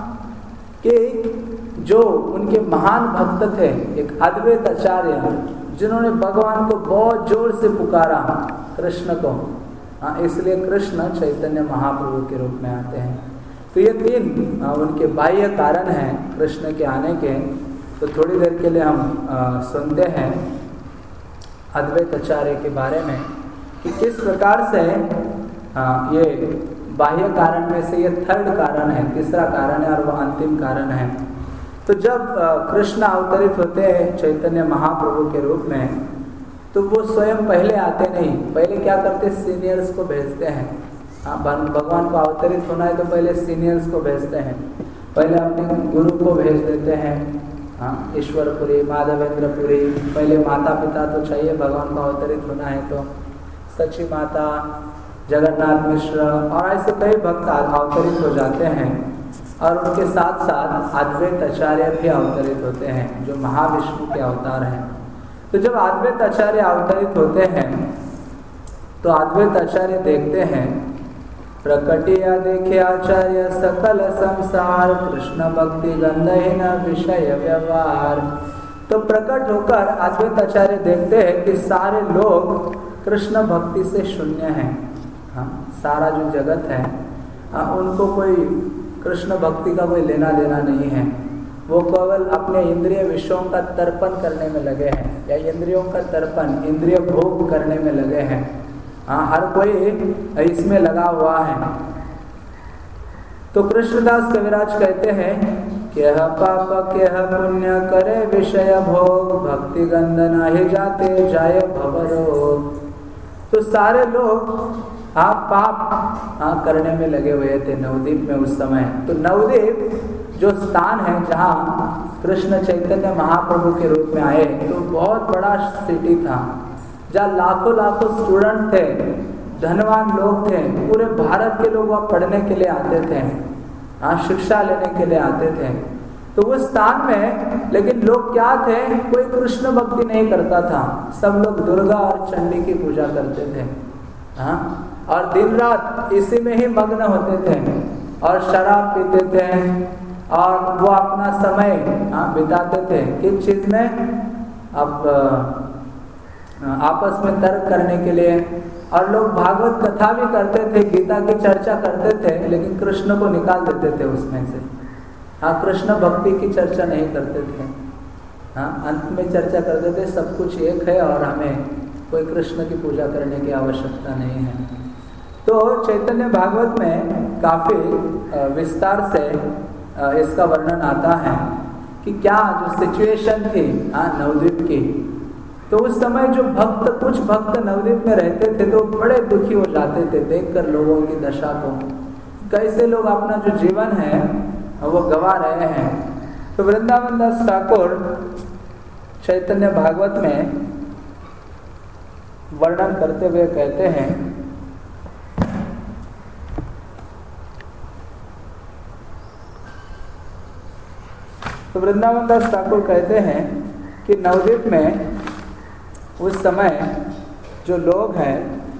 कि जो उनके महान भक्त थे, एक अद्वैत आचार्य, जिन्होंने भगवान को बहुत जोर से पुकारा, कृष्ण को। हाँ, इसलिए कृष्ण चैतन्य महाप्रभु के रूप में आते हैं। तो ये तीन आ, उनके बाह्य कारण हैं कृष्ण के आने के। तो थोड़ी देर के लिए हम आ, सुनते हैं अद्वैत आचार्य के बारे में कि किस प्रकार से आ, ये बाह्य कारण में से ये थर्ड कारण है, तीसरा कारण है और वह अंतिम कारण है। तो जब आ, कृष्ण अवतरित होते हैं चैतन्य महाप्रभु के रूप में, तो वो स्वयं पहले आते नहीं, पहले क्या करते? सीनियर्स को भेजते हैं। हाँ, भगवान को अवतरित होना है तो पहले सीनियर्स को भेजते हैं, पहले अपने गुरु को भेज देते हैं। हाँ, ईश्वरपुरी, माधवेंद्रपुरी, पहले माता पिता तो चाहिए भगवान को अवतरित होना है तो, सची माता, जगन्नाथ मिश्र और ऐसे कई भक्त अवतरित हो जाते हैं। और उनके साथ साथ अद्वैत आचार्य भी अवतरित होते हैं जो महाविष्णु के अवतार हैं। तो जब अद्वैत आचार्य अवतरित होते हैं तो अद्वैत आचार्य देखते हैं, प्रकटिया देखे आचार्य सकल संसार कृष्ण भक्ति गंधहीन विषय व्यवहार। तो प्रकट होकर अद्वैत आचार्य देखते हैं कि सारे लोग कृष्ण भक्ति से शून्य हैं। हाँ, सारा जो जगत है हाँ, उनको कोई कृष्ण भक्ति का कोई लेना देना नहीं है। वो केवल अपने इंद्रिय विषयों का तर्पण करने में लगे हैं, या इंद्रियों का तर्पण, इंद्रिय भोग करने में लगे हैं। हाँ, हर कोई इसमें लगा हुआ है। तो कृष्णदास कविराज कहते हैं कि यह पाप के पुण्य करे विषय भोग भक्ति गंध नाही जाते जाए भवरोग। तो सारे लोग हाँ पाप हाँ करने में लगे हुए थे नवद्वीप में उस समय। तो नवद्वीप जो स्थान है जहाँ कृष्ण चैतन्य महाप्रभु के रूप में आए, तो बहुत बड़ा सिटी था जहाँ लाखों लाखों स्टूडेंट थे, धनवान लोग थे, पूरे भारत के लोग वहाँ पढ़ने के लिए आते थे, हाँ शिक्षा लेने के लिए आते थे। तो उस स्थान में लेकिन लोग क्या थे, कोई कृष्ण भक्ति नहीं करता था, सब लोग दुर्गा और चंडी की पूजा करते थे, हाँ और दिन रात इसी में ही मग्न होते थे और शराब पीते थे और वो अपना समय हाँ बिताते थे किस चीज में, अब आपस में तर्क करने के लिए। और लोग भागवत कथा भी करते थे, गीता की चर्चा करते थे, लेकिन कृष्ण को निकाल देते थे उसमें से, हाँ कृष्ण भक्ति की चर्चा नहीं करते थे, हाँ अंत में चर्चा करते थे सब कुछ एक है और हमें कोई कृष्ण की पूजा करने की आवश्यकता नहीं है। तो चैतन्य भागवत में काफी विस्तार से इसका वर्णन आता है कि क्या जो सिचुएशन थी हाँ नवद्वीप की, तो उस समय जो भक्त कुछ भक्त नवद्वीप में रहते थे तो बड़े दुखी हो जाते थे देखकर लोगों की दशा को, कैसे लोग अपना जो जीवन है वो गवा रहे हैं। तो वृंदावन दास ठाकुर चैतन्य भागवत में वर्णन करते हुए कहते हैं, तो वृंदावन दास ठाकुर कहते हैं कि नवद्वीप में उस समय जो लोग हैं,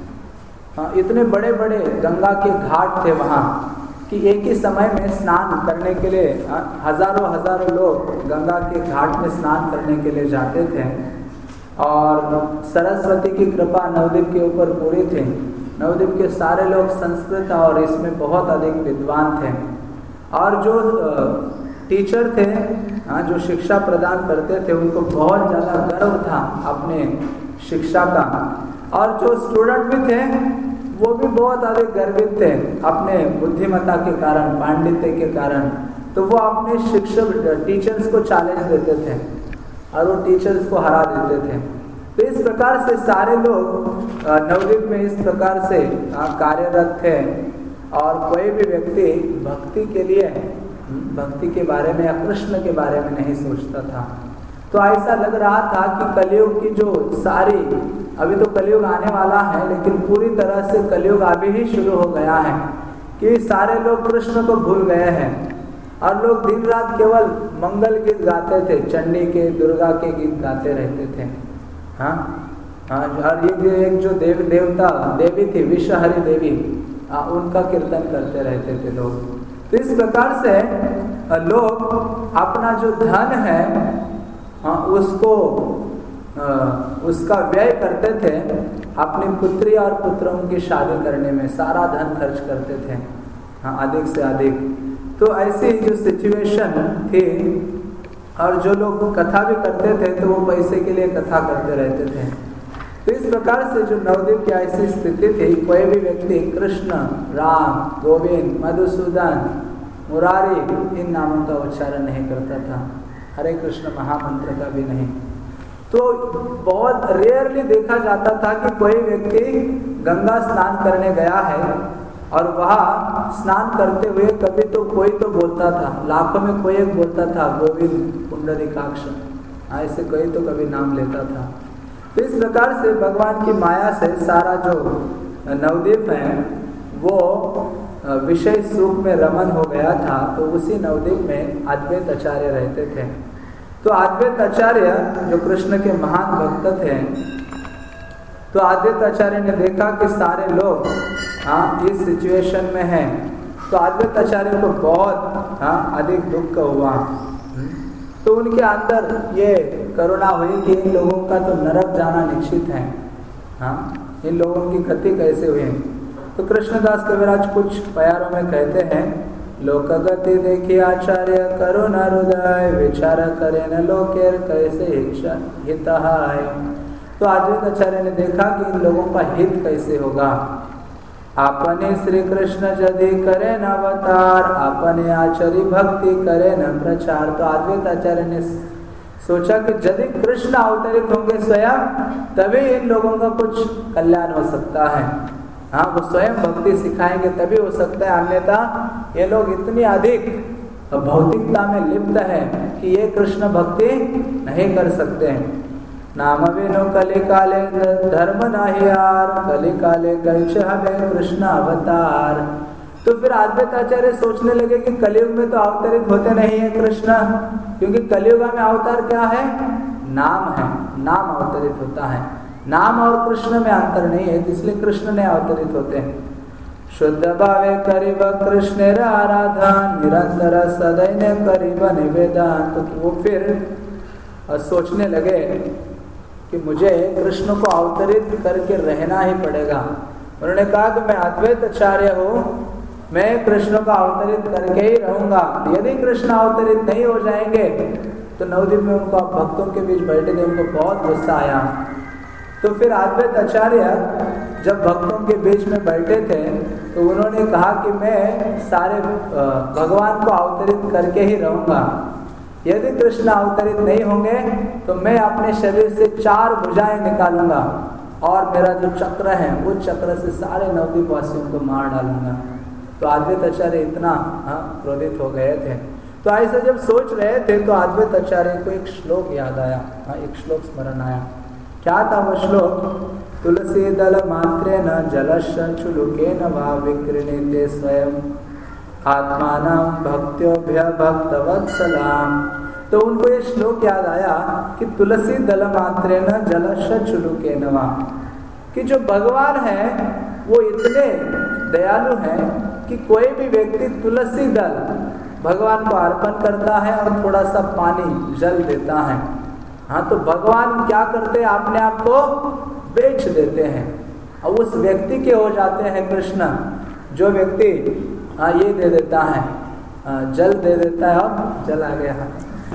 इतने बड़े बड़े गंगा के घाट थे वहाँ कि एक ही समय में स्नान करने के लिए हजारों हजारों लोग गंगा के घाट में स्नान करने के लिए जाते थे। और सरस्वती की कृपा नवद्वीप के ऊपर पूरी थी, नवद्वीप के सारे लोग संस्कृत और इसमें बहुत अधिक विद्वान थे। और जो टीचर थे हाँ जो शिक्षा प्रदान करते थे उनको बहुत ज़्यादा गर्व था अपने शिक्षा का, और जो स्टूडेंट भी थे वो भी बहुत अधिक गर्वित थे अपने बुद्धिमत्ता के कारण, पांडित्य के कारण। तो वो अपने शिक्षक टीचर्स को चैलेंज देते थे और वो टीचर्स को हरा देते थे। तो इस प्रकार से सारे लोग नवद्वीप में इस प्रकार से कार्यरत थे और कोई भी व्यक्ति भक्ति के लिए, भक्ति के बारे में या कृष्ण के बारे में नहीं सोचता था। तो ऐसा लग रहा था कि कलयुग की जो सारी, अभी तो कलयुग आने वाला है लेकिन पूरी तरह से कलयुग अभी ही शुरू हो गया है कि सारे लोग कृष्ण को भूल गए हैं और लोग दिन रात केवल मंगल गीत गाते थे, चंडी के, दुर्गा के गीत गाते रहते थे। हाँ हाँ और ये एक जो देव देवता देवी थी विश्वहरी देवी, हाँ उनका कीर्तन करते रहते थे लोग। तो इस प्रकार से लोग अपना जो धन है हाँ उसको आ, उसका व्यय करते थे, अपनी पुत्री और पुत्रों की शादी करने में सारा धन खर्च करते थे हाँ अधिक से अधिक। तो ऐसी जो सिचुएशन थी और जो लोग कथा भी करते थे तो वो पैसे के लिए कथा करते रहते थे। तो इस प्रकार से जो नवद्वीप की ऐसी स्थिति थी, कोई भी व्यक्ति कृष्ण, राम, गोविंद, मधुसूदन, मुरारी इन नामों का उच्चारण नहीं करता था, हरे कृष्ण महामंत्र का भी नहीं। तो बहुत रेयरली देखा जाता था कि कोई व्यक्ति गंगा स्नान करने गया है और वहाँ स्नान करते हुए कभी तो कोई तो बोलता था, लाखों में कोई एक बोलता था गोविंद पुंडरीकाक्ष, ऐसे कोई तो कभी नाम लेता था। तो इस प्रकार से भगवान की माया से सारा जो नवद्वीप है वो विषय सुख में रमन हो गया था। तो उसी नवद्वीप में अद्वैत आचार्य रहते थे। तो अद्वैत आचार्य जो कृष्ण के महान भक्त थे, तो अद्वैत आचार्य ने देखा कि सारे लोग हाँ इस सिचुएशन में हैं, तो अद्वैत आचार्य को बहुत हाँ अधिक दुख हुआ। तो उनके अंदर ये करुणा हुई कि इन लोगों का तो नरक जाना निश्चित है, हाँ इन लोगों की गति कैसे हुई। तो कृष्णदास कविराज कुछ प्यारों में कहते हैं, लोक गति देखी आचार्य करुणा हृदय, विचार करे न लोकेर कैसे हित है। तो अद्वैत आचार्य ने देखा कि इन लोगों का हित कैसे होगा। अपने श्री कृष्ण यदि करे न अवतार, अपने आचरी भक्ति करे न प्रचार। तो अद्वैत आचार्य ने सोचा कि यदि कृष्ण अवतरित होंगे स्वयं, तभी इन लोगों का कुछ कल्याण हो सकता है। हाँ, वो स्वयं भक्ति सिखाएंगे तभी हो सकता है, अन्यथा ये लोग इतनी अधिक भौतिकता में लिप्त है कि ये कृष्ण भक्ति नहीं कर सकते हैं। नाम विनो कली काले धर्म नाहियार, कली काले कैच हमें कृष्ण अवतार। तो फिर अद्वैत आचार्य सोचने लगे कि कलयुग में तो अवतरित होते नहीं है कृष्ण, क्योंकि कलयुग में अवतार क्या है? नाम है, नाम अवतरित होता है। नाम और कृष्ण में अंतर नहीं है, इसलिए कृष्ण ने अवतरित होते हैं। शुद्ध भावे करीब कृष्ण आराधा, निरंतर सदैव करीब निवेदन। तो वो फिर सोचने लगे कि मुझे कृष्ण को अवतरित करके रहना ही पड़ेगा। उन्होंने कहा कि मैं अद्वैत आचार्य हूँ, मैं कृष्ण को अवतरित करके ही रहूंगा। यदि कृष्ण अवतरित नहीं हो जाएंगे तो नवद्वीप में उनको भक्तों के बीच बैठे थे, उनको बहुत गुस्सा आया। तो फिर अद्वैत आचार्य जब भक्तों के बीच में बैठे थे तो उन्होंने कहा कि मैं सारे भगवान को अवतरित करके ही रहूंगा। यदि कृष्ण अवतरित नहीं होंगे तो मैं अपने शरीर से चार भुजाएं निकालूंगा और मेरा जो चक्र है वो चक्र से सारे नवद्वीप वासियों को मार डालूंगा। तो अद्वैत आचार्य इतना हाँ क्रोधित हो गए थे। तो ऐसा जब सोच रहे थे तो अद्वैत आचार्य को एक श्लोक याद आया, हाँ एक श्लोक स्मरण आया। क्या था वो श्लोक? तुलसी दल मात्रे न जलश चुलुके न वा विकृणीते स्वयं आत्मानं भक्त्योभ्य भक्तवत्सलाम। तो उनको ये श्लोक याद आया कि तुलसी दल मात्रे न जलश चुलुके न वा, कि जो भगवान है वो इतने दयालु हैं कि कोई भी व्यक्ति तुलसी दल भगवान को अर्पण करता है और थोड़ा सा पानी जल देता है, हाँ तो भगवान क्या करते हैं? अपने आप को बेच देते हैं और उस व्यक्ति के हो जाते हैं कृष्ण। जो व्यक्ति हाँ ये दे देता है, आ, जल दे देता है, और जल आ गया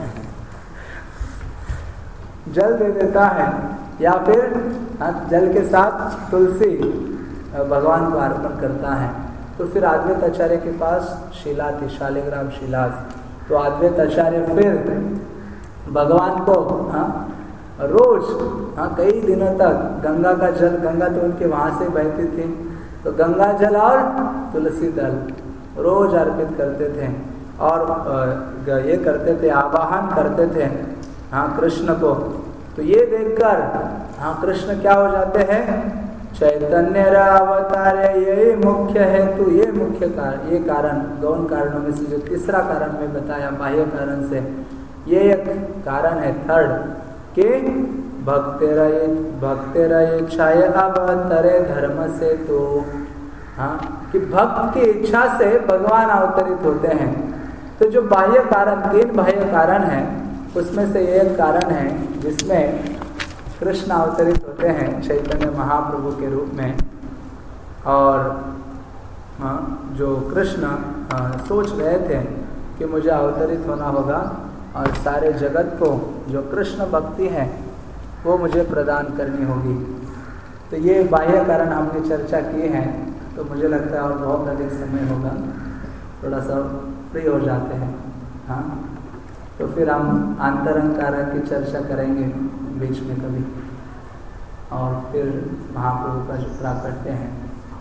जल दे देता है या फिर हाँ जल के साथ तुलसी भगवान को अर्पण करता है। तो फिर अद्वैत आचार्य के पास शिला थी, शालिग्राम शिला। तो अद्वैत आचार्य फिर भगवान को हाँ रोज हाँ कई दिनों तक गंगा का जल, गंगा तो उनके वहाँ से बहती थी, तो गंगा जल और तुलसी दल रोज अर्पित करते थे और ये करते थे, आवाहन करते थे हाँ कृष्ण को। तो ये देखकर हाँ कृष्ण क्या हो जाते हैं? चैतन्य अवतारे यही मुख्य है। तो ये मुख्य कारण, ये कारण गौण कारणों में से जो तीसरा कारण मैं बताया बाह्य कारण से, ये एक कारण है थर्ड कि भक्तेरय भक्तेरय इच्छाए अवतरे धर्म से। तो हाँ कि भक्त की इच्छा से भगवान अवतरित होते हैं। तो जो बाह्य कारण, तीन बाह्य कारण हैं, उसमें से एक कारण है जिसमें कृष्ण अवतरित होते हैं चैतन्य महाप्रभु के रूप में। और हाँ, जो कृष्ण हाँ, सोच रहे थे कि मुझे अवतरित होना होगा और सारे जगत को जो कृष्ण भक्ति है वो मुझे प्रदान करनी होगी। तो ये बाह्य कारण हमने चर्चा किए हैं। तो मुझे लगता है और बहुत अधिक समय होगा, थोड़ा सा फ्री हो जाते हैं हाँ। तो फिर हम आंतरंग कारण की चर्चा करेंगे बीच में कभी, और फिर महाप्रभु का जो प्राकट्य है।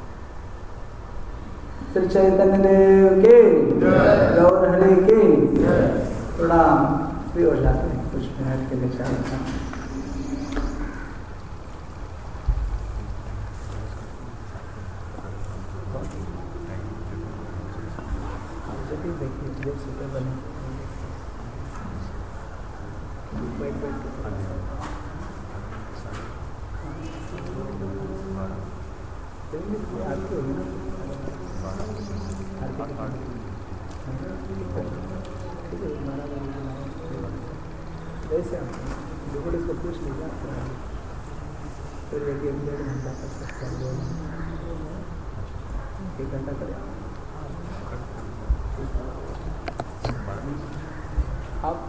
श्री चैतन्य देव के, गौर हरि के। थोड़ा फ्री हो जाते हैं कुछ मिनट के लिए चलता। देखिए सुटेबल है, बैठ बैठ के आपकी होगी ना ठीक है। वैसे आप इसको पूछ लीजिए, फिर एक डेढ़ घंटा कर सकते हैं, एक घंटा करें आप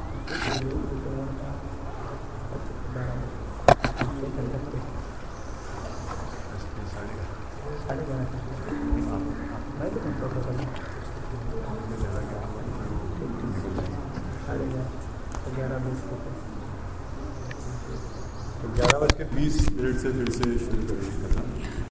साढ़े ग्यारह मैं तो प्रोटोकॉल साढ़े ग्यारह ग्यारह बीस ग्यारह बज के बीस मिनट से फिर से शुरू करेंगे।